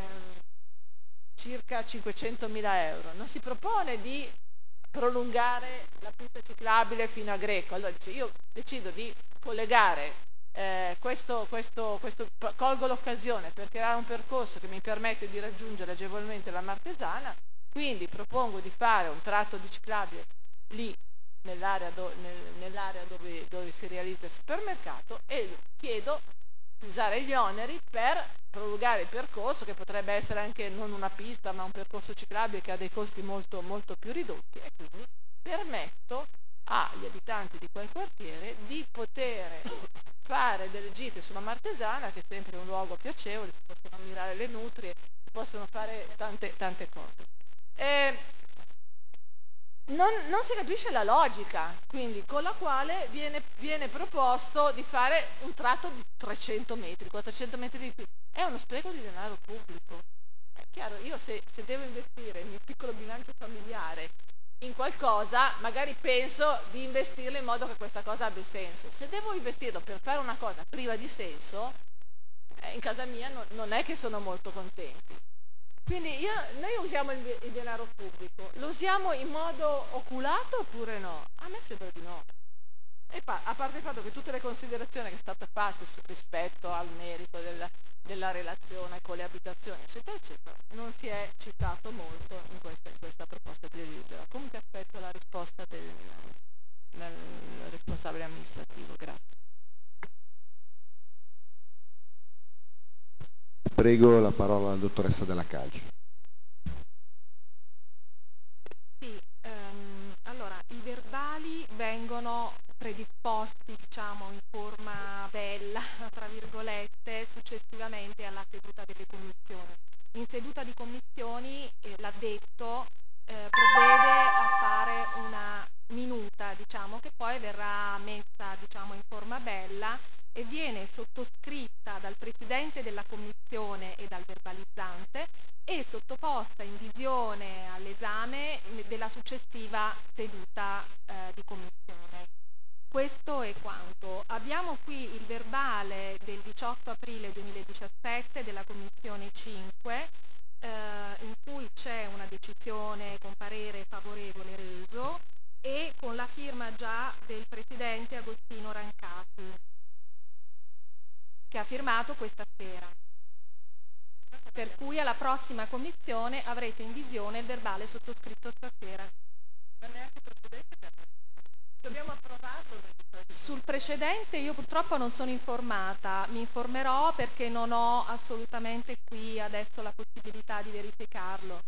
circa 500.000 euro non si propone di prolungare la pista ciclabile fino a Greco. Allora dice, io decido di collegare colgo l'occasione per creare un percorso che mi permette di raggiungere agevolmente la Martesana, quindi propongo di fare un tratto di ciclabile lì nell'area dove si realizza il supermercato e chiedo di usare gli oneri per prolungare il percorso, che potrebbe essere anche non una pista ma un percorso ciclabile che ha dei costi molto, molto più ridotti, e quindi permetto agli abitanti di quel quartiere di poter fare delle gite sulla Martesana, che è sempre un luogo piacevole, si possono ammirare le nutrie, si possono fare tante cose. Non si capisce la logica, quindi, con la quale viene proposto di fare un tratto di 300 metri, 400 metri di più. È uno spreco di denaro pubblico. È chiaro, io se devo investire il mio piccolo bilancio familiare in qualcosa, magari penso di investirlo in modo che questa cosa abbia senso. Se devo investirlo per fare una cosa priva di senso, in casa mia non è che sono molto contenti. Quindi noi usiamo il denaro pubblico, lo usiamo in modo oculato oppure no? A me sembra di no. E a parte il fatto che tutte le considerazioni che sono state fatte rispetto al merito della relazione con le abitazioni, eccetera, eccetera, non si è citato molto in questa proposta di delibera. Comunque aspetto la risposta del responsabile amministrativo. Grazie. Prego la parola alla dottoressa Della Calci. Sì, allora i verbali vengono predisposti, diciamo, in forma bella, tra virgolette, successivamente alla seduta delle commissioni. In seduta di commissioni l'addetto provvede a fare una minuta, diciamo, che poi verrà messa, diciamo, in forma bella e viene sottoscritta dal presidente della commissione e dal verbalizzante e sottoposta in visione all'esame della successiva seduta di commissione. Questo è quanto. Abbiamo qui il verbale del 18 aprile 2017 della commissione 5, in cui c'è una decisione con parere favorevole reso e con la firma già del presidente Agostino Rancati, che ha firmato questa sera. Per cui alla prossima commissione avrete in visione il verbale sottoscritto stasera. Dobbiamo approvarlo? Sul precedente io purtroppo non sono informata, mi informerò perché non ho assolutamente qui adesso la possibilità di verificarlo.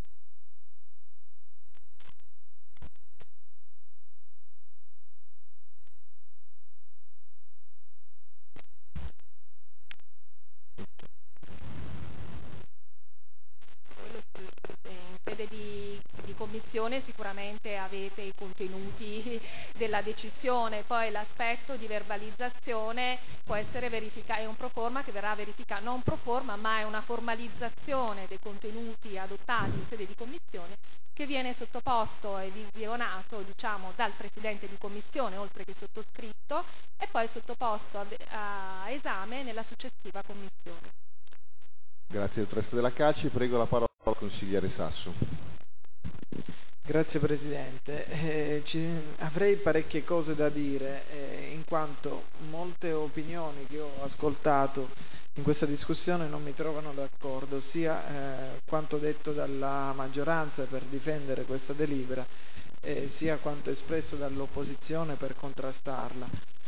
In sede di commissione sicuramente avete i contenuti della decisione, poi l'aspetto di verbalizzazione può essere verificato, è un proforma che verrà verificato, non proforma ma è una formalizzazione dei contenuti adottati in sede di commissione che viene sottoposto e visionato, diciamo, dal presidente di commissione oltre che sottoscritto e poi sottoposto a esame nella successiva commissione. Grazie dottoressa Della Calci, prego la parola al consigliere Sasso. Grazie Presidente, avrei parecchie cose da dire in quanto molte opinioni che ho ascoltato in questa discussione non mi trovano d'accordo, sia quanto detto dalla maggioranza per difendere questa delibera sia quanto espresso dall'opposizione per contrastarla.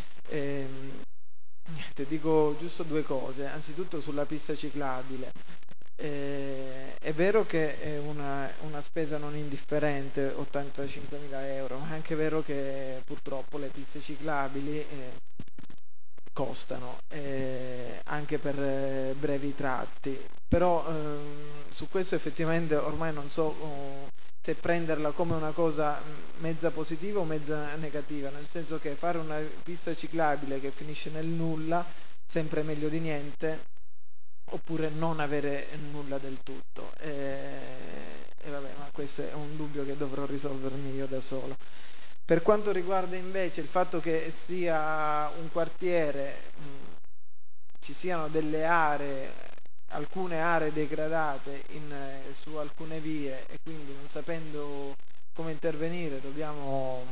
Ti dico giusto due cose. Anzitutto sulla pista ciclabile, è vero che è una spesa non indifferente, 85.000 euro, ma è anche vero che purtroppo le piste ciclabili costano anche per brevi tratti, però su questo effettivamente ormai non so se prenderla come una cosa mezza positiva o mezza negativa, nel senso che fare una pista ciclabile che finisce nel nulla sempre meglio di niente, oppure non avere nulla del tutto. E vabbè, ma questo è un dubbio che dovrò risolvermi io da solo. Per quanto riguarda invece il fatto che sia un quartiere, ci siano delle aree, alcune aree degradate su alcune vie, e quindi non sapendo come intervenire dobbiamo,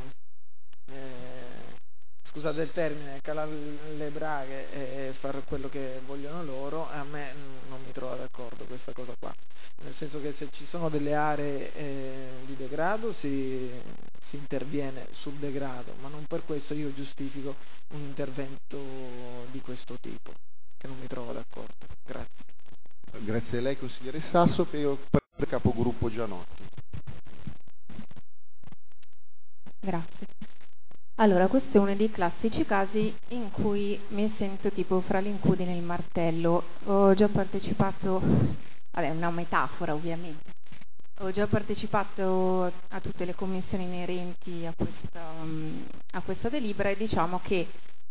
scusate il termine, calare le braghe e fare quello che vogliono loro, a me non mi trova d'accordo questa cosa qua, nel senso che se ci sono delle aree di degrado si interviene sul degrado, ma non per questo io giustifico un intervento di questo tipo, che non mi trovo d'accordo. Grazie. Grazie a lei consigliere Sasso, per il capogruppo Gianotti. Grazie. Allora, questo è uno dei classici casi in cui mi sento tipo fra l'incudine e il martello. Ho già partecipato, vabbè, è una metafora ovviamente, ho già partecipato a tutte le commissioni inerenti a questa delibera, e diciamo che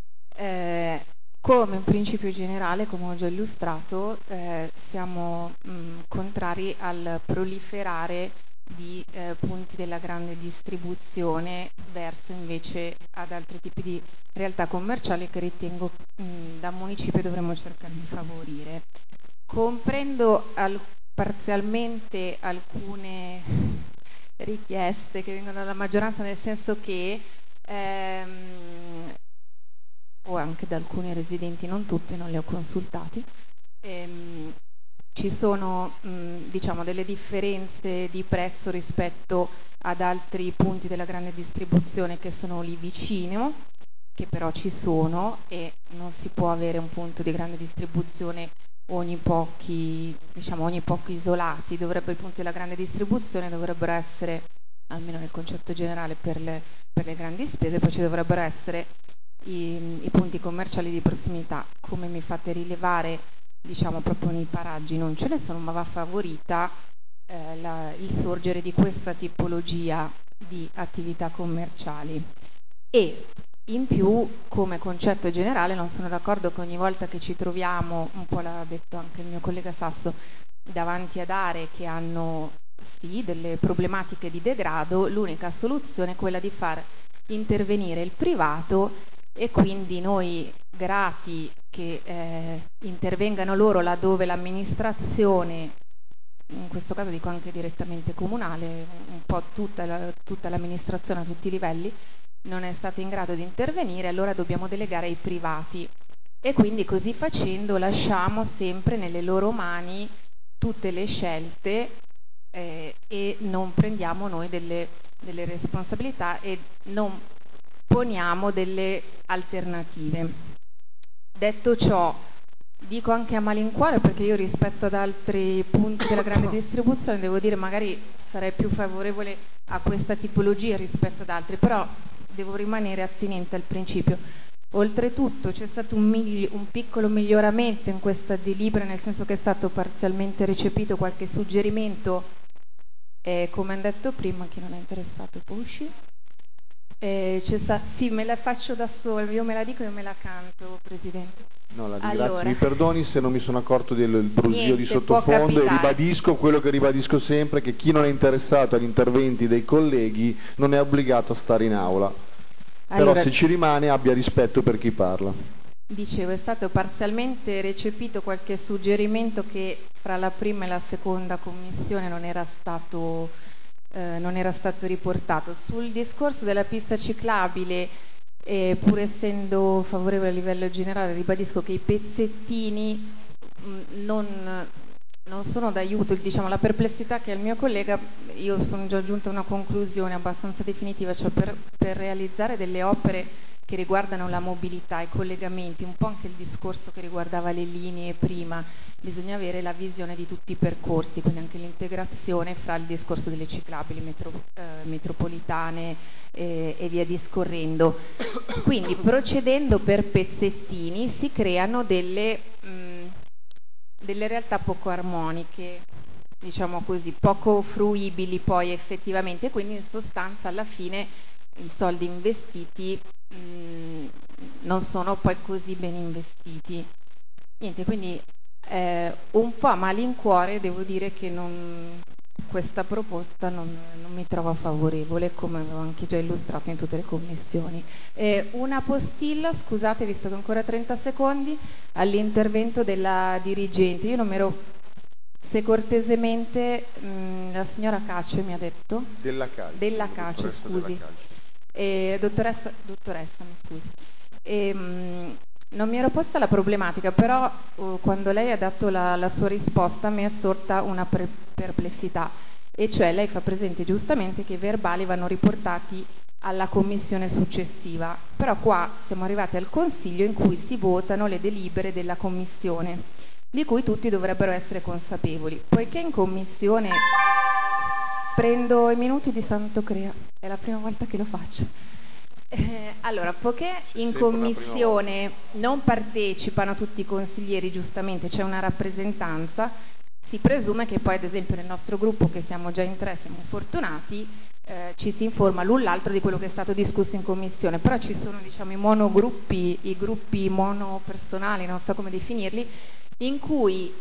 come un principio generale, come ho già illustrato, siamo contrari al proliferare di punti della grande distribuzione verso invece ad altri tipi di realtà commerciali che ritengo da municipio dovremmo cercare di favorire. Comprendo parzialmente alcune richieste che vengono dalla maggioranza, nel senso che o anche da alcuni residenti, non tutti, non li ho consultati, ci sono diciamo delle differenze di prezzo rispetto ad altri punti della grande distribuzione che sono lì vicino, che però ci sono, e non si può avere un punto di grande distribuzione ogni pochi isolati. I punti della grande distribuzione dovrebbero essere, almeno nel concetto generale, per le grandi spese, poi ci dovrebbero essere i punti commerciali di prossimità. Come mi fate rilevare, diciamo proprio nei paraggi non ce ne sono, ma va favorita il sorgere di questa tipologia di attività commerciali. E in più, come concetto generale, non sono d'accordo che ogni volta che ci troviamo, un po' l'ha detto anche il mio collega Sasso, davanti ad aree che hanno sì delle problematiche di degrado, l'unica soluzione è quella di far intervenire il privato, e quindi noi grati che intervengano loro laddove l'amministrazione, in questo caso dico anche direttamente comunale, un po' tutta l'amministrazione a tutti i livelli non è stata in grado di intervenire, allora dobbiamo delegare ai privati, e quindi così facendo lasciamo sempre nelle loro mani tutte le scelte e non prendiamo noi delle responsabilità e non poniamo delle alternative. Detto ciò, dico anche a malincuore, perché io rispetto ad altri punti della grande distribuzione devo dire magari sarei più favorevole a questa tipologia rispetto ad altri, però devo rimanere attinente al principio. Oltretutto c'è stato un piccolo miglioramento in questa delibera, nel senso che è stato parzialmente recepito qualche suggerimento, come hanno detto prima, chi non è interessato può uscire. Sì, me la faccio da sola, io me la dico e io me la canto, Presidente. No, la ringrazio, allora, mi perdoni se non mi sono accorto del brusio di niente, sottofondo, e ribadisco quello che ribadisco sempre, che chi non è interessato agli interventi dei colleghi non è obbligato a stare in aula. Allora, però se ci rimane abbia rispetto per chi parla. Dicevo, è stato parzialmente recepito qualche suggerimento che fra la prima e la seconda commissione non era stato riportato. Sul discorso della pista ciclabile, pur essendo favorevole a livello generale, ribadisco che i pezzettini non sono d'aiuto. Diciamo, la perplessità che ha il mio collega, io sono già giunta a una conclusione abbastanza definitiva, cioè per realizzare delle opere che riguardano la mobilità, i collegamenti, un po' anche il discorso che riguardava le linee prima, bisogna avere la visione di tutti i percorsi, quindi anche l'integrazione fra il discorso delle ciclabili metropolitane e via discorrendo. Quindi procedendo per pezzettini si creano delle realtà poco armoniche, diciamo così, poco fruibili poi effettivamente, quindi in sostanza alla fine i soldi investiti non sono poi così ben investiti. Niente, quindi un po' a malincuore devo dire che questa proposta non mi trovo favorevole, come avevo anche già illustrato in tutte le commissioni. Una postilla, scusate, visto che ho ancora 30 secondi, all'intervento della dirigente. Io non mi ero, se cortesemente la signora Cace mi ha detto? Della Cace, scusi. Dottoressa, mi scusi. Non mi ero posta la problematica, però quando lei ha dato la sua risposta mi è sorta una perplessità, e cioè lei fa presente giustamente che i verbali vanno riportati alla commissione successiva, però qua siamo arrivati al Consiglio in cui si votano le delibere della commissione, di cui tutti dovrebbero essere consapevoli. Poiché in commissione prendo i minuti di Santo Crea, è la prima volta che lo faccio. Allora, poiché in commissione non partecipano tutti i consiglieri, giustamente c'è una rappresentanza, si presume che poi, ad esempio, nel nostro gruppo, che siamo già in 3, siamo fortunati, ci si informa l'un l'altro di quello che è stato discusso in commissione, però ci sono, diciamo, i monogruppi, i gruppi monopersonali, non so come definirli, in cui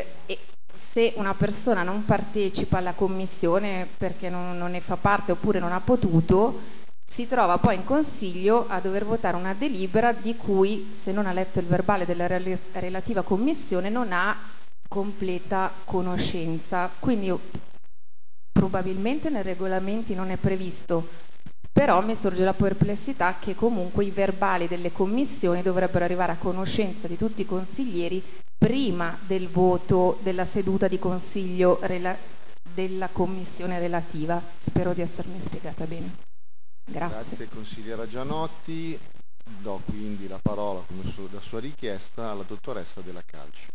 se una persona non partecipa alla commissione perché non ne fa parte oppure non ha potuto, si trova poi in Consiglio a dover votare una delibera di cui, se non ha letto il verbale della relativa commissione, non ha completa conoscenza. Quindi probabilmente nei regolamenti non è previsto, però mi sorge la perplessità che comunque i verbali delle commissioni dovrebbero arrivare a conoscenza di tutti i consiglieri prima del voto della seduta di Consiglio della commissione relativa. Spero di essermi spiegata bene. Grazie consigliera Gianotti. Do quindi la parola, come da sua richiesta, alla dottoressa Della Calci.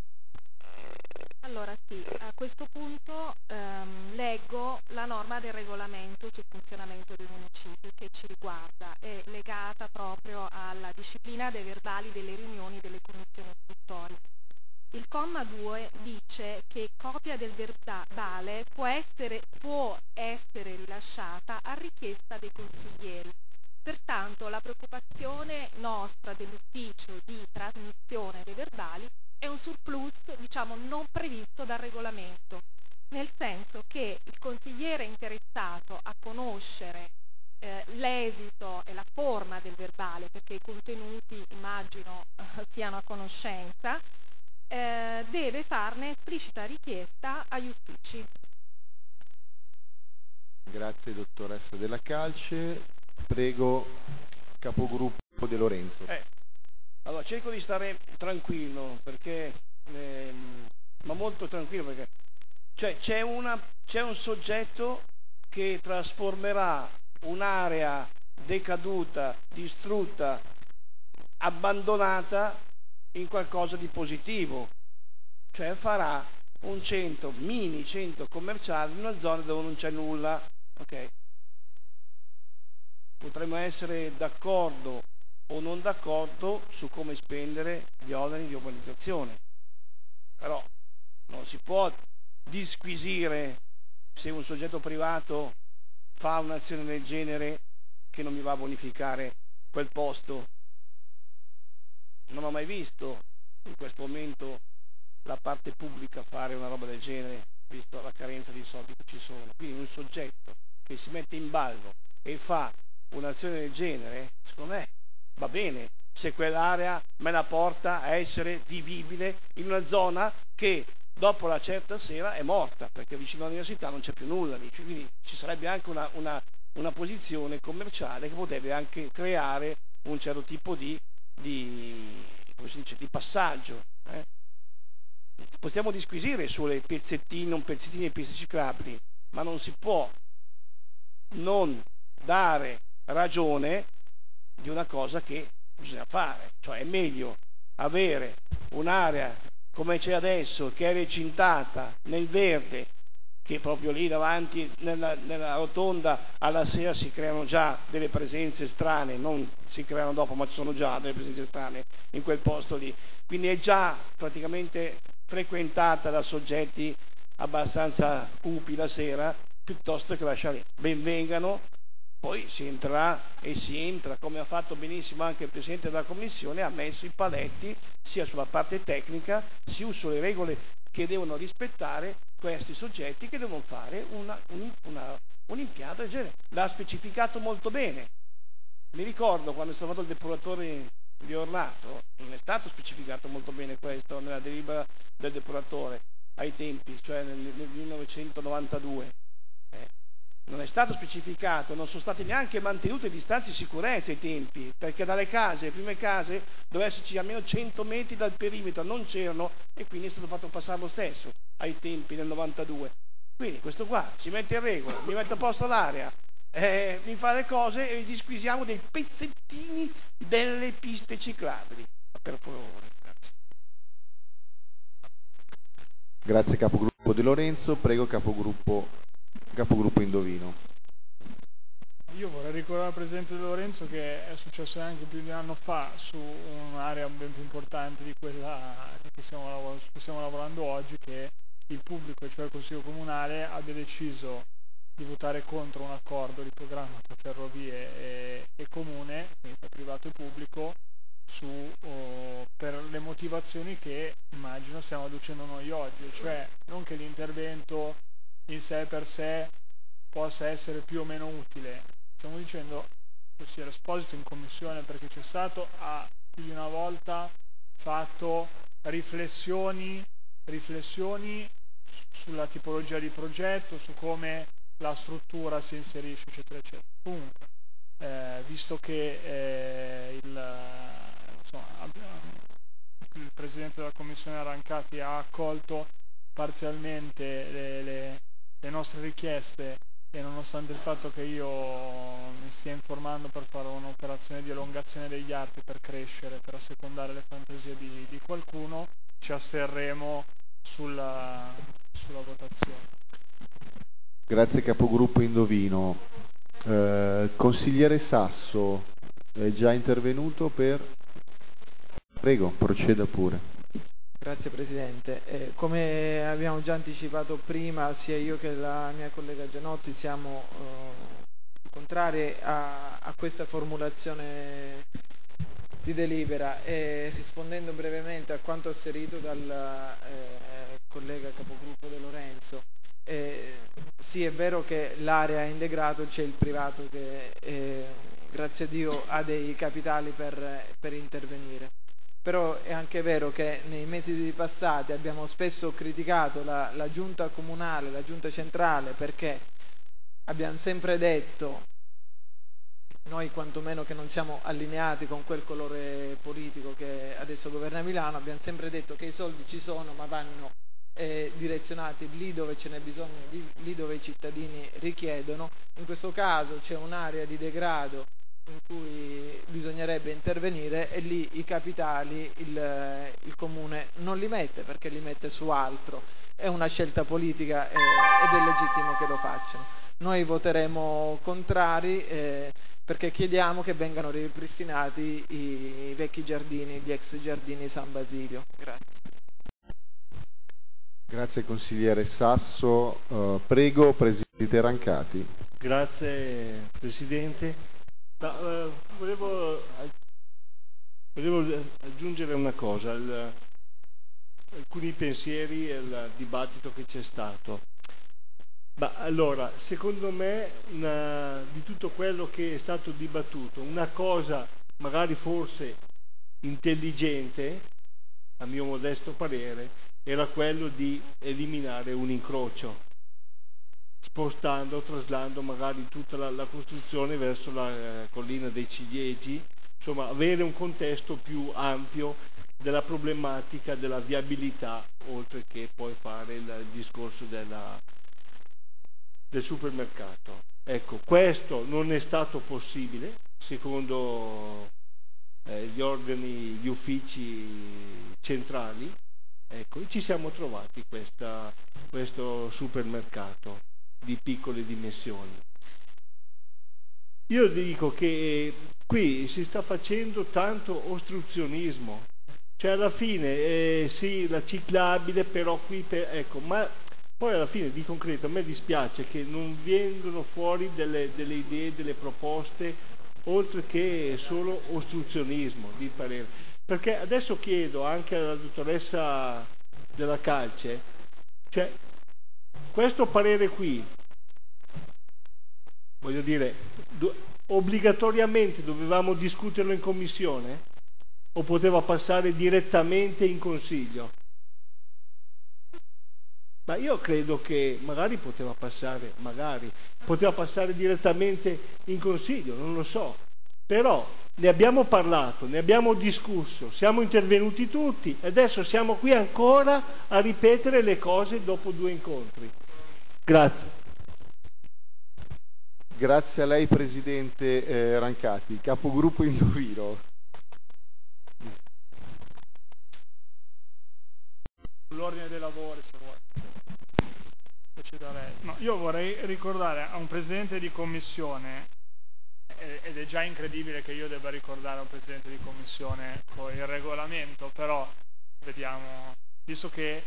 Allora sì, a questo punto leggo la norma del regolamento sul funzionamento dei municipi che ci riguarda, è legata proprio alla disciplina dei verbali delle riunioni delle commissioni istruttorie. Il comma 2 dice che copia del verbale può essere rilasciata a richiesta dei consiglieri. Pertanto la preoccupazione nostra dell'ufficio di trasmissione dei verbali è un surplus, diciamo, non previsto dal regolamento, nel senso che il consigliere interessato a conoscere l'esito e la forma del verbale, perché i contenuti immagino siano a conoscenza, deve farne esplicita richiesta agli uffici. Grazie dottoressa Della Calce. Prego capogruppo De Lorenzo. Allora cerco di stare tranquillo, perché ma molto tranquillo, perché cioè, c'è un soggetto che trasformerà un'area decaduta, distrutta, abbandonata in qualcosa di positivo, cioè farà un mini centro commerciale in una zona dove non c'è nulla, ok? Potremmo essere d'accordo o non d'accordo su come spendere gli oneri di urbanizzazione, però non si può disquisire se un soggetto privato fa un'azione del genere che non mi va a bonificare quel posto. Non ho mai visto in questo momento la parte pubblica fare una roba del genere, visto la carenza di soldi che ci sono. Quindi un soggetto che si mette in ballo e fa un'azione del genere, secondo me va bene, se quell'area me la porta a essere vivibile in una zona che dopo la certa sera è morta, perché vicino all'università non c'è più nulla lì, quindi ci sarebbe anche una posizione commerciale che potrebbe anche creare un certo tipo di come si dice, di passaggio. Possiamo disquisire sulle pezzettine, non pezzettine e piste ciclabili, ma non si può non dare ragione di una cosa che bisogna fare, cioè è meglio avere un'area come c'è adesso, che è recintata nel verde, che proprio lì davanti nella rotonda alla sera si creano già delle presenze strane, non si creano dopo, ma ci sono già delle presenze strane in quel posto lì, quindi è già praticamente frequentata da soggetti abbastanza cupi la sera, piuttosto che lasciare. Ben vengano poi si entra, come ha fatto benissimo anche il Presidente della Commissione, ha messo i paletti sia sulla parte tecnica, sia sulle regole che devono rispettare questi soggetti che devono fare un impianto del genere. L'ha specificato molto bene. Mi ricordo quando è stato fatto il depuratore di Ornato, non è stato specificato molto bene questo nella delibera del depuratore ai tempi, cioè nel 1992. Non è stato specificato, non sono state neanche mantenute distanze di sicurezza ai tempi, perché dalle case, le prime case, doveva esserci almeno 100 metri dal perimetro, non c'erano, e quindi è stato fatto passare lo stesso ai tempi nel 92. Quindi questo qua si mette in regola, mi mette a posto l'area, mi fa le cose e disquisiamo dei pezzettini delle piste ciclabili. Per favore. Grazie capogruppo De Lorenzo, prego capogruppo Indovino. Io vorrei ricordare al Presidente De Lorenzo che è successo anche più di un anno fa su un'area ben più importante di quella su cui stiamo lavorando oggi, che il pubblico, cioè il Consiglio Comunale, abbia deciso di votare contro un accordo di programma tra ferrovie e comune, quindi tra privato e pubblico, per le motivazioni che immagino stiamo adducendo noi oggi, cioè non che l'intervento in sé per sé possa essere più o meno utile. Stiamo dicendo che sia l'esposito in commissione, perché c'è stato, ha più di una volta fatto riflessioni sulla tipologia di progetto, su come la struttura si inserisce, eccetera, eccetera. Comunque, visto che il Presidente della Commissione Arancati ha accolto parzialmente le nostre richieste, e nonostante il fatto che io mi stia informando per fare un'operazione di elongazione degli arti per crescere, per assecondare le fantasie di qualcuno, ci asterremo sulla votazione. Grazie capogruppo Indovino. Consigliere Sasso è già intervenuto Prego, proceda pure. Grazie Presidente. Come abbiamo già anticipato prima, sia io che la mia collega Gianotti siamo contrari a questa formulazione di delibera, e rispondendo brevemente a quanto asserito dal collega capogruppo De Lorenzo, sì, è vero che l'area è in degrado, c'è il privato che grazie a Dio ha dei capitali per intervenire. Però è anche vero che nei mesi passati abbiamo spesso criticato la giunta comunale, la giunta centrale, perché abbiamo sempre detto, noi quantomeno che non siamo allineati con quel colore politico che adesso governa Milano, abbiamo sempre detto che i soldi ci sono, ma vanno direzionati lì dove ce n'è bisogno, lì dove i cittadini richiedono. In questo caso c'è un'area di degrado in cui bisognerebbe intervenire, e lì i capitali il Comune non li mette, perché li mette su altro. È una scelta politica ed è legittimo che lo facciano. Noi voteremo contrari perché chiediamo che vengano ripristinati i vecchi giardini, gli ex giardini San Basilio. Grazie. Grazie consigliere Sasso. Prego Presidente Rancati. Grazie Presidente. Volevo aggiungere una cosa, alcuni pensieri al dibattito che c'è stato. Allora, secondo me di tutto quello che è stato dibattuto, una cosa magari forse intelligente, a mio modesto parere, era quello di eliminare un incrocio, traslando magari tutta la costruzione verso la collina dei Ciliegi, insomma avere un contesto più ampio della problematica della viabilità, oltre che poi fare il discorso del supermercato. Ecco, questo non è stato possibile secondo gli uffici centrali, ecco, e ci siamo trovati questo supermercato di piccole dimensioni. Io dico che qui si sta facendo tanto ostruzionismo, cioè alla fine sì, la ciclabile, però qui ecco, ma Poi alla fine di concreto a me dispiace che non vengono fuori delle idee, delle proposte, oltre che solo ostruzionismo di parere. Perché adesso chiedo anche alla dottoressa Della Calce, cioè questo parere qui, voglio dire, obbligatoriamente dovevamo discuterlo in commissione o poteva passare direttamente in consiglio? Ma io credo che magari poteva passare direttamente in consiglio, non lo so, però ne abbiamo parlato, ne abbiamo discusso, siamo intervenuti tutti e adesso siamo qui ancora a ripetere le cose dopo 2 incontri. Grazie. Grazie a lei Presidente Rancati. Capogruppo Indovino. L'ordine dei lavori, se vuoi. No, io vorrei ricordare a un Presidente di Commissione, ed è già incredibile che io debba ricordare a un Presidente di Commissione il regolamento, però vediamo, visto che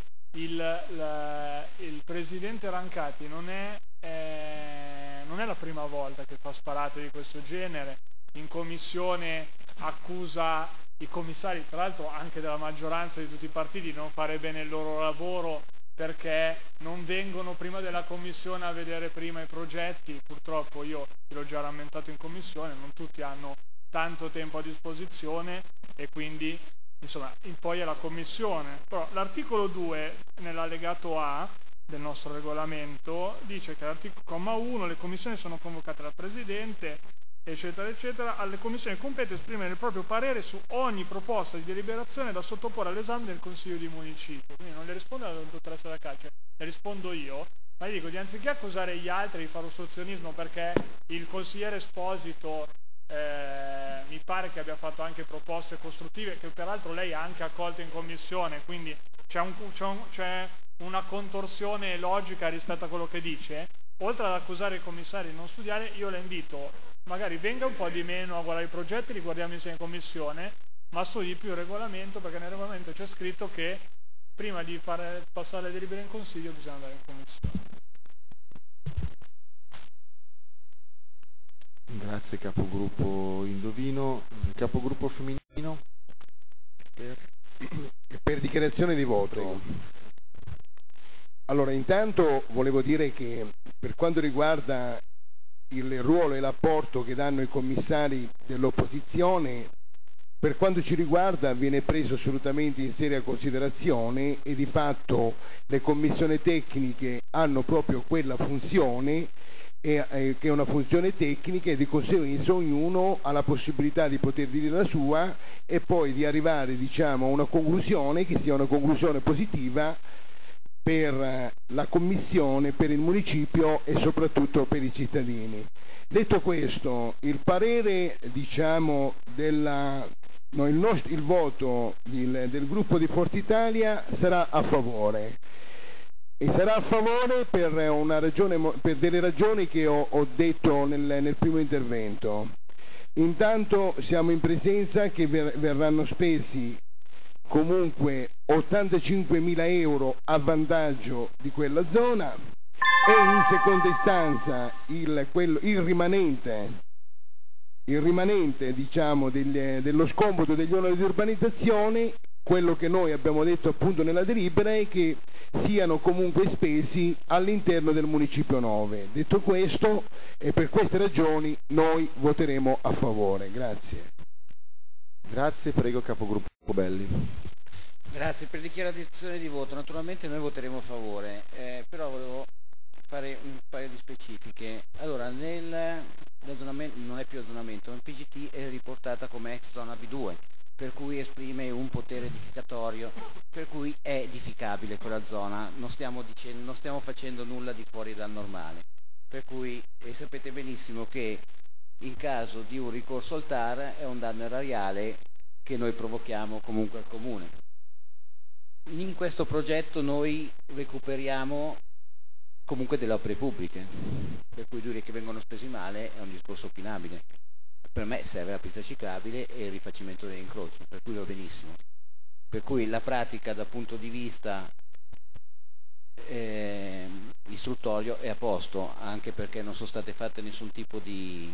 il Presidente Rancati non è la prima volta che fa sparate di questo genere, in Commissione accusa i commissari, tra l'altro anche della maggioranza di tutti i partiti, di non fare bene il loro lavoro perché non vengono prima della commissione a vedere prima i progetti. Purtroppo io l'ho già rammentato in commissione, non tutti hanno tanto tempo a disposizione e quindi insomma poi è la commissione. Però l'articolo 2 nell'allegato A del nostro regolamento dice che all'articolo comma 1 le commissioni sono convocate dal Presidente eccetera eccetera, alle commissioni competenti esprimere il proprio parere su ogni proposta di deliberazione da sottoporre all'esame del Consiglio di Municipio. Quindi non le risponde la dottoressa Della Calce, le rispondo io, ma gli dico, anziché accusare gli altri di fare ostruzionismo perché il consigliere Esposito mi pare che abbia fatto anche proposte costruttive che peraltro lei ha anche accolto in commissione, quindi c'è una contorsione logica rispetto a quello che dice. Oltre ad accusare i commissari di non studiare, io la invito, magari venga un po' di meno a guardare i progetti, li guardiamo insieme in commissione, ma studi più il regolamento, perché nel regolamento c'è scritto che prima di fare passare le delibere in consiglio bisogna andare in commissione. Grazie capogruppo Indovino. Capogruppo femminino per dichiarazione di voto. Prego. Allora, intanto volevo dire che per quanto riguarda il ruolo e l'apporto che danno i commissari dell'opposizione, per quanto ci riguarda viene preso assolutamente in seria considerazione e di fatto le commissioni tecniche hanno proprio quella funzione, che è una funzione tecnica, e di conseguenza ognuno ha la possibilità di poter dire la sua e poi di arrivare, diciamo, a una conclusione che sia una conclusione positiva per la Commissione, per il Municipio e soprattutto per i cittadini. Detto questo, il parere, diciamo, il voto del gruppo di Forza Italia sarà a favore. E sarà a favore per delle ragioni che ho detto nel primo intervento. Intanto siamo in presenza che verranno spesi comunque 85.000 euro a vantaggio di quella zona e in seconda istanza il rimanente diciamo dello scomputo degli oneri di urbanizzazione, quello che noi abbiamo detto appunto nella delibera è che siano comunque spesi all'interno del Municipio 9. Detto questo, e per queste ragioni noi voteremo a favore. Grazie. Grazie, prego capogruppo Belli. Grazie, per dichiarazione di voto. Naturalmente noi voteremo a favore, però volevo fare un paio di specifiche. Allora, nel zonamento, non è più azzonamento, nel PGT è riportata come ex zona B2, per cui esprime un potere edificatorio, per cui è edificabile quella zona, non stiamo facendo nulla di fuori dal normale, per cui sapete benissimo che in caso di un ricorso al TAR è un danno erariale che noi provochiamo comunque al Comune. In questo progetto noi recuperiamo comunque delle opere pubbliche, per cui dire che vengono spesi male è un discorso opinabile. Per me serve la pista ciclabile e il rifacimento dell'incrocio, per cui va benissimo. Per cui la pratica dal punto di vista istruttorio è a posto, anche perché non sono state fatte nessun tipo di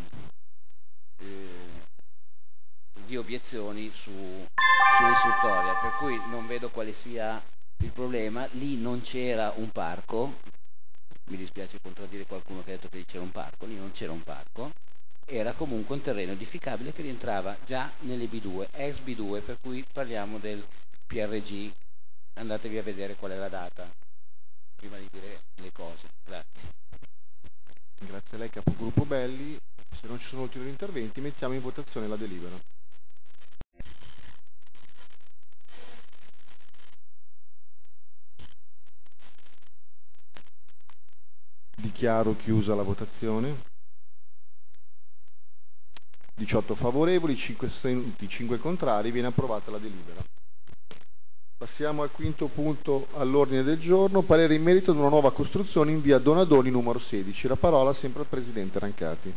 obiezioni sull'istruttoria, per cui non vedo quale sia il problema. Lì non c'era un parco, mi dispiace contraddire qualcuno che ha detto che c'era un parco, lì non c'era un parco, era comunque un terreno edificabile che rientrava già nelle B2, ex B2, per cui parliamo del PRG. Andatevi a vedere qual è la data prima di dire le cose. Grazie. Grazie a lei, capogruppo Belli. Se non ci sono ulteriori interventi, mettiamo in votazione la delibera. Dichiaro chiusa la votazione. 18 favorevoli, 5 astenuti, 5 contrari, viene approvata la delibera. Passiamo al quinto punto all'ordine del giorno, parere in merito ad una nuova costruzione in via Donadoni numero 16. La parola sempre al Presidente Rancati.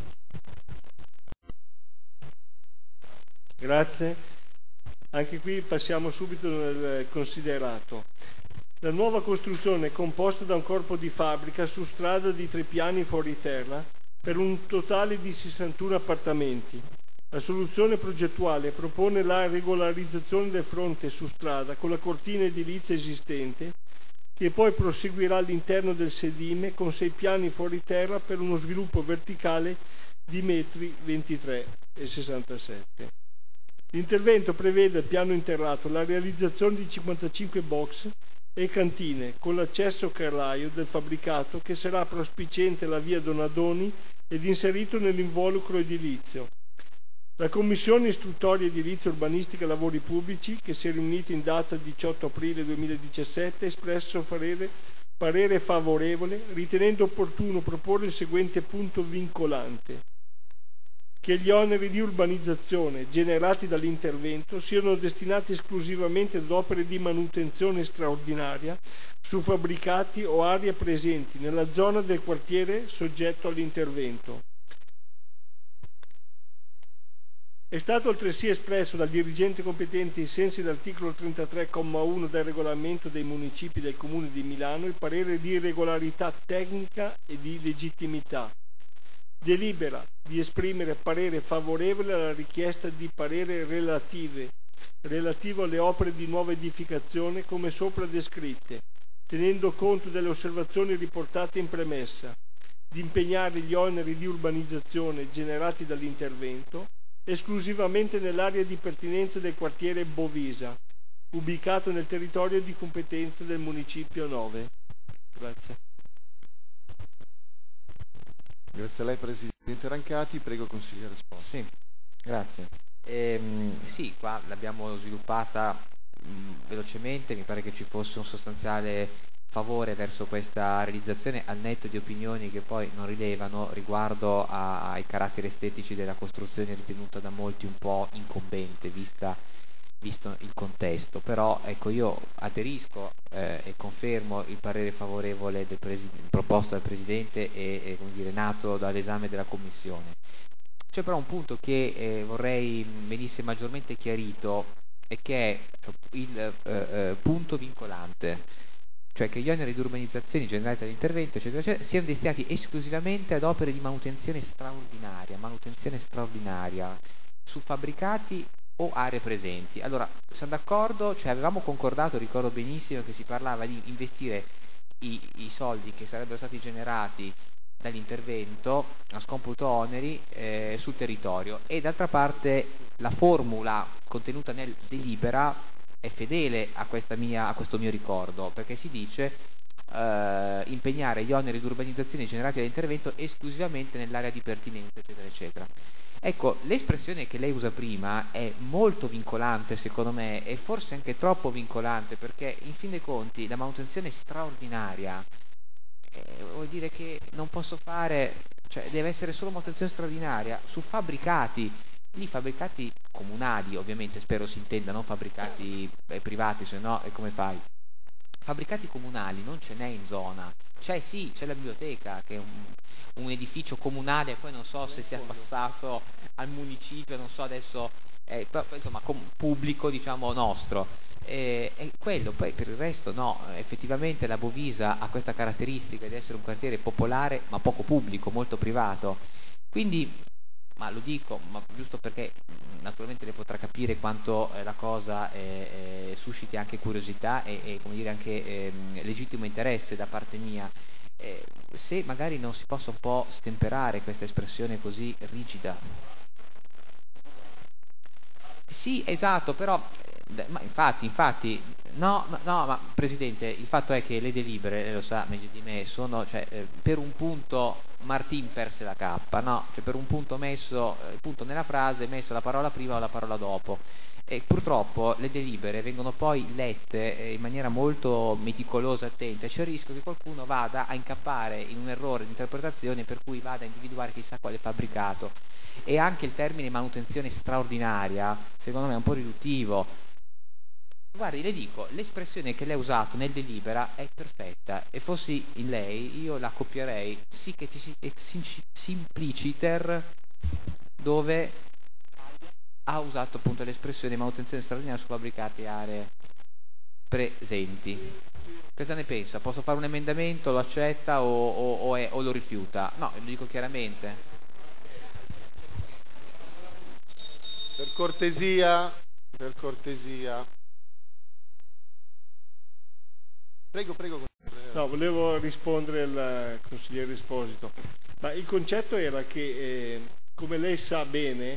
Grazie. Anche qui passiamo subito nel considerato. La nuova costruzione è composta da un corpo di fabbrica su strada di 3 piani fuori terra per un totale di 61 appartamenti. La soluzione progettuale propone la regolarizzazione del fronte su strada con la cortina edilizia esistente, che poi proseguirà all'interno del sedime con 6 piani fuori terra per uno sviluppo verticale di metri 23,67. L'intervento prevede al piano interrato la realizzazione di 55 box e cantine con l'accesso carraio del fabbricato che sarà prospiciente la via Donadoni ed inserito nell'involucro edilizio. La Commissione Istruttoria Edilizia Urbanistica e Lavori Pubblici, che si è riunita in data 18 aprile 2017, ha espresso parere favorevole, ritenendo opportuno proporre il seguente punto vincolante: che gli oneri di urbanizzazione generati dall'intervento siano destinati esclusivamente ad opere di manutenzione straordinaria su fabbricati o aree presenti nella zona del quartiere soggetto all'intervento. È stato altresì espresso dal dirigente competente ai sensi dell'articolo 33,1 del regolamento dei municipi del Comune di Milano il parere di regolarità tecnica e di legittimità. Delibera di esprimere parere favorevole alla richiesta di parere relativo alle opere di nuova edificazione come sopra descritte, tenendo conto delle osservazioni riportate in premessa, di impegnare gli oneri di urbanizzazione generati dall'intervento esclusivamente nell'area di pertinenza del quartiere Bovisa, ubicato nel territorio di competenza del Municipio 9. Grazie. Grazie a lei Presidente Rancati, prego consigliere Sposi. Sì, grazie. Sì, qua l'abbiamo sviluppata velocemente, mi pare che ci fosse un sostanziale favore verso questa realizzazione, al netto di opinioni che poi non rilevano riguardo ai caratteri estetici della costruzione, ritenuta da molti un po' incombente visto il contesto. Però ecco, io aderisco e confermo il parere favorevole proposto dal Presidente e come dire, nato dall'esame della Commissione. C'è però un punto che vorrei venisse maggiormente chiarito e che è il punto vincolante, cioè che gli oneri di urbanizzazione generati dall'intervento siano destinati esclusivamente ad opere di manutenzione straordinaria su fabbricati o aree presenti. Allora, siamo d'accordo, cioè avevamo concordato, ricordo benissimo, che si parlava di investire i soldi che sarebbero stati generati dall'intervento a scomputo oneri sul territorio, e d'altra parte la formula contenuta nel delibera è fedele a questo mio ricordo, perché si dice impegnare gli oneri di urbanizzazione generati dall'intervento esclusivamente nell'area di pertinenza, eccetera, eccetera. Ecco, l'espressione che lei usa prima è molto vincolante secondo me, e forse anche troppo vincolante, perché in fin dei conti la manutenzione straordinaria vuol dire che non posso fare, cioè deve essere solo manutenzione straordinaria su fabbricati. Lì fabbricati comunali, ovviamente, spero si intenda, non fabbricati privati, se no come fai? Fabbricati comunali non ce n'è in zona. C'è la biblioteca, che è un edificio comunale, poi non so se sia passato al municipio, non so adesso, però, insomma, pubblico, diciamo, nostro. È quello, poi per il resto no, effettivamente la Bovisa ha questa caratteristica di essere un quartiere popolare ma poco pubblico, molto privato, quindi, ma lo dico, ma giusto perché naturalmente lei potrà capire quanto la cosa susciti anche curiosità e come dire anche legittimo interesse da parte mia. Se magari non si possa un po' stemperare questa espressione così rigida. Sì, esatto, però ma infatti no, ma Presidente, il fatto è che le delibere, lei lo sa meglio di me, sono, cioè, per un punto Martin perse la cappa, no? Cioè per un punto messo, punto nella frase, messo la parola prima o la parola dopo. E purtroppo le delibere vengono poi lette in maniera molto meticolosa e attenta, e c'è il rischio che qualcuno vada a incappare in un errore di interpretazione per cui vada a individuare chissà quale fabbricato. E anche il termine manutenzione straordinaria secondo me è un po' riduttivo. Guardi, le dico, l'espressione che lei ha usato nel delibera è perfetta, e fossi in lei io la copierei sì che simpliciter, dove ha usato appunto l'espressione manutenzione straordinaria su fabbricati e aree presenti. Cosa ne pensa? Posso fare un emendamento, lo accetta o lo rifiuta? No, lo dico chiaramente. Per cortesia. Prego. No, volevo rispondere al consigliere Esposito. Ma il concetto era che, come lei sa bene,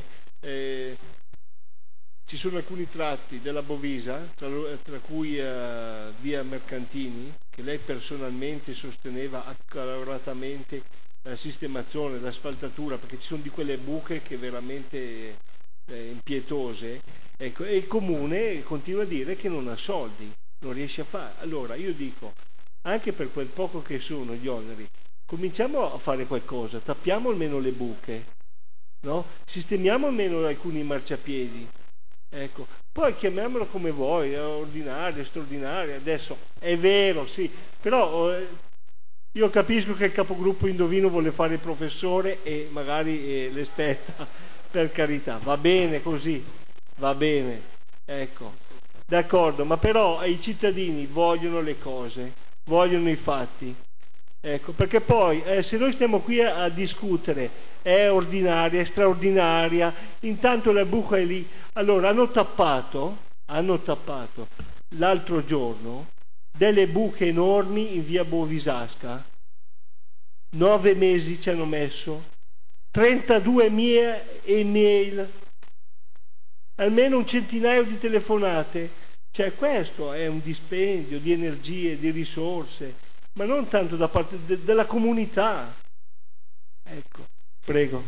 ci sono alcuni tratti della Bovisa, tra cui via Mercantini, che lei personalmente sosteneva accaloratamente la sistemazione, l'asfaltatura, perché ci sono di quelle buche che veramente impietose, ecco, e il comune continua a dire che non ha soldi, non riesce a fare. Allora io dico, anche per quel poco che sono gli oneri, cominciamo a fare qualcosa, tappiamo almeno le buche, no? Sistemiamo almeno alcuni marciapiedi, ecco, poi chiamiamolo come vuoi, ordinaria, straordinaria. Adesso è vero, sì, però io capisco che il capogruppo Indovino vuole fare il professore e magari l'esperta. Per carità, va bene così, va bene, ecco, d'accordo, ma però i cittadini vogliono le cose, vogliono i fatti, ecco, perché poi se noi stiamo qui a discutere è ordinaria, è straordinaria, intanto la buca è lì. Allora hanno tappato l'altro giorno delle buche enormi in via Bovisasca, 9 mesi ci hanno messo, 32 mie email, almeno un centinaio di telefonate. Cioè questo è un dispendio di energie, di risorse, ma non tanto da parte della comunità. Ecco, prego.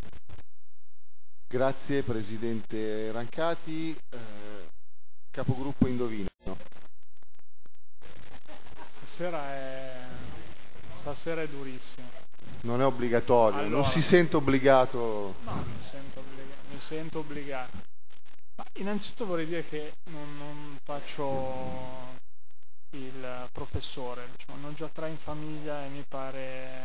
Grazie Presidente Rancati. Capogruppo Indovino. Stasera è durissimo. Non è obbligatorio, allora, non si sente obbligato. No, mi sento obbligato. Ma innanzitutto vorrei dire che non faccio il professore, diciamo, ne ho già 3 in famiglia e mi pare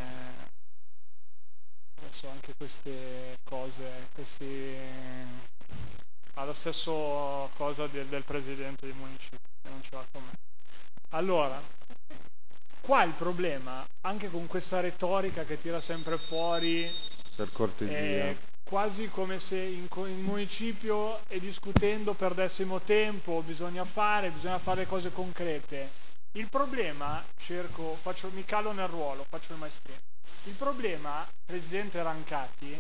adesso anche queste cose, ha la stessa cosa del presidente del municipio, non ce l'ha con me. Allora, qua il problema, anche con questa retorica che tira sempre fuori, per cortesia, quasi come se il municipio e discutendo perdessimo tempo, bisogna fare cose concrete. Il problema, mi calo nel ruolo, faccio il maestrino. Il problema, Presidente Rancati,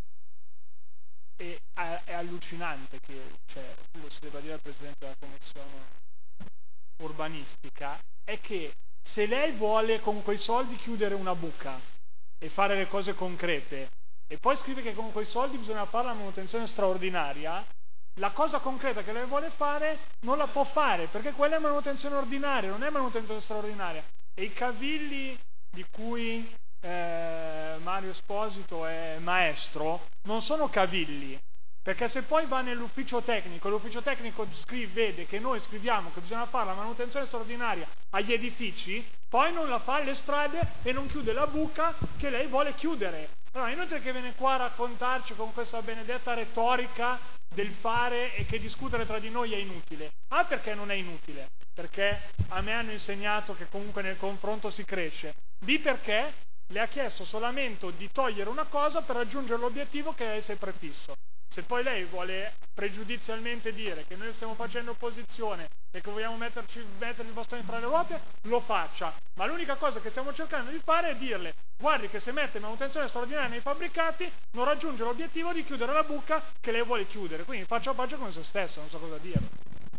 è allucinante che, cioè, lo si debba dire al Presidente della Commissione urbanistica, è che se lei vuole con quei soldi chiudere una buca e fare le cose concrete e poi scrive che con quei soldi bisogna fare la manutenzione straordinaria, la cosa concreta che lei vuole fare non la può fare, perché quella è manutenzione ordinaria, non è manutenzione straordinaria. E i cavilli di cui Mario Esposito è maestro non sono cavilli, perché se poi va nell'ufficio tecnico e l'ufficio tecnico vede che noi scriviamo che bisogna fare la manutenzione straordinaria agli edifici, poi non la fa alle strade e non chiude la buca che lei vuole chiudere. Allora, inutile che viene qua a raccontarci con questa benedetta retorica del fare e che discutere tra di noi è inutile. A, perché non è inutile? Perché a me hanno insegnato che comunque nel confronto si cresce. B, perché le ha chiesto solamente di togliere una cosa per raggiungere l'obiettivo che lei si è prefisso. Se poi lei vuole pregiudizialmente dire che noi stiamo facendo opposizione e che vogliamo mettere il bastone fra le ruote, lo faccia. Ma l'unica cosa che stiamo cercando di fare è dirle: guardi che se mette manutenzione straordinaria nei fabbricati non raggiunge l'obiettivo di chiudere la buca che lei vuole chiudere. Quindi faccia pace con se stesso, non so cosa dire.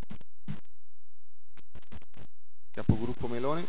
Capogruppo Meloni.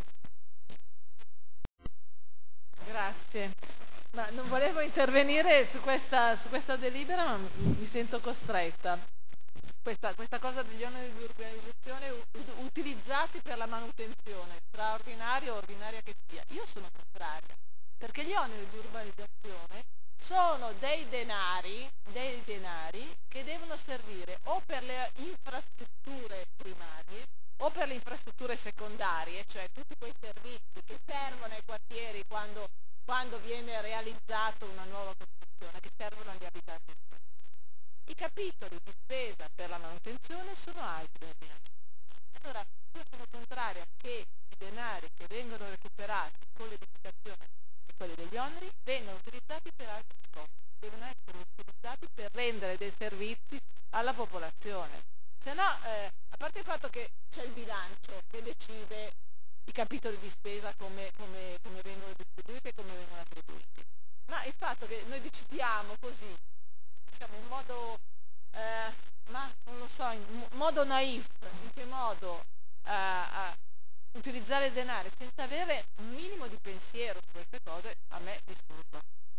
Grazie. Ma non volevo intervenire su questa delibera, ma mi sento costretta. Questa cosa degli oneri di urbanizzazione utilizzati per la manutenzione, straordinaria o ordinaria che sia. Io sono contraria, perché gli oneri di urbanizzazione sono dei denari che devono servire o per le infrastrutture primarie o per le infrastrutture secondarie, cioè tutti quei servizi che servono ai quartieri quando viene realizzata una nuova costruzione, che servono agli abitanti. I capitoli di spesa per la manutenzione sono altri. Allora, io sono contraria che i denari che vengono recuperati con l'edificazione e quelli degli oneri vengano utilizzati per altri scopi, devono essere utilizzati per rendere dei servizi alla popolazione. Se no, a parte il fatto che c'è il bilancio che decide i capitoli di spesa come vengono distribuiti e come vengono attribuiti, ma il fatto che noi decidiamo così, diciamo in modo ma non lo so, in modo naif, in che modo utilizzare il denaro senza avere un minimo di pensiero su queste cose, a me disturba.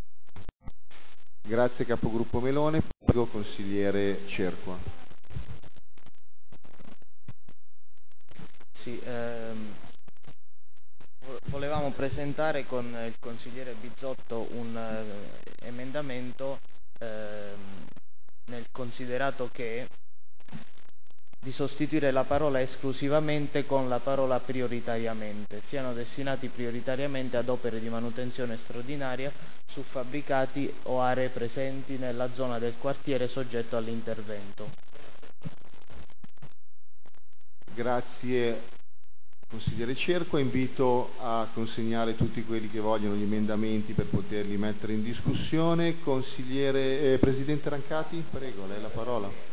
Grazie capogruppo Melone. Prego consigliere Cerqua. Sì, volevamo presentare con il consigliere Bizzotto un emendamento nel considerato che di sostituire la parola esclusivamente con la parola prioritariamente, siano destinati prioritariamente ad opere di manutenzione straordinaria su fabbricati o aree presenti nella zona del quartiere soggetto all'intervento. Grazie consigliere Cerqua. Invito a consegnare tutti quelli che vogliono gli emendamenti per poterli mettere in discussione. Presidente Rancati, prego, lei la parola.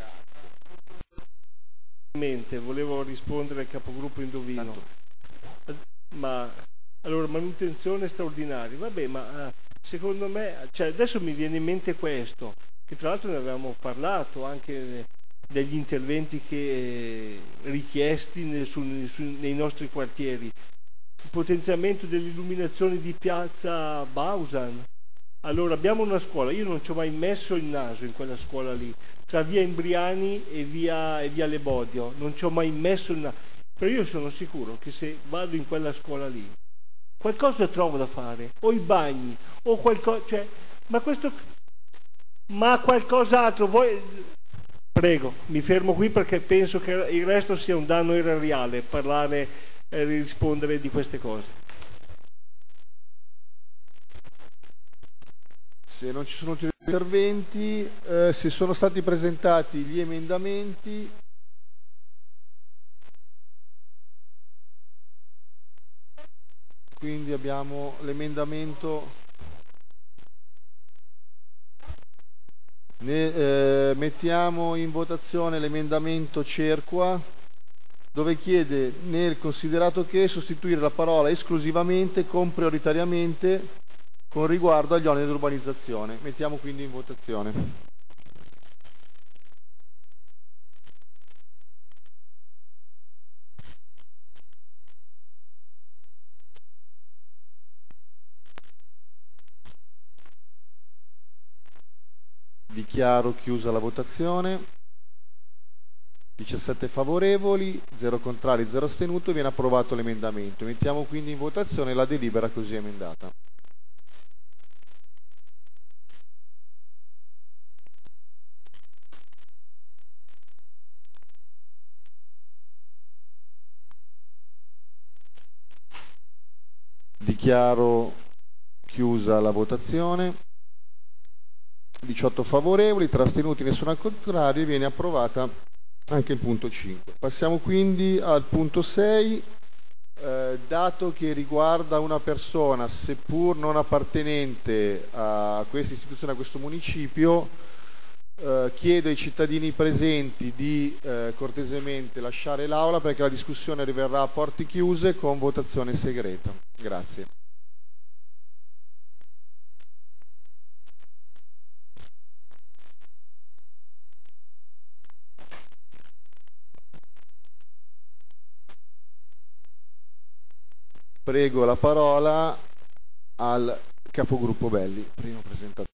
Volevo rispondere al capogruppo Indovino. Ma allora, manutenzione straordinaria, vabbè, ma secondo me, cioè, adesso mi viene in mente questo, che tra l'altro ne avevamo parlato anche degli interventi che richiesti nei nostri quartieri. Il potenziamento dell'illuminazione di piazza Bausan. Allora, abbiamo una scuola, io non ci ho mai messo il naso in quella scuola lì, tra via Imbriani e via Lebodio, non ci ho mai messo il naso, però io sono sicuro che se vado in quella scuola lì qualcosa trovo da fare, o i bagni, o qualcosa, cioè, ma qualcos'altro, prego, mi fermo qui perché penso che il resto sia un danno erariale parlare e rispondere di queste cose. Se non ci sono altri interventi, se sono stati presentati gli emendamenti, quindi abbiamo l'emendamento, mettiamo in votazione l'emendamento Cerqua, dove chiede nel considerato che sostituire la parola esclusivamente con prioritariamente con riguardo agli oneri di urbanizzazione. Mettiamo quindi in votazione. Dichiaro chiusa la votazione. 17 favorevoli, 0 contrari, 0 astenuto, viene approvato l'emendamento. Mettiamo quindi in votazione la delibera così emendata. Dichiaro chiusa la votazione. 18 favorevoli, 3 astenuti, nessuno al contrario, e viene approvata anche il punto 5. Passiamo quindi al punto 6, dato che riguarda una persona seppur non appartenente a questa istituzione, a questo municipio, chiedo ai cittadini presenti di cortesemente lasciare l'aula perché la discussione arriverà a porte chiuse con votazione segreta. Grazie. Prego la parola al capogruppo Belli, primo presentatore.